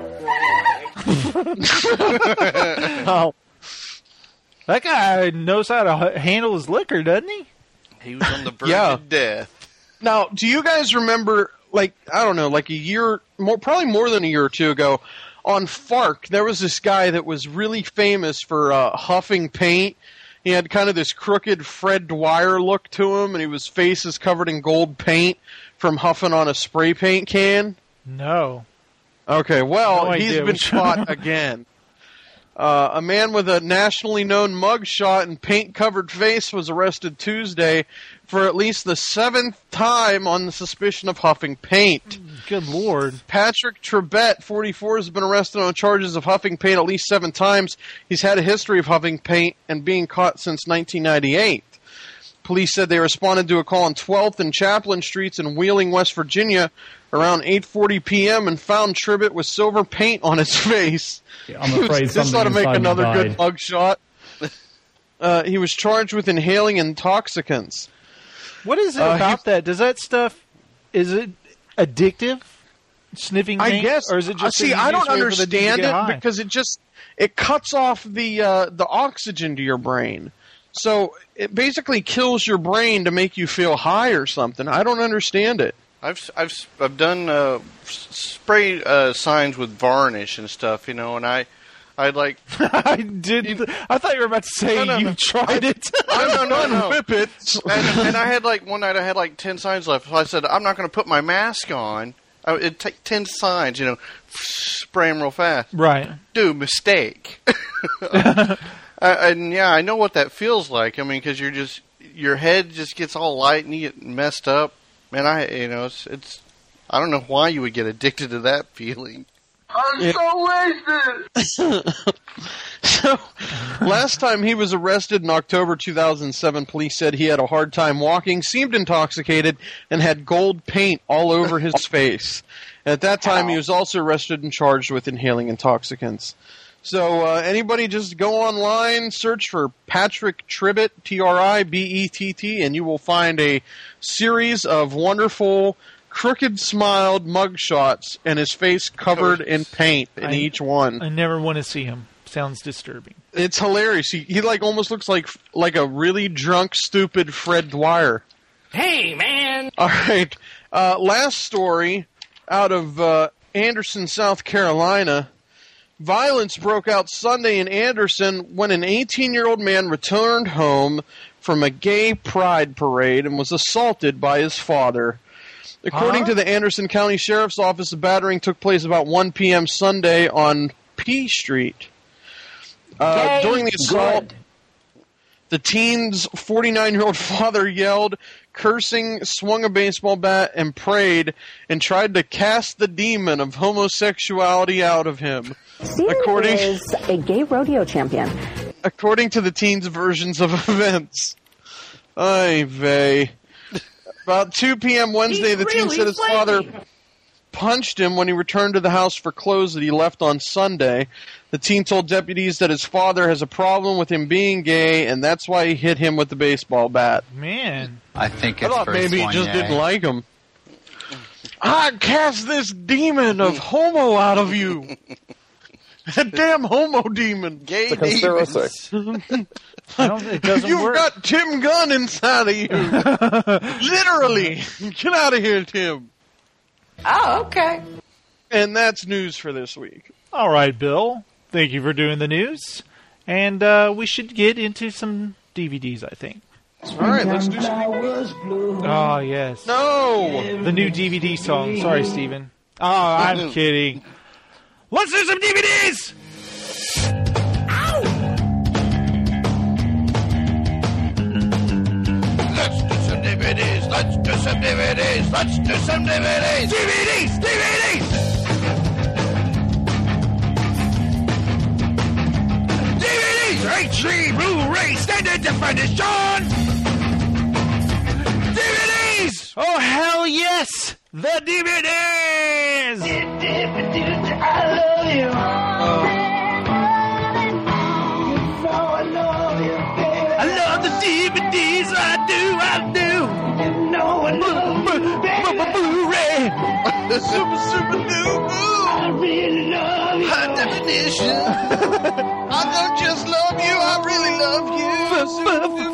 Speaker 12: Joseph!
Speaker 3: Oh. That guy knows how to handle his liquor, doesn't he?
Speaker 7: He was on the verge of death.
Speaker 8: Now, do you guys remember, a year, probably more than a year or two ago, on FARC, there was this guy that was really famous for huffing paint. He had kind of this crooked Fred Dwyer look to him, and his face is covered in gold paint from huffing on a spray paint can.
Speaker 3: No.
Speaker 8: Okay, well,
Speaker 3: No
Speaker 8: he's
Speaker 3: idea.
Speaker 8: been caught again. A man with a nationally known mugshot and paint-covered face was arrested Tuesday for at least the 7th time on the suspicion of huffing paint.
Speaker 3: Good Lord.
Speaker 8: Patrick Trebet, 44, has been arrested on charges of huffing paint at least 7 times. He's had a history of huffing paint and being caught since 1998. Police said they responded to a call on 12th and Chaplin Streets in Wheeling, West Virginia around 8:40 p.m. and found Tribbett with silver paint on his face.
Speaker 16: I'm afraid
Speaker 8: this ought to make another good mugshot. He was charged with inhaling intoxicants.
Speaker 3: What is it about that? Does that stuff, is it addictive? Sniffing paint?
Speaker 8: I guess.
Speaker 3: Or is it just
Speaker 8: See,
Speaker 3: the
Speaker 8: I don't
Speaker 3: easiest way for the dude to
Speaker 8: understand
Speaker 3: get
Speaker 8: it
Speaker 3: high?
Speaker 8: because it cuts off the oxygen to your brain. So it basically kills your brain to make you feel high or something. I don't understand it.
Speaker 7: I've done spray signs with varnish and stuff, and I like.
Speaker 3: I did. I thought you were about to say you tried it.
Speaker 7: No.
Speaker 8: Whip it.
Speaker 7: And I had one night I had 10 signs left. So I said I'm not going to put my mask on. It'd take 10 signs, spray them real fast.
Speaker 3: Right.
Speaker 7: Dude, mistake. And I know what that feels like. I mean, because your head just gets all light and you get messed up. And it's I don't know why you would get addicted to that feeling.
Speaker 11: I'm so wasted.
Speaker 8: So, last time he was arrested in October 2007, police said he had a hard time walking, seemed intoxicated, and had gold paint all over his face. At that time, he was also arrested and charged with inhaling intoxicants. So, anybody just go online, search for Patrick Tribbett, Tribett, and you will find a series of wonderful, crooked-smiled mugshots and his face covered in paint in each one.
Speaker 3: I never want to see him. Sounds disturbing.
Speaker 8: It's hilarious. He almost looks like a really drunk, stupid Fred Dwyer.
Speaker 12: Hey, man!
Speaker 8: All right. Last story out of Anderson, South Carolina. Violence broke out Sunday in Anderson when an 18-year-old man returned home from a gay pride parade and was assaulted by his father. According to the Anderson County Sheriff's Office, the battering took place about 1 p.m. Sunday on P Street. During the assault, The teen's 49-year-old father yelled, cursing, swung a baseball bat, and prayed, and tried to cast the demon of homosexuality out of him.
Speaker 16: Steven is a gay rodeo champion.
Speaker 8: According to the teen's versions of events. Ay vey. About 2 p.m. Wednesday, the teen said his father punched him when he returned to the house for clothes that he left on Sunday. The teen told deputies that his father has a problem with him being gay, and that's why he hit him with the baseball bat.
Speaker 3: Man.
Speaker 17: I think
Speaker 8: I
Speaker 17: it's
Speaker 8: thought maybe he just didn't like him. I cast this demon of homo out of you. That damn homo demon.
Speaker 7: Gay
Speaker 8: demon.
Speaker 3: It doesn't
Speaker 8: You've
Speaker 3: work.
Speaker 8: got Tim Gunn inside of you. Literally. Get out of here, Tim.
Speaker 9: Oh, okay.
Speaker 8: And that's news for this week.
Speaker 3: All right, Bill. Thank you for doing the news. And we should get into some DVDs, I think.
Speaker 8: All right, let's do some.
Speaker 3: Oh, yes.
Speaker 8: No!
Speaker 3: The new DVD song. Sorry, Steven. Oh, I'm kidding. Let's do some DVDs!
Speaker 2: Let's do some DVDs. Let's do some DVDs. Let's do some DVDs. DVDs. DVDs. DVDs. HD Blu-ray Standard Definition. DVDs.
Speaker 3: Oh, hell yes! The DVDs!
Speaker 2: I love you.
Speaker 3: I love the DVDs. I do.
Speaker 2: You know I love you,
Speaker 3: Blu-ray.
Speaker 8: Super duper.
Speaker 2: I really love you.
Speaker 8: High definition. I don't just love you, I really love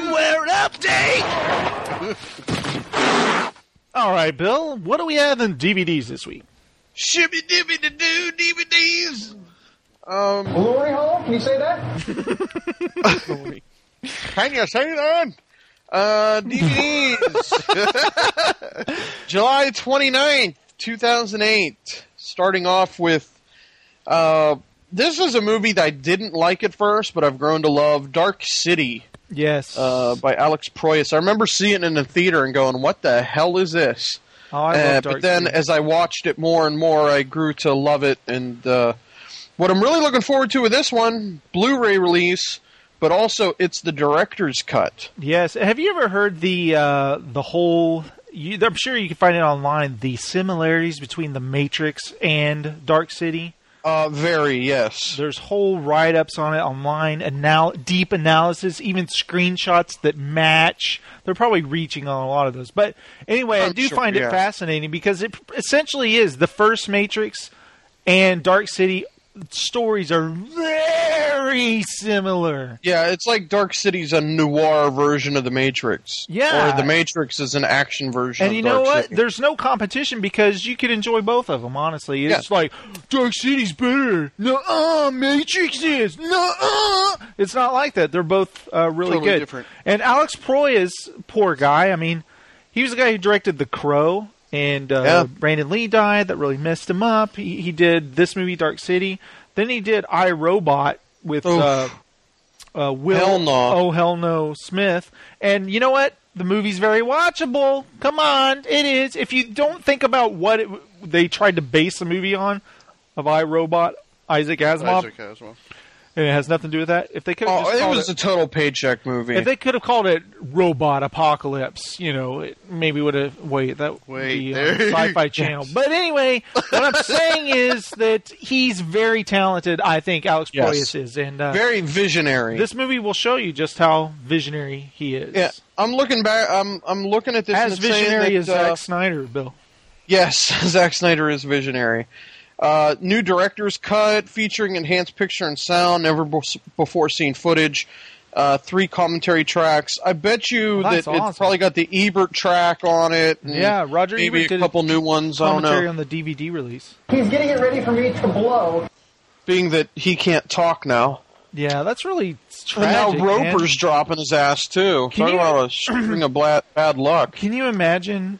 Speaker 8: you.
Speaker 3: Firmware update. All right, Bill. What do we have in DVDs this week?
Speaker 8: Shibby dibby to do DVDs.
Speaker 14: Glory hole? Can you say that?
Speaker 8: Can you say that? DVDs. July 29th, 2008. Starting off with, this is a movie that I didn't like at first, but I've grown to love. Dark City.
Speaker 3: Yes.
Speaker 8: By Alex Proyas. I remember seeing it in the theater and going, what the hell is this?
Speaker 3: Oh, I love Dark
Speaker 8: But then
Speaker 3: City.
Speaker 8: as I watched it more and more, I grew to love it. And what I'm really looking forward to with this one, Blu-ray release, but also it's the director's cut.
Speaker 3: Yes. Have you ever heard the whole... I'm sure you can find it online, the similarities between The Matrix and Dark City?
Speaker 8: Very, yes.
Speaker 3: There's whole write-ups on it online, deep analysis, even screenshots that match. They're probably reaching on a lot of those. But anyway, I do find it fascinating because it essentially is the first Matrix and Dark City stories are very similar.
Speaker 8: Yeah, it's like Dark City's a noir version of The Matrix.
Speaker 3: Yeah.
Speaker 8: Or The Matrix is an action version
Speaker 3: And
Speaker 8: of
Speaker 3: you know
Speaker 8: Dark
Speaker 3: what?
Speaker 8: City.
Speaker 3: There's no competition because you could enjoy both of them, honestly. It's like, Dark City's better. No, Matrix is. No, It's not like that. They're both really
Speaker 7: Totally
Speaker 3: good.
Speaker 7: different.
Speaker 3: And Alex Proyas, poor guy, I mean, he was the guy who directed The Crow, and Brandon Lee died. That really messed him up. He did this movie, Dark City. Then he did I, Robot with Will
Speaker 8: Hell no.
Speaker 3: Oh Hell No Smith. And you know what? The movie's very watchable. Come on, it is. If you don't think about what they tried to base the movie on, of I, Robot, Isaac Asimov, and it has nothing to do with that. If they could,
Speaker 8: it was a total paycheck movie.
Speaker 3: If they could have called it Robot Apocalypse, it maybe would have. That would be on Sci-Fi Channel. But anyway, what I'm saying is that he's very talented. I think Alex Proyas is, and
Speaker 8: very visionary.
Speaker 3: This movie will show you just how visionary he is.
Speaker 8: Yeah, I'm looking back. I'm looking at this.
Speaker 3: As
Speaker 8: and it's saying
Speaker 3: visionary
Speaker 8: that,
Speaker 3: as Zack Snyder, Bill.
Speaker 8: Yes, Zack Snyder is visionary. New director's cut featuring enhanced picture and sound, never before seen footage. 3 commentary tracks. I bet you that
Speaker 3: That's awesome.
Speaker 8: it's probably got the Ebert track on it. And
Speaker 3: Yeah, Roger
Speaker 8: maybe
Speaker 3: Ebert did
Speaker 8: a couple new ones. I don't
Speaker 3: Commentary
Speaker 8: know.
Speaker 3: on the DVD release.
Speaker 14: He's getting it ready for me to blow.
Speaker 8: Being that he can't talk now.
Speaker 3: Yeah, that's really tragic.
Speaker 8: And now Roper's
Speaker 3: man.
Speaker 8: dropping his ass too.
Speaker 3: Can
Speaker 8: Talk
Speaker 3: you-
Speaker 8: about a string of bad luck.
Speaker 3: Can you imagine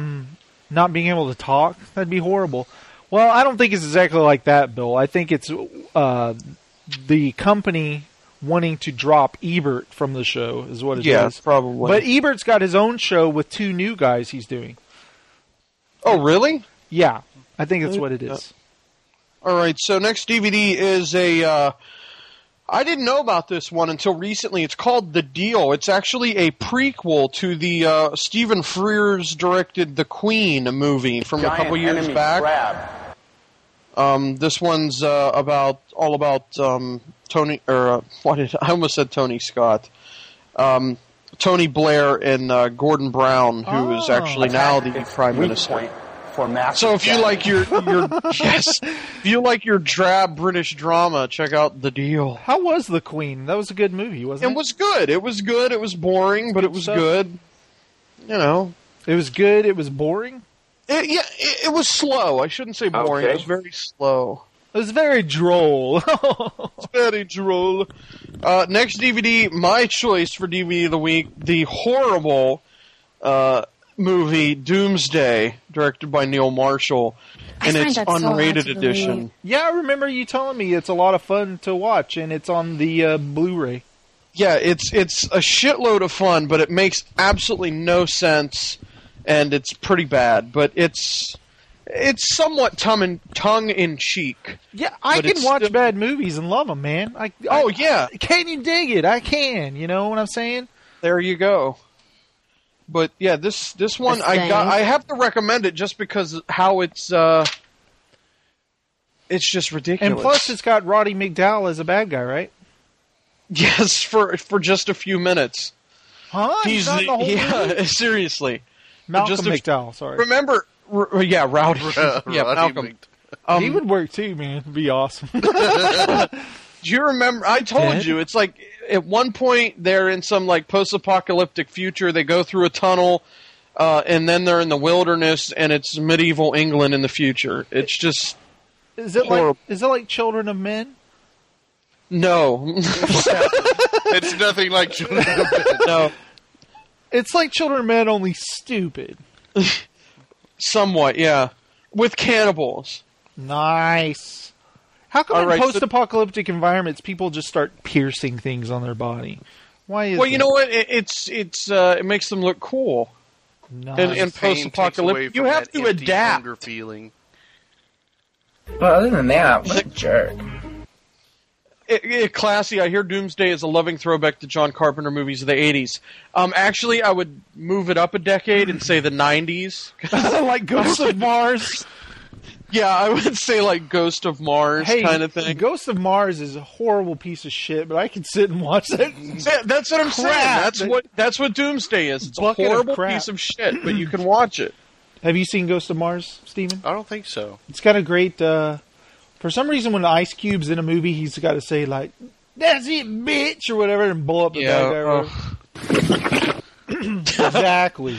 Speaker 3: not being able to talk? That'd be horrible. Well, I don't think it's exactly like that, Bill. I think it's the company wanting to drop Ebert from the show, is what it is.
Speaker 8: Yeah, probably.
Speaker 3: But Ebert's got his own show with 2 new guys he's doing.
Speaker 8: Oh, really?
Speaker 3: Yeah, I think that's what it is.
Speaker 8: All right, so next DVD is I didn't know about this one until recently. It's called The Deal. It's actually a prequel to the Stephen Frears directed The Queen movie from a couple years back. This one's all about Tony, or I almost said Tony Scott. Tony Blair and Gordon Brown, who is actually now the Prime Minister. So if you like your yes, if you like your drab British drama, check out The Deal.
Speaker 3: How was The Queen? That was a good movie, wasn't it?
Speaker 8: It was good. It was good. It was boring, but it was good. You know,
Speaker 3: it was good. It was boring.
Speaker 8: It was slow. I shouldn't say boring. Okay. It was very slow.
Speaker 3: It was very droll.
Speaker 8: It's very droll. Next DVD, my choice for DVD of the week, the horrible movie Doomsday, directed by Neil Marshall, in its unrated edition.
Speaker 3: Yeah, I remember you telling me it's a lot of fun to watch, and it's on the Blu-ray.
Speaker 8: Yeah, it's a shitload of fun, but it makes absolutely no sense, and it's pretty bad. But it's somewhat tongue-in-cheek.
Speaker 3: Yeah, I can watch bad movies and love them, man.
Speaker 8: Yeah.
Speaker 3: Can you dig it? I can. You know what I'm saying?
Speaker 8: There you go. But yeah, this one I have to recommend it just because how it's just ridiculous.
Speaker 3: And plus, it's got Roddy McDowall as a bad guy, right?
Speaker 8: Yes, for just a few minutes.
Speaker 3: Huh? He's not the whole movie?
Speaker 8: Seriously.
Speaker 3: Malcolm McDowell. Sorry.
Speaker 8: Remember? Yeah, Rowdy. Malcolm.
Speaker 3: He would work too, man. It'd be awesome.
Speaker 8: Do you remember? I told you. It's like at one point they're in some like post-apocalyptic future. They go through a tunnel, and then they're in the wilderness, and it's medieval England in the future. It's just horrible.
Speaker 3: Is it like Children of Men?
Speaker 8: No,
Speaker 7: it's nothing like Children of Men.
Speaker 8: No,
Speaker 3: it's like Children of Men, only stupid.
Speaker 8: Somewhat, yeah, with cannibals.
Speaker 3: Nice. How come in post-apocalyptic environments people just start piercing things on their body? Why is
Speaker 8: you know what? It makes them look cool.
Speaker 3: Nice.
Speaker 8: In post-apocalyptic, you have to adapt.
Speaker 7: Feeling.
Speaker 4: But other than that, what a jerk.
Speaker 8: Classy. I hear Doomsday is a loving throwback to John Carpenter movies of the 80s. Actually, I would move it up a decade and say the 90s.
Speaker 3: Like Ghost of Mars.
Speaker 8: Yeah, I would say like Ghost of Mars kind of thing.
Speaker 3: Ghost of Mars is a horrible piece of shit, but I can sit and watch that.
Speaker 8: Yeah, that's what I'm saying. That's what Doomsday is. It's a horrible piece of shit, but you can watch it.
Speaker 3: Have you seen Ghost of Mars, Steven?
Speaker 7: I don't think so.
Speaker 3: It's got a great... for some reason, when Ice Cube's in a movie, he's got to say, like, "That's it, bitch," or whatever, and blow up the bad guy. Exactly.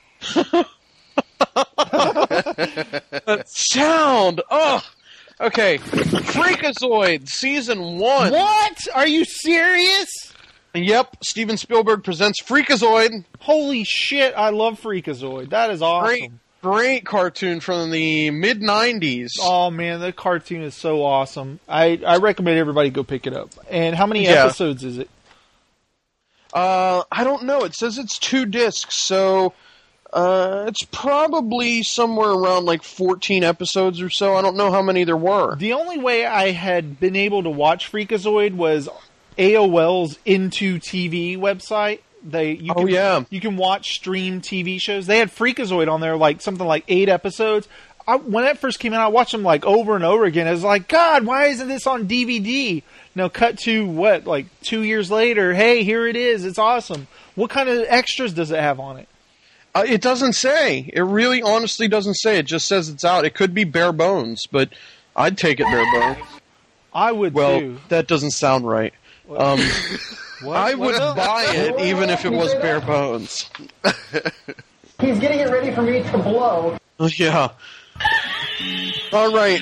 Speaker 8: Sound. Oh, okay. Freakazoid Season 1.
Speaker 3: What? Are you serious?
Speaker 8: Yep. Steven Spielberg presents Freakazoid.
Speaker 3: Holy shit! I love Freakazoid. That is awesome.
Speaker 8: Great cartoon from the mid-90s.
Speaker 3: Oh man, the cartoon is so awesome. I recommend everybody go pick it up. And how many episodes is it?
Speaker 8: I don't know. It says it's 2 discs, so it's probably somewhere around like 14 episodes or so. I don't know how many there were.
Speaker 3: The only way I had been able to watch Freakazoid was AOL's Into TV website. You can watch stream TV shows. They had Freakazoid on there, like something like 8 episodes. When that first came out, I watched them like over and over again. I was like, God, why isn't this on DVD? Now, cut to what, like 2 years later? Hey, here it is. It's awesome. What kind of extras does it have on it?
Speaker 8: It doesn't say. It really, honestly doesn't say. It just says it's out. It could be bare bones, but I'd take it bare bones.
Speaker 3: I would too.
Speaker 8: Well, that doesn't sound right. I would buy it even if it was bare bones.
Speaker 14: He's getting it ready for me to blow.
Speaker 8: Yeah. All right.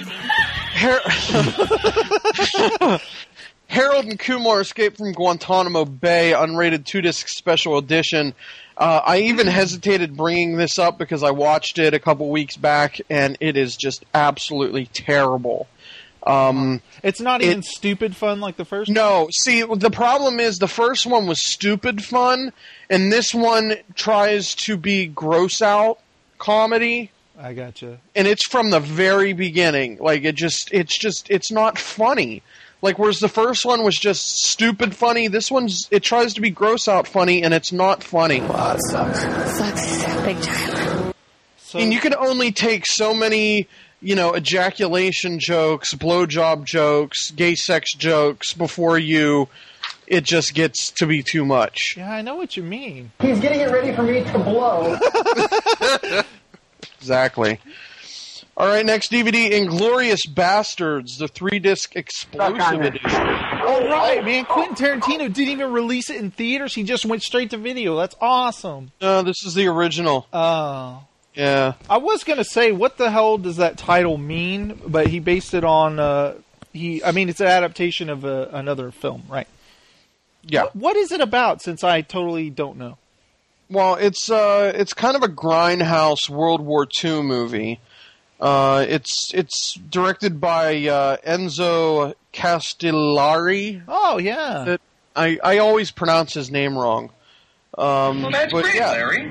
Speaker 8: Harold and Kumar Escape from Guantanamo Bay, unrated 2-disc special edition. I even hesitated bringing this up because I watched it a couple weeks back, and it is just absolutely terrible.
Speaker 3: It's not even stupid fun like the first one?
Speaker 8: No, see, the problem is the first one was stupid fun, and this one tries to be gross out comedy.
Speaker 3: I gotcha.
Speaker 8: And it's from the very beginning. Like, it's not funny. Like, whereas the first one was just stupid funny, this one's, it tries to be gross out funny, and it's not funny.
Speaker 4: Wow, it sucks.
Speaker 23: Sucks big time.
Speaker 8: So, and you can only take so many, ejaculation jokes, blowjob jokes, gay sex jokes before it just gets to be too much.
Speaker 3: Yeah, I know what you mean.
Speaker 14: He's getting it ready for me to blow.
Speaker 8: Exactly. All right, next DVD, Inglourious Bastards, the 3-disc explosive edition.
Speaker 3: All right, man. Quentin Tarantino didn't even release it in theaters. He just went straight to video. That's awesome.
Speaker 8: No, this is the original.
Speaker 3: Oh.
Speaker 8: Yeah.
Speaker 3: I was going to say, what the hell does that title mean? But he based it on, it's an adaptation of another film, right?
Speaker 8: Yeah.
Speaker 3: What is it about, since I totally don't know?
Speaker 8: Well, it's kind of a grindhouse World War II movie. It's directed by Enzo Castellari.
Speaker 3: Oh, yeah.
Speaker 8: I always pronounce his name wrong.
Speaker 2: Well, that's great,
Speaker 8: yeah.
Speaker 2: Larry.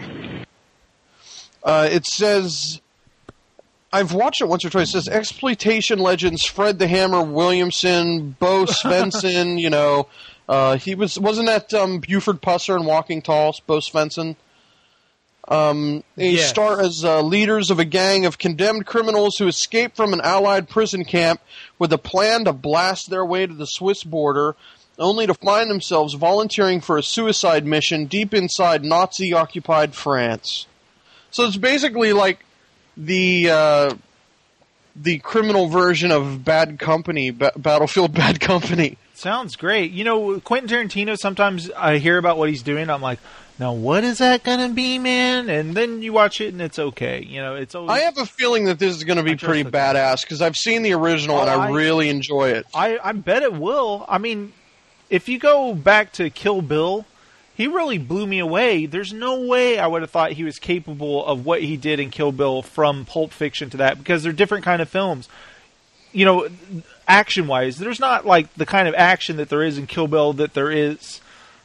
Speaker 8: It says, I've watched it once or twice. It says exploitation legends Fred the Hammer Williamson, Bo Svensson. He wasn't that Buford Pusser in Walking Tall, Bo Svensson. They star as leaders of a gang of condemned criminals who escape from an Allied prison camp with a plan to blast their way to the Swiss border, only to find themselves volunteering for a suicide mission deep inside Nazi-occupied France. So it's basically like the criminal version of Bad Company, Battlefield Bad Company.
Speaker 3: Sounds great. Quentin Tarantino, sometimes I hear about what he's doing, I'm like, now what is that going to be, man? And then you watch it and it's okay. It's always...
Speaker 8: I have a feeling that this is going to be pretty badass, because I've seen the original and I really enjoy it.
Speaker 3: I bet it will. I mean, if you go back to Kill Bill, he really blew me away. There's no way I would have thought he was capable of what he did in Kill Bill from Pulp Fiction to that, because they're different kind of films. Action-wise, there's not like the kind of action that there is in Kill Bill that there is,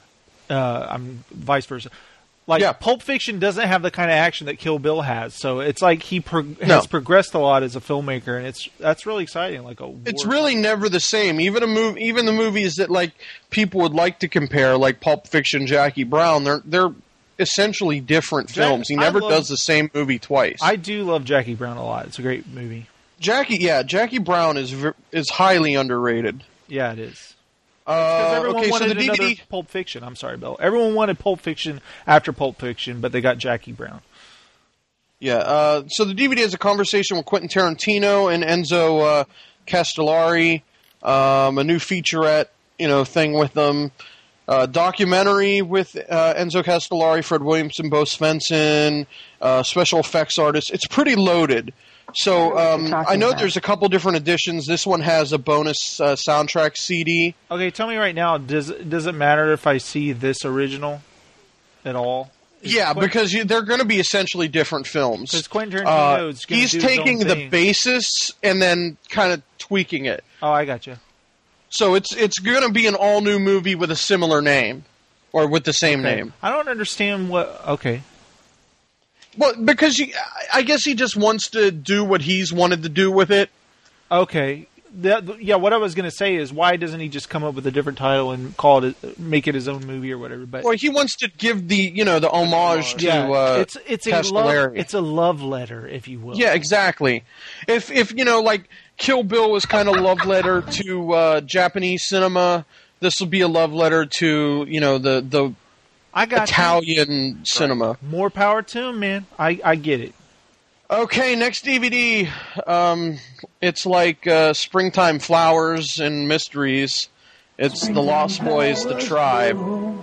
Speaker 3: vice versa. Pulp Fiction doesn't have the kind of action that Kill Bill has, so it's like he has progressed a lot as a filmmaker, and that's really exciting. It's really
Speaker 8: never the same. Even the movies that people would like to compare, like Pulp Fiction, Jackie Brown, they're essentially different films. He never does the same movie twice.
Speaker 3: I do love Jackie Brown a lot. It's a great movie.
Speaker 8: Jackie Brown is highly underrated.
Speaker 3: Yeah, it is. Because everyone wanted the DVD... another Pulp Fiction. I'm sorry, Bill. Everyone wanted Pulp Fiction after Pulp Fiction, but they got Jackie Brown.
Speaker 8: Yeah, so the DVD is a conversation with Quentin Tarantino and Enzo Castellari, a new featurette, thing with them, documentary with Enzo Castellari, Fred Williamson, Bo Svensson, special effects artists. It's pretty loaded. So I know there's a couple different editions. This one has a bonus soundtrack CD.
Speaker 3: Okay, tell me right now, does it matter if I see this original at all?
Speaker 8: Because they're going to be essentially different films.
Speaker 3: Because Quentin Tarantino is going to do his
Speaker 8: taking
Speaker 3: own
Speaker 8: the
Speaker 3: thing.
Speaker 8: basis and then kind of tweaking it.
Speaker 3: Oh, I got you.
Speaker 8: So it's going to be an all new movie with a similar name, or with the same name.
Speaker 3: I don't understand what. Okay.
Speaker 8: Well, because I guess he just wants to do what he's wanted to do with it.
Speaker 3: Okay. What I was going to say is, why doesn't he just come up with a different title and make it his own movie or whatever? But
Speaker 8: he wants to give the homage to
Speaker 3: it's a love letter, if you will.
Speaker 8: Yeah, exactly. If Kill Bill was kind of love letter to Japanese cinema, this will be a love letter to the Italian cinema.
Speaker 3: More power to him, man. I get it.
Speaker 8: Okay, next DVD. It's like Springtime Flowers and Mysteries. It's The Lost Boys, The Tribe.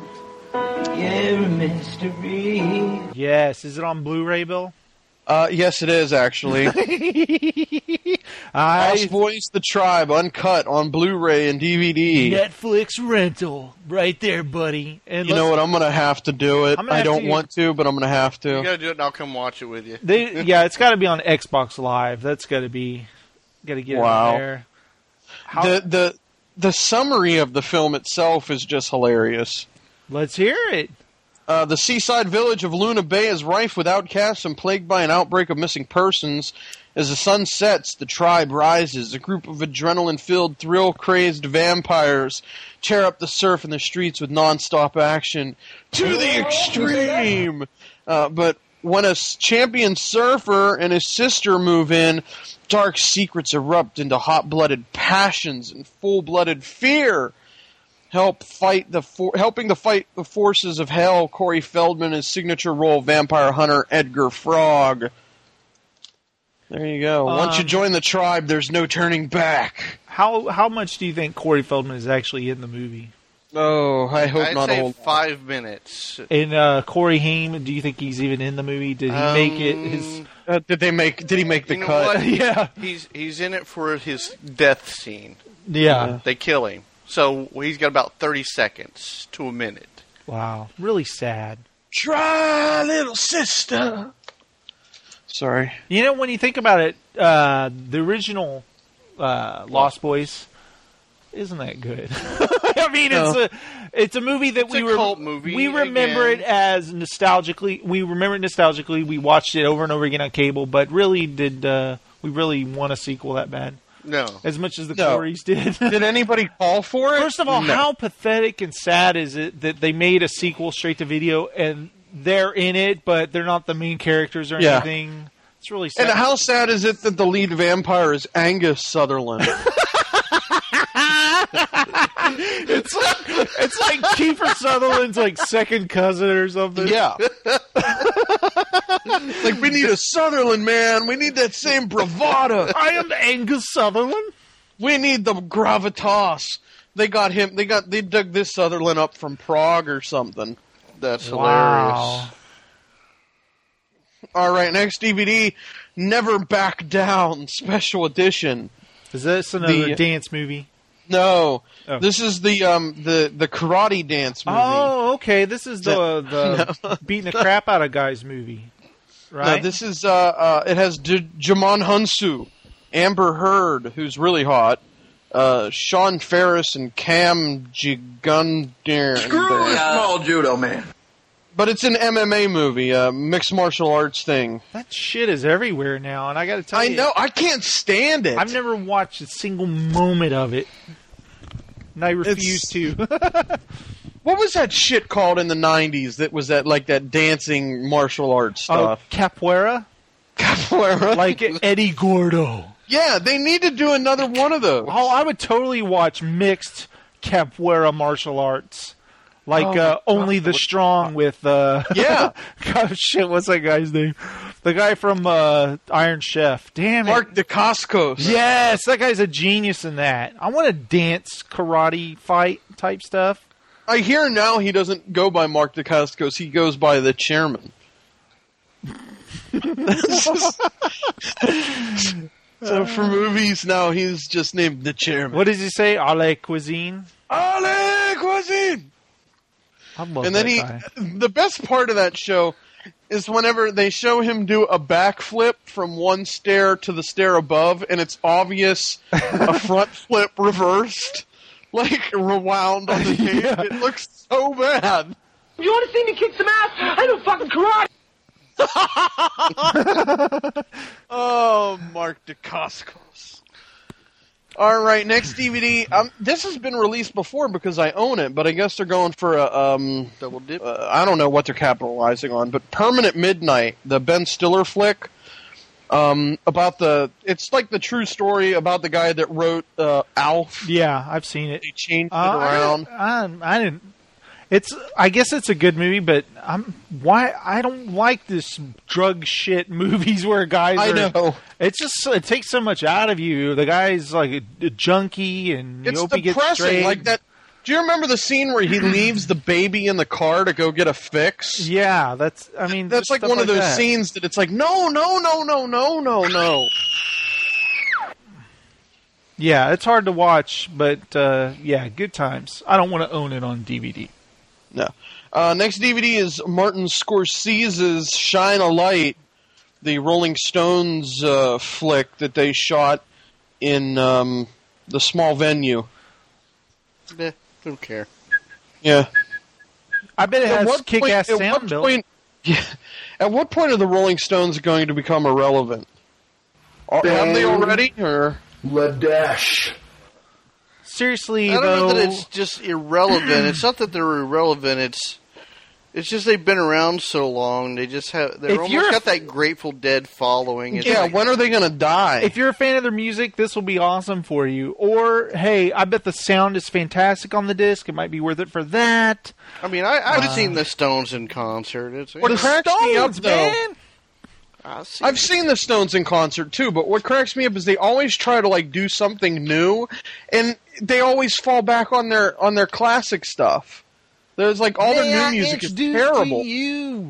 Speaker 3: Mystery. Yes. Is it on Blu-ray, Bill?
Speaker 8: Yes, it is, actually. Lost Boys, The Tribe, uncut on Blu-ray and DVD.
Speaker 3: Netflix rental. Right there, buddy. And
Speaker 8: you know what? I'm going to have to do it. I don't want to, but I'm going to have to.
Speaker 7: You got to do it and I'll come watch it with you.
Speaker 3: It's got to be on Xbox Live. That's got to be... Got to get it on there.
Speaker 8: The summary of the film itself is just hilarious.
Speaker 3: Let's hear it.
Speaker 8: The seaside village of Luna Bay is rife with outcasts and plagued by an outbreak of missing persons. As the sun sets, the tribe rises. A group of adrenaline-filled, thrill-crazed vampires tear up the surf in the streets with non-stop action. To the extreme! But when a champion surfer and his sister move in, dark secrets erupt into hot-blooded passions and full-blooded fear. Helping to fight the forces of hell, Corey Feldman, his signature role, vampire hunter Edgar Frog. There you go. Once you join the tribe, there's no turning back.
Speaker 3: How much do you think Corey Feldman is actually in the movie?
Speaker 8: Oh, I hope not a whole
Speaker 7: 5 minutes.
Speaker 3: And Corey Haim, do you think he's even in the movie? Did he make it his...
Speaker 8: Did he make the cut?
Speaker 3: Yeah.
Speaker 7: He's in it for his death scene.
Speaker 3: Yeah.
Speaker 7: They kill him. So he's got about 30 seconds to a minute.
Speaker 3: Wow. Really sad.
Speaker 8: Try, little sister. Sorry.
Speaker 3: You know, when you think about it, the original Lost Boys isn't that good. I mean, it's a movie that
Speaker 7: a cult movie.
Speaker 3: We remember it as nostalgically. We remember it nostalgically. We watched it over and over again on cable, but really, did we really want a sequel that bad?
Speaker 7: No.
Speaker 3: As much as the Corys did.
Speaker 8: Did anybody call for it?
Speaker 3: First of all, how pathetic and sad is it that they made a sequel straight to video and they're in it, but they're not the main characters or anything? It's really sad.
Speaker 8: And how sad is it that the lead vampire is Angus Sutherland?
Speaker 3: It's like Kiefer Sutherland's like second cousin or something.
Speaker 8: Yeah. Like, we need a Sutherland, man. We need that same bravado.
Speaker 3: I am Angus Sutherland.
Speaker 8: We need the gravitas. They dug this Sutherland up from Prague or something.
Speaker 7: That's hilarious.
Speaker 8: All right, next DVD, Never Back Down, special edition.
Speaker 3: Is this another dance movie?
Speaker 8: No, this is the karate dance movie.
Speaker 3: Oh, okay. This is the beating the crap out of guys movie, right?
Speaker 8: No, this is it has Jamon Hunsu, Amber Heard, who's really hot, Sean Ferris, and Cam Gigundir.
Speaker 6: Screw a small judo man.
Speaker 8: But it's an MMA movie, a mixed martial arts thing.
Speaker 3: That shit is everywhere now, and I got to tell you,
Speaker 8: I know, I can't stand it.
Speaker 3: I've never watched a single moment of it, and I refuse to.
Speaker 8: What was that shit called in the 90s that was that dancing martial arts stuff?
Speaker 3: Capoeira?
Speaker 8: Capoeira?
Speaker 3: Like Eddie Gordo.
Speaker 8: Yeah, they need to do another one of those.
Speaker 3: Oh, I would totally watch mixed Capoeira martial arts. Like Only the Strong with
Speaker 8: yeah.
Speaker 3: God, shit, what's that guy's name? The guy from Iron Chef. Damn it.
Speaker 8: Mark Dacascos.
Speaker 3: Yes, that guy's a genius in that. I want to dance karate fight type stuff.
Speaker 8: I hear now he doesn't go by Mark Dacascos, he goes by the chairman. So for movies now he's just named the chairman.
Speaker 3: What does he say? Ale Cuisine?
Speaker 8: Ale Cuisine!
Speaker 3: And
Speaker 8: then the best part of that show is whenever they show him do a backflip from one stair to the stair above, and it's obvious a front flip reversed, like rewound on the tape. Yeah. It looks so bad.
Speaker 12: You want to see me kick some ass? I do fucking karate.
Speaker 8: Oh, Mark Dacascos. All right, next DVD. This has been released before because I own it, but I guess they're going for a
Speaker 7: double dip.
Speaker 8: I don't know what they're capitalizing on, but Permanent Midnight, the Ben Stiller flick, about it's like the true story about the guy that wrote Alf.
Speaker 3: Yeah, I've seen it.
Speaker 8: They changed it around.
Speaker 3: I didn't. I guess it's a good movie, but I don't like this drug shit movies where guys
Speaker 8: I know.
Speaker 3: It's just, it takes so much out of you. The guy's like a junkie and
Speaker 8: it's
Speaker 3: you hope he gets
Speaker 8: depressing.
Speaker 3: straight.
Speaker 8: Like that. Do you remember the scene where he leaves the baby in the car to go get a fix?
Speaker 3: Yeah, that's
Speaker 8: like one of those scenes that it's like, no.
Speaker 3: Yeah, it's hard to watch, but yeah, good times. I don't want to own it on DVD.
Speaker 8: No. Next DVD is Martin Scorsese's Shine a Light, the Rolling Stones flick that they shot in the small venue.
Speaker 7: Don't care.
Speaker 8: Yeah.
Speaker 3: I bet it has kick-ass sound, Bill.
Speaker 8: At what point are the Rolling Stones going to become irrelevant? Have they already? Or
Speaker 11: Ladesh.
Speaker 3: Seriously,
Speaker 7: I don't know that it's just irrelevant. It's not that they're irrelevant. It's just they've been around so long. They're almost got that Grateful Dead following.
Speaker 8: When are they going to die?
Speaker 3: If you're a fan of their music, this will be awesome for you. Or, hey, I bet the sound is fantastic on the disc. It might be worth it for that.
Speaker 7: I mean, I've seen the Stones in concert.
Speaker 8: What cracks me up, though,
Speaker 3: man?
Speaker 8: I've seen the Stones in concert too, but what cracks me up is they always try to do something new, and they always fall back on their classic stuff. There's all their new music is terrible.
Speaker 3: You.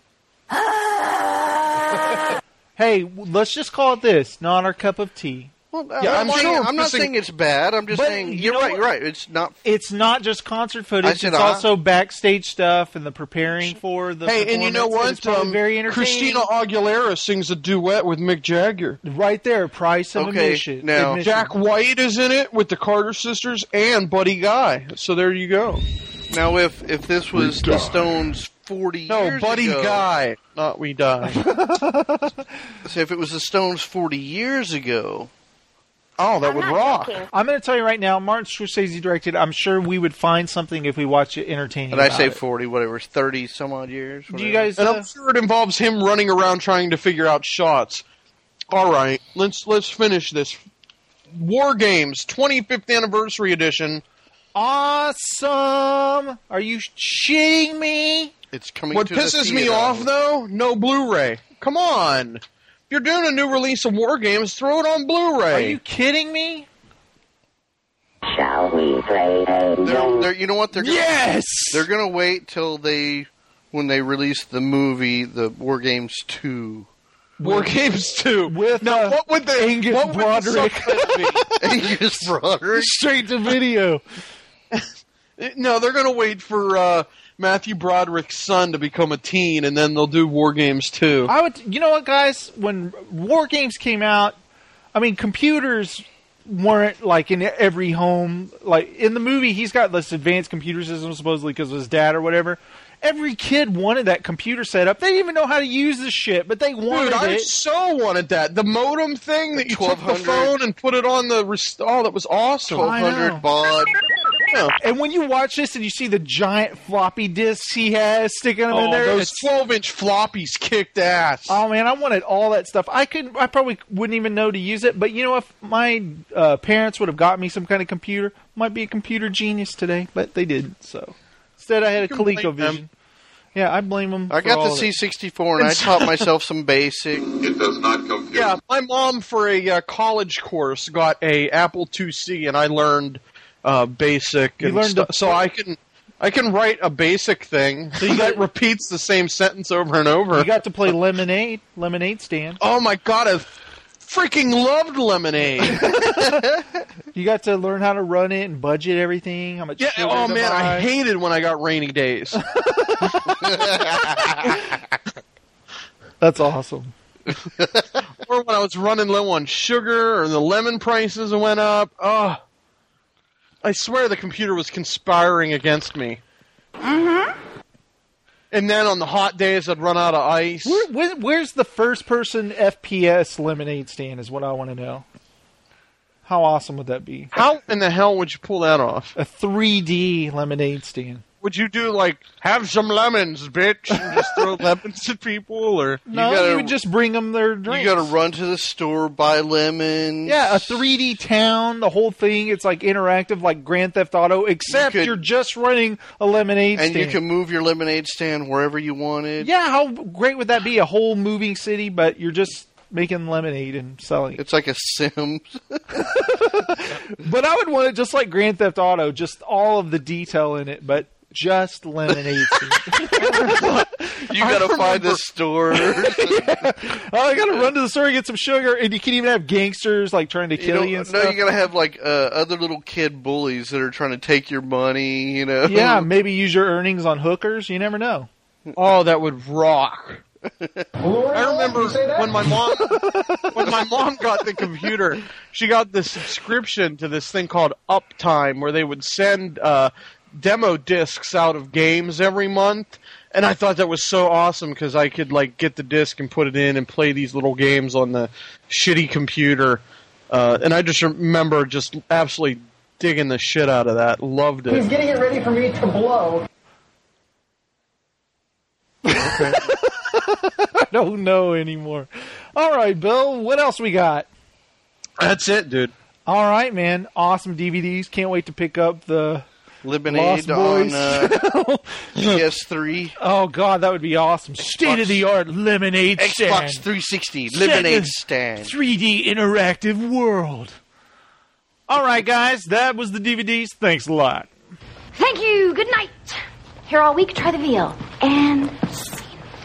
Speaker 3: Hey, let's just call it this: not our cup of tea.
Speaker 7: Well, I'm not saying it's bad. I'm just saying you're right. It's not.
Speaker 3: It's not just concert footage. It's also backstage stuff and the preparing for the.
Speaker 8: Hey, and you know what?
Speaker 3: Very entertaining.
Speaker 8: Christina Aguilera sings a duet with Mick Jagger.
Speaker 3: Right there, price of admission.
Speaker 8: Now Jack White is in it with the Carter sisters and Buddy Guy. So there you go.
Speaker 7: Now, if this was the Stones 40 years ago...
Speaker 8: No, Buddy Guy, not We Die.
Speaker 7: So if it was the Stones 40 years ago...
Speaker 8: Oh, that would rock.
Speaker 3: I'm going to tell you right now, Martin Scorsese directed, I'm sure we would find something if we watch it entertaining.
Speaker 7: And I say 40, whatever, 30 some odd years. Whatever.
Speaker 3: Do you guys...
Speaker 8: And I'm sure it involves him running around trying to figure out shots. All right, let's finish this. War Games, 25th Anniversary Edition.
Speaker 3: Awesome! Are you shitting me?
Speaker 7: It's coming
Speaker 8: What
Speaker 7: to the
Speaker 8: pisses me
Speaker 7: theater.
Speaker 8: off, though, no Blu-ray. Come on. If you're doing a new release of War Games, throw it on Blu-ray.
Speaker 3: Are you kidding me?
Speaker 23: Shall we play a game?
Speaker 7: You know what? They're going to wait till when they release the movie, the War Games 2.
Speaker 8: War Games 2.
Speaker 3: With
Speaker 8: what would the
Speaker 3: Angus Broderick
Speaker 7: be? Angus Broderick?
Speaker 3: Straight to video.
Speaker 8: No, they're going to wait for Matthew Broderick's son to become a teen, and then they'll do War Games 2.
Speaker 3: You know what, guys? When War Games came out, I mean, computers weren't in every home. In the movie, he's got this advanced computer system supposedly because of his dad or whatever. Every kid wanted that computer set up. They didn't even know how to use this shit, but they wanted it.
Speaker 8: I so wanted that. The modem thing that you took the phone and put it on the... Oh, that was awesome.
Speaker 7: 1200 baud.
Speaker 8: Yeah.
Speaker 3: And when you watch this and you see the giant floppy disks he has sticking them in there...
Speaker 8: those 12-inch floppies kicked ass.
Speaker 3: Oh, man, I wanted all that stuff. I probably wouldn't even know to use it, but if my parents would have got me some kind of computer, might be a computer genius today, but they didn't, so... Instead, I had a ColecoVision. Yeah, I blame them.
Speaker 7: I got the C64, and I taught myself some BASIC.
Speaker 17: It does not compute.
Speaker 8: Yeah, my mom, for a college course, got a Apple IIc, and I learned BASIC.
Speaker 3: You learned
Speaker 8: so I can write a BASIC thing that repeats the same sentence over and over.
Speaker 3: You got to play Lemonade Stand.
Speaker 8: Oh my god, I freaking loved Lemonade.
Speaker 3: You got to learn how to run it and budget everything. How much?
Speaker 8: Yeah. Oh man, I hated when I got rainy days.
Speaker 3: That's awesome.
Speaker 8: Or when I was running low on sugar, or the lemon prices went up. Oh, I swear the computer was conspiring against me.
Speaker 23: Mm-hmm.
Speaker 8: And then on the hot days, I'd run out of ice.
Speaker 3: Where's the first-person FPS Lemonade Stand is what I want to know. How awesome would that be?
Speaker 8: How in the hell would you pull that off?
Speaker 3: A 3D lemonade stand.
Speaker 8: Would you do have some lemons, bitch, and just throw lemons at people, or
Speaker 3: no? You would just bring them their drinks.
Speaker 7: You got to run to the store, buy lemons.
Speaker 3: Yeah, a 3D town, the whole thing. It's interactive, like Grand Theft Auto, except you're just running a lemonade stand.
Speaker 7: And you can move your lemonade stand wherever you wanted.
Speaker 3: Yeah, how great would that be? A whole moving city, but you're just making lemonade and selling it.
Speaker 7: It's like a Sims.
Speaker 3: But I would want it just like Grand Theft Auto, just all of the detail in it, but just lemonade.
Speaker 7: You gotta find the store.
Speaker 3: Yeah. Oh, I gotta run to the store and get some sugar, and you can even have gangsters trying to kill you and stuff.
Speaker 7: No, you gotta have other little kid bullies that are trying to take your money.
Speaker 3: Yeah, maybe use your earnings on hookers. You never know.
Speaker 8: Oh, that would rock. I remember when my mom got the computer, she got this subscription to this thing called Uptime, where they would send demo discs out of games every month. And I thought that was so awesome because I could get the disc and put it in and play these little games on the shitty computer. And I just remember just absolutely digging the shit out of that. Loved it.
Speaker 14: He's getting it ready for me to blow.
Speaker 8: Okay.
Speaker 3: I don't know anymore. All right, Bill, what else we got?
Speaker 8: That's it, dude.
Speaker 3: All right, man. Awesome DVDs. Can't wait to pick up the
Speaker 7: Lemonade on PS3.
Speaker 3: Oh, God, that would be awesome. State-of-the-art Lemonade stand.
Speaker 7: Xbox 360 Lemonade stand.
Speaker 3: 3D interactive world. All right, guys, that was the DVDs. Thanks a lot.
Speaker 12: Thank you. Good night. Here all week, try the veal. And scene.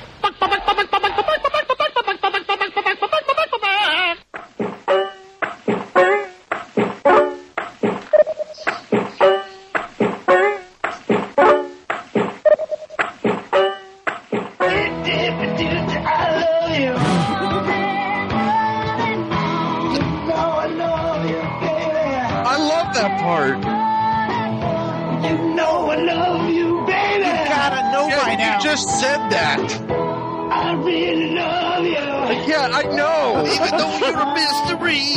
Speaker 8: I love that part.
Speaker 11: You know I love you, baby.
Speaker 3: You gotta know by now.
Speaker 8: You just said that.
Speaker 11: I really love you.
Speaker 8: Yeah, I know.
Speaker 7: Even though you're a mystery.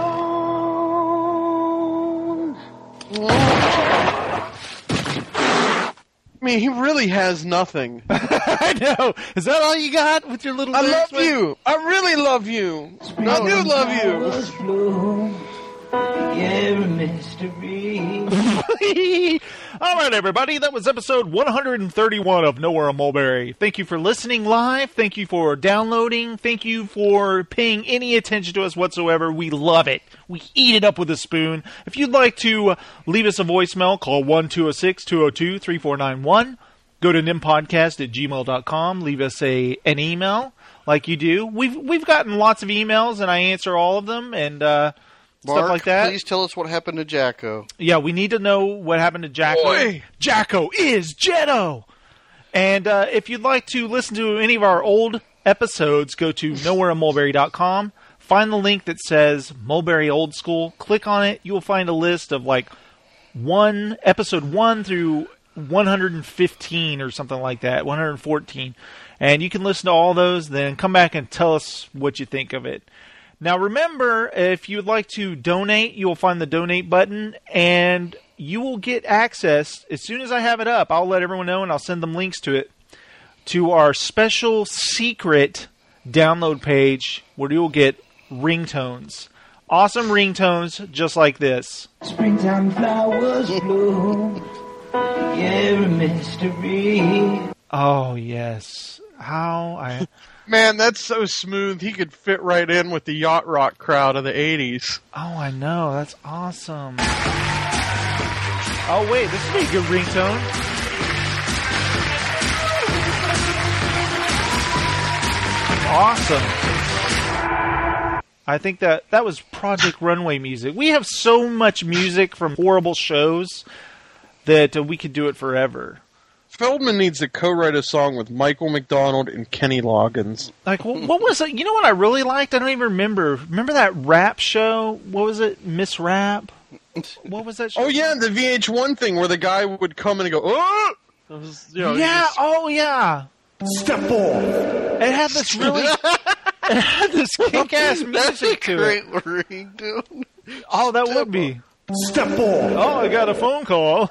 Speaker 8: I mean, he really has nothing.
Speaker 3: I know. Is that all you got with your little...
Speaker 8: I love you. I really love you. I do love you.
Speaker 11: You're a mystery.
Speaker 3: All right, everybody. That was episode 131 of Nowhere in Mulberry. Thank you for listening live. Thank you for downloading. Thank you for paying any attention to us whatsoever. We love it. We eat it up with a spoon. If you'd like to leave us a voicemail, call 1-206-202-3491. Go to nimpodcast@gmail.com. Leave us an email like you do. We've gotten lots of emails, and I answer all of them, and
Speaker 7: Mark,
Speaker 3: stuff like that.
Speaker 7: Please tell us what happened to Jacko.
Speaker 3: Yeah, we need to know what happened to Jacko.
Speaker 8: Boy.
Speaker 3: Jacko is Jetto! And if you'd like to listen to any of our old episodes, go to nowhereinmulberry.com. Find the link that says Mulberry Old School. Click on it. You will find a list of episode 1 through 115 or something like that, 114. And you can listen to all those, then come back and tell us what you think of it. Now remember, if you would like to donate, you will find the donate button, and you will get access, as soon as I have it up, I'll let everyone know and I'll send them links to it, to our special secret download page where you will get ringtones. Awesome ringtones just like this.
Speaker 11: Springtime flowers bloom. You're a mystery.
Speaker 3: Oh, yes.
Speaker 8: Man, that's so smooth. He could fit right in with the yacht rock crowd of the 80s.
Speaker 3: Oh, I know. That's awesome. Oh, wait. This would be a good ringtone. Awesome. I think that was Project Runway music. We have so much music from horrible shows that we could do it forever.
Speaker 8: Feldman needs to co-write a song with Michael McDonald and Kenny Loggins.
Speaker 3: Like, what was it? You know what I really liked? I don't even remember. Remember that rap show? What was it? Miss Rap? What was that show?
Speaker 8: Oh, yeah, the VH1 thing where the guy would come in and go, oh!
Speaker 3: Oh, yeah.
Speaker 11: Step off.
Speaker 3: It had this really... It had this kick-ass music to it.
Speaker 7: That's a great ringtone.
Speaker 3: Oh, that would be.
Speaker 11: Step off.
Speaker 3: Oh, I got a phone call.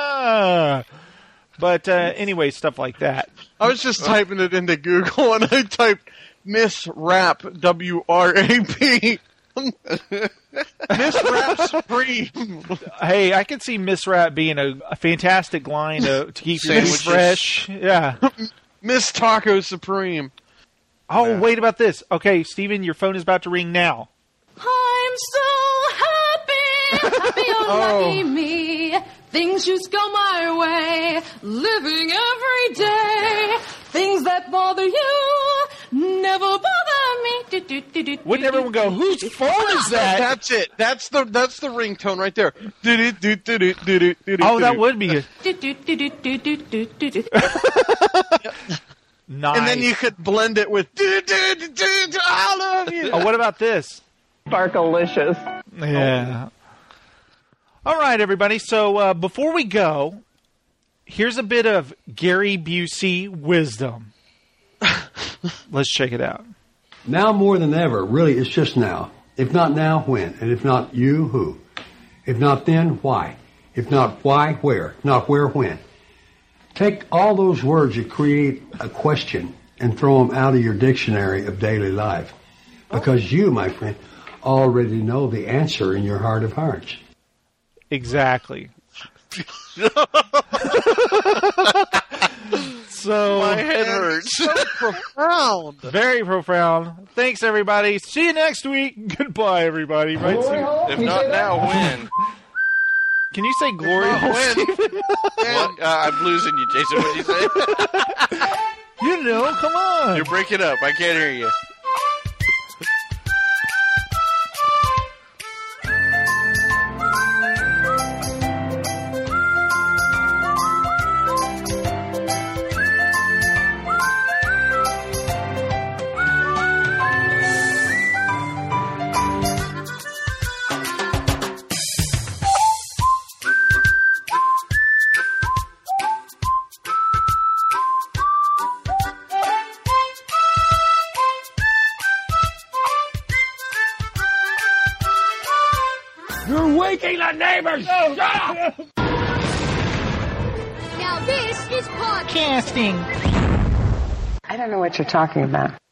Speaker 3: But anyway, stuff like that.
Speaker 8: I was just typing it into Google, and I typed Miss Rap, W-R-A-P. Miss Rap Supreme.
Speaker 3: Hey, I can see Miss Rap being a fantastic line to keep your food fresh. Yeah.
Speaker 8: Miss Taco Supreme.
Speaker 3: Oh, yeah. Wait about this. Okay, Steven, your phone is about to ring now.
Speaker 17: I'm so happy you're lucky me. Things just go my way, living every day. Things that bother you never bother me.
Speaker 3: Wouldn't everyone go, whose phone is that?
Speaker 8: That's it. That's the ringtone right there.
Speaker 3: Oh, that would be good. Nice.
Speaker 8: And then you could blend it with I love you.
Speaker 3: Oh, what about this?
Speaker 23: Sparkalicious.
Speaker 3: Yeah. All right, everybody. So before we go, here's a bit of Gary Busey wisdom. Let's check it out.
Speaker 10: Now more than ever, really, it's just now. If not now, when? And if not you, who? If not then, why? If not why, where? If not where, when? Take all those words that create a question and throw them out of your dictionary of daily life. Because you, my friend, already know the answer in your heart of hearts.
Speaker 3: Exactly. So
Speaker 7: my head hurts.
Speaker 8: So profound.
Speaker 3: Very profound. Thanks, everybody. See you next week. Goodbye, everybody. Right?
Speaker 7: If not now, when?
Speaker 3: Can you say glory hole, Stephen?
Speaker 7: What? I'm losing you, Jason. What did you say?
Speaker 3: You know, come on.
Speaker 7: You're breaking up. I can't hear you.
Speaker 15: You're waking the neighbors! Shut up!
Speaker 12: Now this is podcasting.
Speaker 9: I don't know what you're talking about.